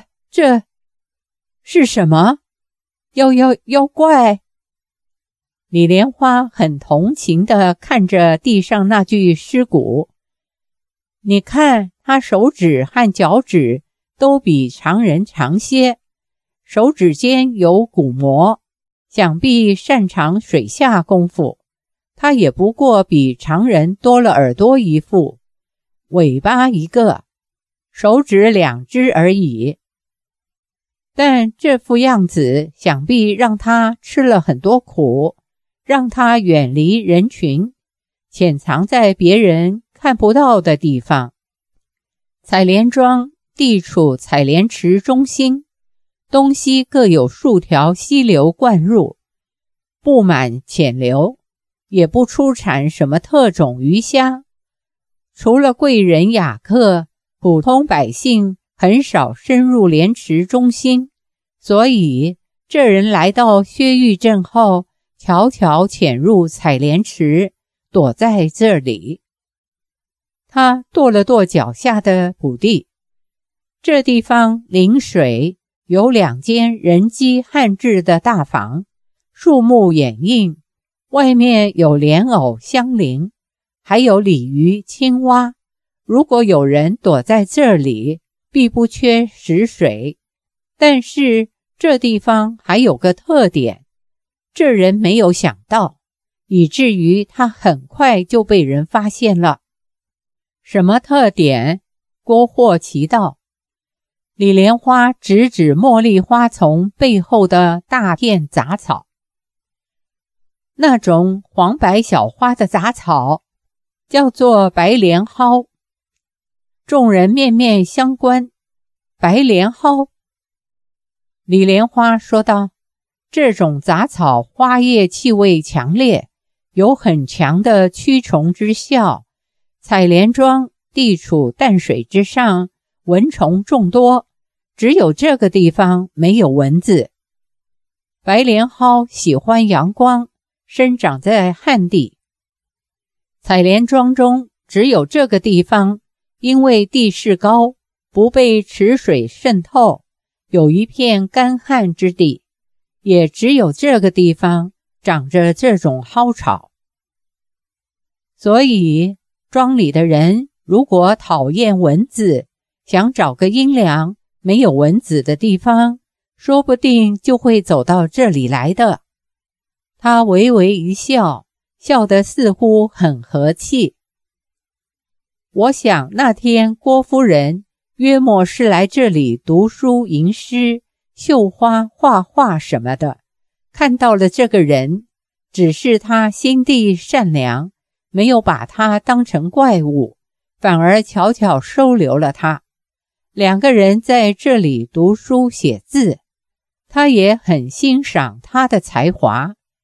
是什么？妖怪？李莲花很同情地看着地上那具尸骨，你看他手指和脚趾都比常人长些，手指间有骨膜，想必擅长水下功夫。他也不过比常人多了耳朵1副，尾巴1个，手指2只而已。但这副样子想必让他吃了很多苦，让他远离人群，潜藏在别人看不到的地方。采莲庄地处采莲池中心，东西各有数条溪流灌入，布满浅流，也不出产什么特种鱼虾。除了贵人雅客，普通百姓很少深入莲池中心，所以这人来到薛玉镇后，悄悄潜入采莲池，躲在这里。他跺了跺脚下的土地，这地方临水，有2间人迹罕至的大房，树木掩映，外面有莲藕相邻，还有鲤鱼、青蛙。如果有人躲在这里，必不缺食水。但是这地方还有个特点，这人没有想到，以至于他很快就被人发现了。什么特点？郭霍奇道。李莲花指指茉莉花丛背后的大片杂草，那种黄白小花的杂草叫做白莲蒿。众人面面相观，白莲蒿。李莲花说道，这种杂草花叶气味强烈，有很强的驱虫之效。采莲庄地处淡水之上，蚊虫众多，只有这个地方没有蚊子。白莲蒿喜欢阳光，生长在旱地。采莲庄中只有这个地方，因为地势高，不被池水渗透，有一片干旱之地，也只有这个地方长着这种蒿草。所以庄里的人如果讨厌蚊子，想找个阴凉没有蚊子的地方，说不定就会走到这里来的。他微微一笑，笑得似乎很和气。我想那天郭夫人约莫是来这里读书吟诗、绣花画画什么的，看到了这个人，只是他心地善良，没有把他当成怪物，反而悄悄收留了他。2个人在这里读书写字，他也很欣赏他的才华，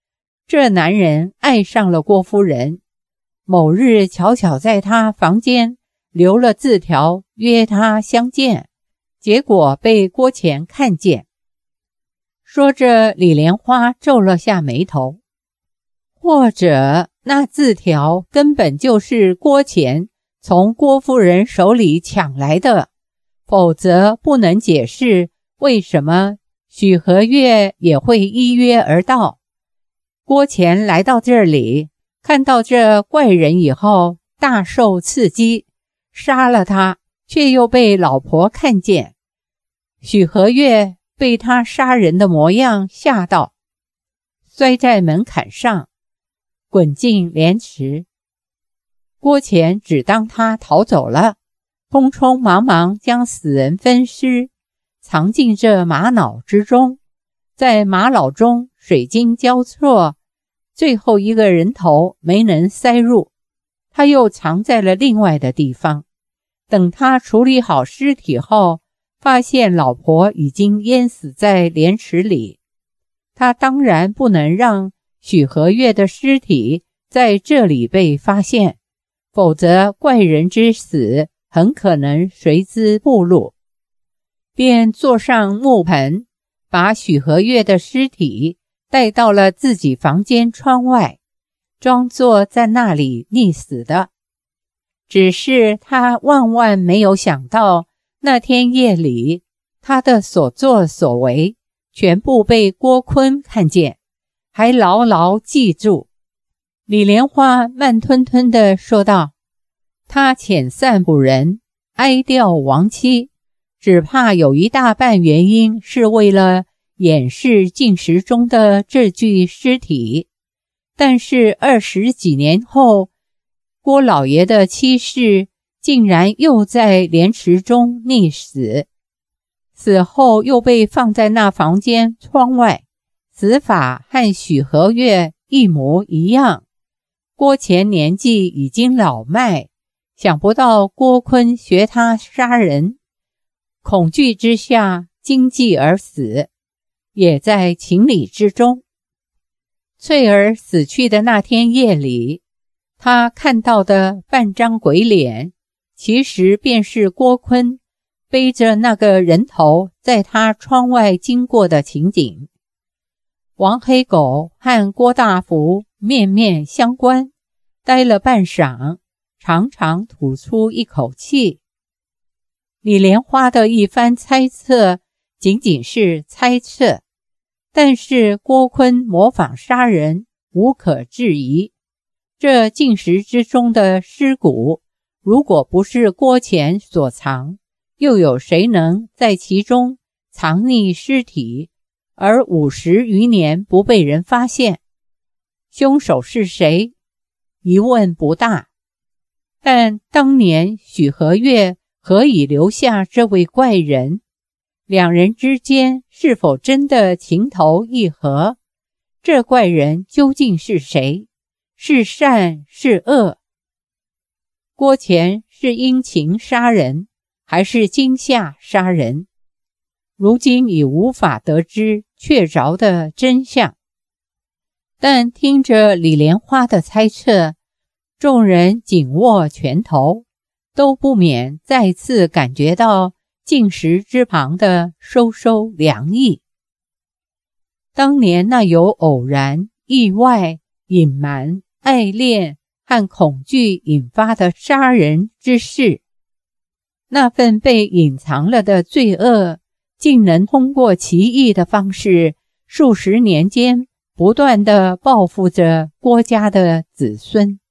这男人爱上了郭夫人，某日巧巧在她房间留了字条约她相见，结果被郭钱看见。说着，李莲花皱了下眉头，或者那字条根本就是郭钱从郭夫人手里抢来的，否则不能解释为什么许和月也会依约而到。郭钱来到这里，看到这怪人以后大受刺激，杀了他，却又被老婆看见。许和月被他杀人的模样吓到，摔在门槛上，滚进莲池。郭钱只当他逃走了，匆匆忙忙将死人分尸，藏进这玛瑙之中，在玛瑙中水晶交错，最后一个人头没能塞入，他又藏在了另外的地方。等他处理好尸体后，发现老婆已经淹死在莲池里，他当然不能让许和月的尸体在这里被发现，否则怪人之死很可能随之暴露，便坐上木盆，把许和月的尸体带到了自己房间窗外，装作在那里溺死的。只是他万万没有想到，那天夜里他的所作所为全部被郭坤看见，还牢牢记住。李莲花慢吞吞地说道，他遣散捕人，哀悼亡妻，只怕有一大半原因是为了掩饰禁食中的这具尸体。但是20几年后，郭老爷的妻室竟然又在莲池中溺死，死后又被放在那房间窗外，死法和许和月一模一样。郭钱年纪已经老迈，想不到郭坤学他杀人，恐惧之下惊悸而死，也在情理之中。翠儿死去的那天夜里，他看到的半张鬼脸，其实便是郭坤背着那个人头在他窗外经过的情景。王黑狗和郭大福面面相关，待了半晌，长长吐出一口气。李莲花的一番猜测仅仅是猜测，但是郭坤模仿杀人无可置疑。这禁食之中的尸骨，如果不是郭钱所藏，又有谁能在其中藏匿尸体，而50余年不被人发现？凶手是谁？疑问不大。但当年许和月何以留下这位怪人？两人之间是否真的情投意合？这怪人究竟是谁？是善是恶？郭钱是因情杀人，还是惊吓杀人？如今已无法得知确凿的真相。但听着李莲花的猜测，众人紧握拳头，都不免再次感觉到禁食之旁的收收凉意。当年那由偶然、意外、隐瞒、爱恋和恐惧引发的杀人之事，那份被隐藏了的罪恶，竟能通过奇异的方式，数十年间不断地报复着郭家的子孙。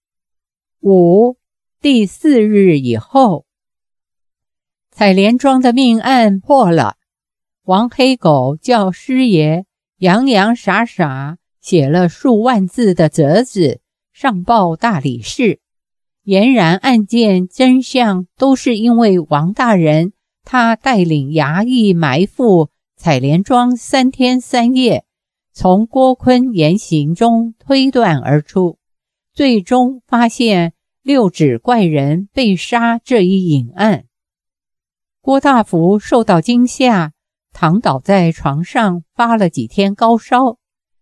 第4日以后，采莲庄的命案破了。王黑狗叫师爷洋洋洒洒写了数万字的折子上报大理寺，俨然案件真相都是因为王大人他带领衙役埋伏采莲庄3天3夜，从郭坤言行中推断而出，最终发现6指怪人被杀这一隐案。郭大福受到惊吓，躺倒在床上发了几天高烧。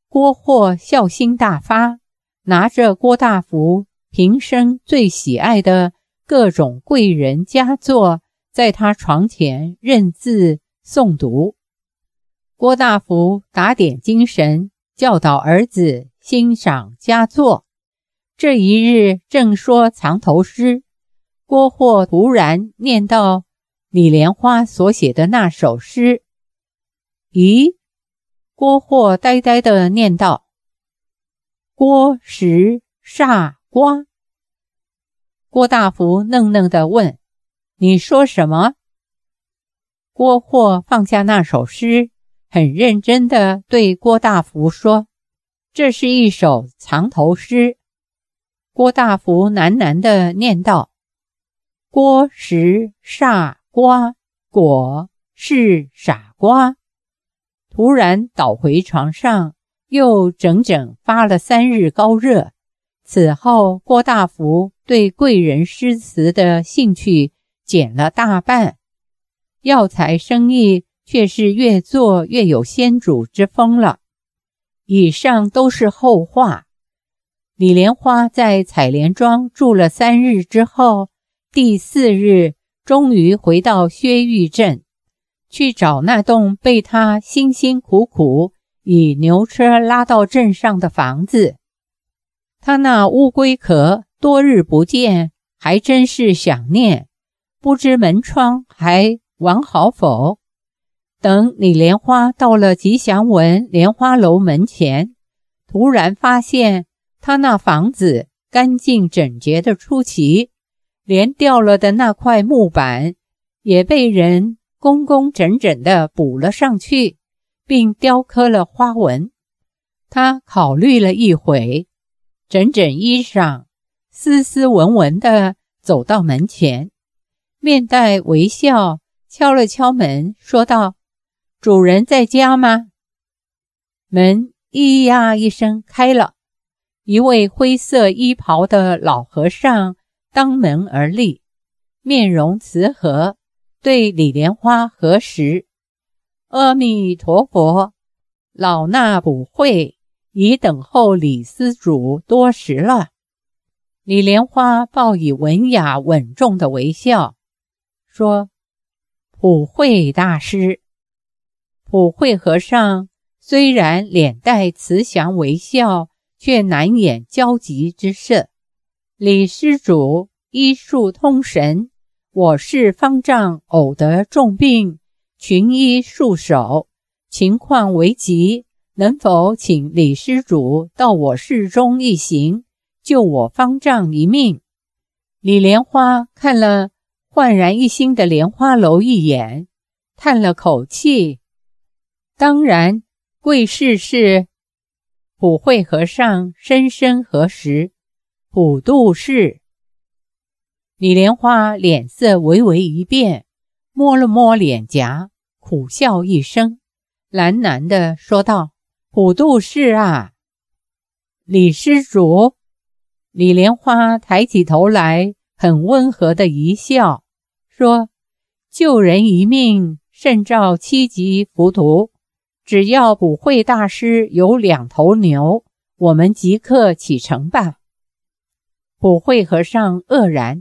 郭霍孝心大发，拿着郭大福平生最喜爱的各种贵人佳作，在他床前认字诵读。郭大福打点精神，教导儿子欣赏佳作。这一日正说藏头诗，郭霍突然念到李莲花所写的那首诗。咦？郭霍呆呆地念道：郭时煞瓜。郭大福愣愣地问：你说什么？郭霍放下那首诗，很认真地对郭大福说：这是一首藏头诗。郭大福喃喃地念道：郭时煞瓜，果是傻瓜。突然倒回床上，又整整发了3日高热。此后郭大福对贵人诗词的兴趣减了大半，药材生意却是越做越有先主之风了。以上都是后话。李莲花在采莲庄住了3日之后，第4日终于回到薛玉镇，去找那栋被他辛辛苦苦以牛车拉到镇上的房子。他那乌龟壳多日不见，还真是想念，不知门窗还完好否？等李莲花到了吉祥文莲花楼门前，突然发现他那房子干净整洁的出奇，连掉了的那块木板也被人工工整整地补了上去，并雕刻了花纹。他考虑了一会，整整衣裳，斯斯文文地走到门前，面带微笑，敲了敲门，说道：主人在家吗？门咿呀一声开了，一位灰色衣袍的老和尚当门而立，面容慈和，对李莲花合十：阿弥陀佛，老衲不会，已等候李施主多时了。李莲花报以文雅稳重的微笑，说：普惠大师。普惠和尚虽然脸带慈祥微笑，却难掩焦急之色。李施主医术通神，我市方丈偶得重病，群医束手，情况危急，能否请李施主到我市中一行，救我方丈一命？李莲花看了焕然一新的莲花楼一眼，叹了口气：当然，贵事是。普惠和尚深深合十：普度是。李莲花脸色微微一变，摸了摸脸颊，苦笑一声，喃喃地说道：普度是啊。李施主。李莲花抬起头来，很温和地一笑，说：救人一命，胜造7级浮屠。只要普惠大师有2头牛，我们即刻启程吧。普惠和尚愕然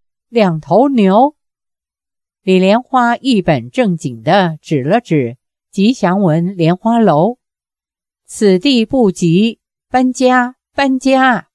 ：2头牛？李莲花一本正经地指了指吉祥文莲花楼：此地不急，搬家，搬家。